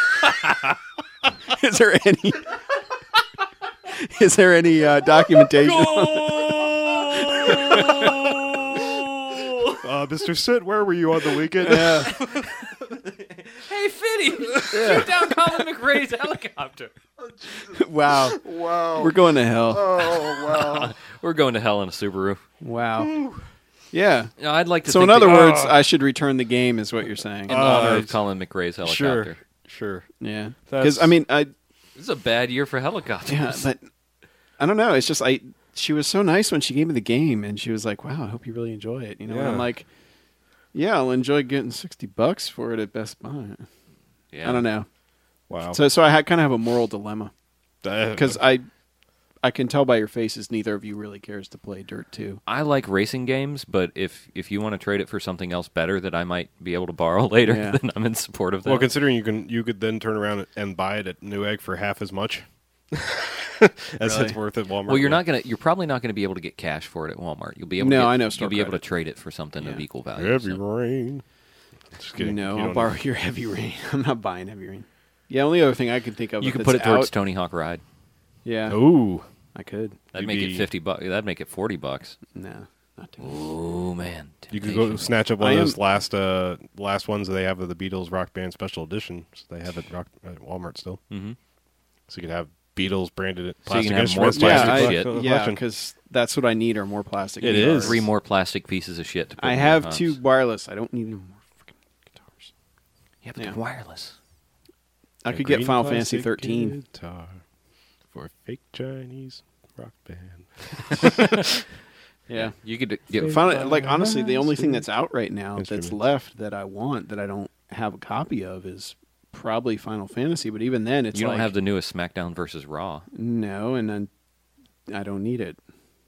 Is there any? Is there any uh, documentation? Uh, Mister Sit, where were you on the weekend? Yeah. Hey, Fitty, shoot down Colin McRae's helicopter. Wow. Wow. We're going to hell. Oh wow. We're going to hell in a Subaru. Wow. Yeah. No, I'd like to. So think in other that- words, Uh, I should return the game, is what you're saying. in honor Uh, of Colin McRae's helicopter. Sure. Sure. Yeah. That's- Because I mean, I This is a bad year for helicopters. yeah, but I don't know. It's just I. She was so nice when she gave me the game, and she was like, "Wow, I hope you really enjoy it." You know, and Yeah. I'm like, "Yeah, I'll enjoy getting sixty bucks for it at Best Buy." Yeah. I don't know. Wow. So, so I had, kind of have a moral dilemma That- because I, I can tell by your faces neither of you really cares to play Dirt two. I like racing games, but if if you want to trade it for something else better that I might be able to borrow later, Yeah. then I'm in support of that. well, considering you can, you could then turn around and buy it at Newegg for half as much as Really? it's worth at Walmart. well, you're not gonna. You're probably not going to be able to get cash for it at Walmart. You'll be able. No, to get, I know You'll store be able to credit. trade it for something of Yeah. equal value. Heavy so. rain. Just kidding. No, You I'll don't borrow know. your Heavy Rain. I'm not buying Heavy Rain. Yeah, only other thing I can think of. You if can it's put it towards out- Tony Hawk Ride. Yeah, Ooh. I could. That'd You'd make be- it fifty bucks. That'd make it forty bucks. No, not too. Oh man, You could go temptation. snatch up one I of am- those last uh, last ones that they have of the Beatles Rock Band Special Edition. So they have it rock, at Walmart still. Mhm. So you could have Beatles branded So you plastic can have more instruments. Yeah, plastic I, shit. collection. yeah, because that's what I need are more plastic. It guitars. is. Three more plastic pieces of shit to put I in have your two house. wireless. I don't need any more fucking guitars. Yeah, but Yeah. they're wireless. I A could get green Final Fantasy plastic thirteen. guitar for a fake Chinese rock band. Yeah. You could get Final, like honestly, the only thing that's out right now that's Instruments. left that I want that I don't have a copy of is probably Final Fantasy. But even then, it's you don't like, have the newest SmackDown versus Raw. no, and then I don't need it.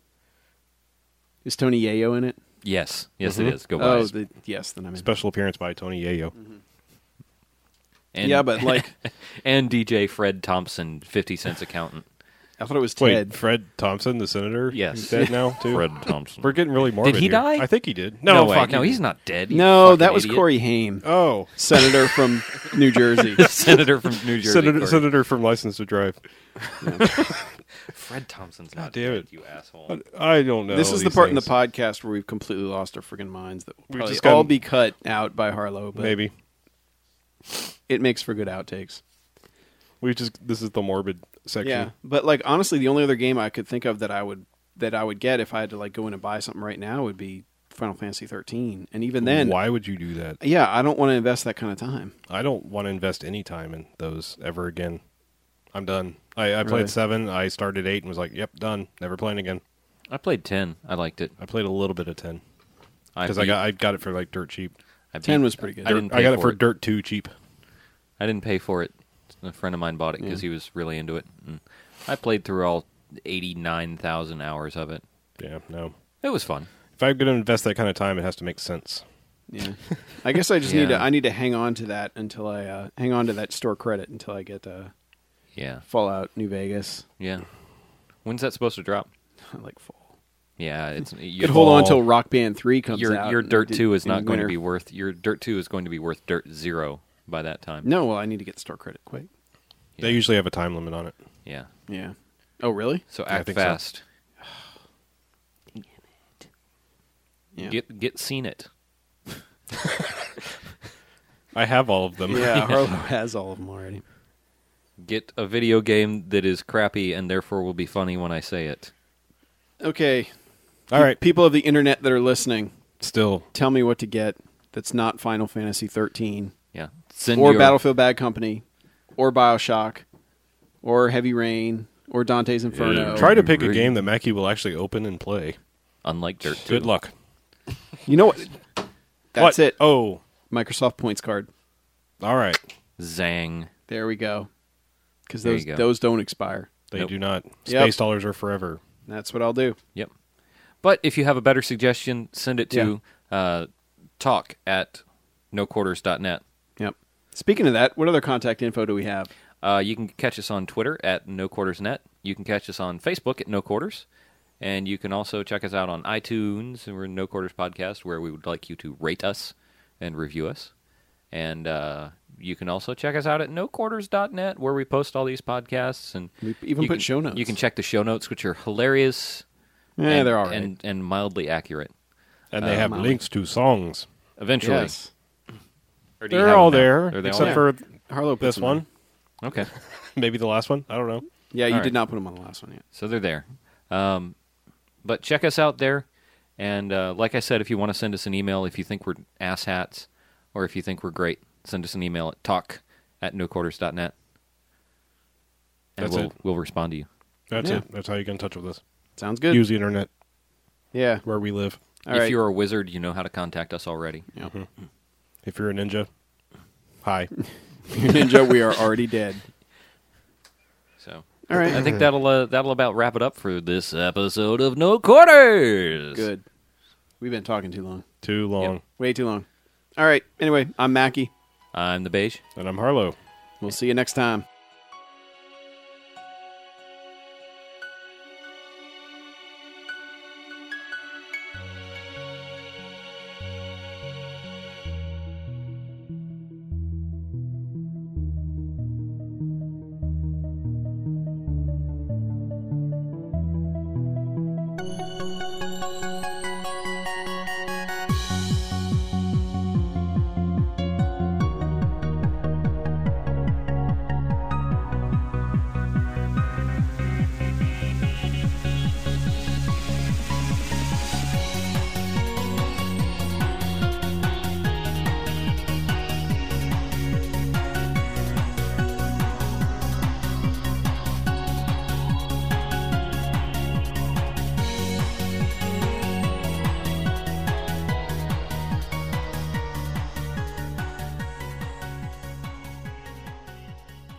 Is Tony Yayo in it? Yes, yes, Mhm. it is. Go buy Oh, it. the, yes. Then I'm in. Special appearance by Tony Yayo. And, yeah, but like and D J Fred Thompson, fifty cents accountant. I thought it was Wait, Ted. Fred Thompson, the senator? Yes. He's dead now, too? Fred Thompson. We're getting really morbid he here. die? I think he did. No, No, way. fuck No, he he's didn't. not dead. you No, fucking that was idiot. Corey Haim, Oh. senator from New Jersey. Senator from New Jersey. Senator, Corey. senator from License to Drive. Fred Thompson's God not damn dead, it. you asshole. I don't know. This is the these part in things. the podcast where we've completely lost our friggin' minds that will We've probably just gotten- all be cut out by Harlow, but Maybe. it makes for good outtakes. We just this is the morbid section. Yeah, but like honestly, the only other game I could think of that I would that I would get if I had to like go in and buy something right now would be Final Fantasy thirteen, and even then, Why would you do that? yeah, I don't want to invest that kind of time. I don't want to invest any time in those ever again. I'm done. I, I Really? played seven. I started eight and was like, "Yep, done. Never playing again." I played ten. I liked it. I played a little bit of ten because I beat- got I got it for like dirt cheap. I beat- ten was pretty good. I didn't. I Pay got it for for it. dirt two cheap. I didn't pay for it. A friend of mine bought it because Yeah. he was really into it. And I played through all eighty-nine thousand hours of it. Yeah, no. It was fun. If I'm going to invest that kind of time, it has to make sense. Yeah, I guess I just need to. Yeah. I need to hang on to that until I uh, hang on to that store credit until I get uh, Yeah. Fallout New Vegas. Yeah. When's that supposed to drop? like fall. Yeah, it's You you could hold on fall. until Rock Band three comes your out. your Dirt in- two is in not going to winter. be worth your Dirt two is going to be worth Dirt zero by that time. No, well, I need to get store credit quick. Yeah. They usually have a time limit on it. Yeah. Yeah. Oh, really? So Yeah, I act think so. fast. Yeah. Get get seen it. I have all of them. Yeah, Harlow has all of them already. Get a video game that is crappy and therefore will be funny when I say it. Okay. All right. People of the internet that are listening, Still, tell me what to get that's not Final Fantasy thirteen Yeah. Send or your, Battlefield Bad Company or BioShock or Heavy Rain or Dante's Inferno. Yeah. try to pick a Great. game that Mackie will actually open and play. Unlike Dirt two. Good luck. You know what? That's What? it. Oh, Microsoft points card. all right. Zang. There we go. Because There those you go. those don't expire. They Nope. do not. Yep. Space dollars are forever. That's what I'll do. Yep. But if you have a better suggestion, send it to uh, talk at no quarters dot net. Yep. Speaking of that, what other contact info do we have? Uh, you can catch us on Twitter at no quarters net. You can catch us on Facebook at No Quarters. And you can also check us out on iTunes. We're No Quarters Podcast, where we would like you to rate us and review us. And uh, you can also check us out at no quarters dot net, where we post all these podcasts. And We even you put can- show notes. You can check the show notes, which are hilarious Yeah, and, they're all right. and, and mildly accurate. And they Uh, have Molly. links to songs. Eventually. Yes. Or do you They're have all them now? there, Are they all except there? for Harlow put this some one. in. Okay. Maybe the last one. I don't know. Yeah, you All did right. not put them on the last one yet. So they're there. Um, but check us out there. And uh, like I said, if you want to send us an email, if you think we're asshats or if you think we're great, send us an email at talk at no quarters dot net. And That's we'll, it. we'll respond to you. That's Yeah. it. That's how you get in touch with us. Sounds good. Use the internet Yeah. where we live. All if right. you're a wizard, you know how to contact us already. Yep. If you're a ninja, hi. Ninja, we are already dead. So All right. I think that'll uh, that'll about wrap it up for this episode of No Quarters. Good. We've been talking too long. Too long. Way too long. All right. Anyway, I'm Mackie. I'm the Beige. And I'm Harlow. We'll see you next time.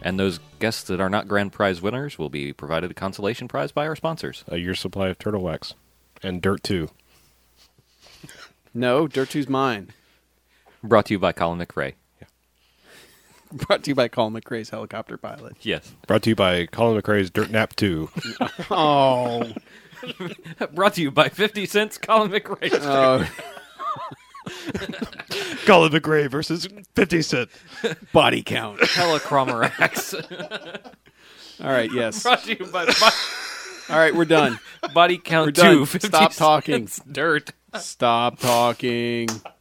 And those guests that are not grand prize winners will be provided a consolation prize by our sponsors. A year's supply of turtle wax. And Dirt two. No, Dirt two's mine. Brought to you by Colin McRae. Brought to you by Colin McRae's helicopter pilot. Yes. Brought to you by Colin McRae's Dirt Nap two. Oh. Brought to you by fifty cents Colin McRae. Oh. Colin McRae versus fifty Cent. Body count. Helichromerax. All right, yes. Brought to you by, by All right, we're done. Body Count We're done. two. fifty Stop talking. cents Dirt. Stop talking.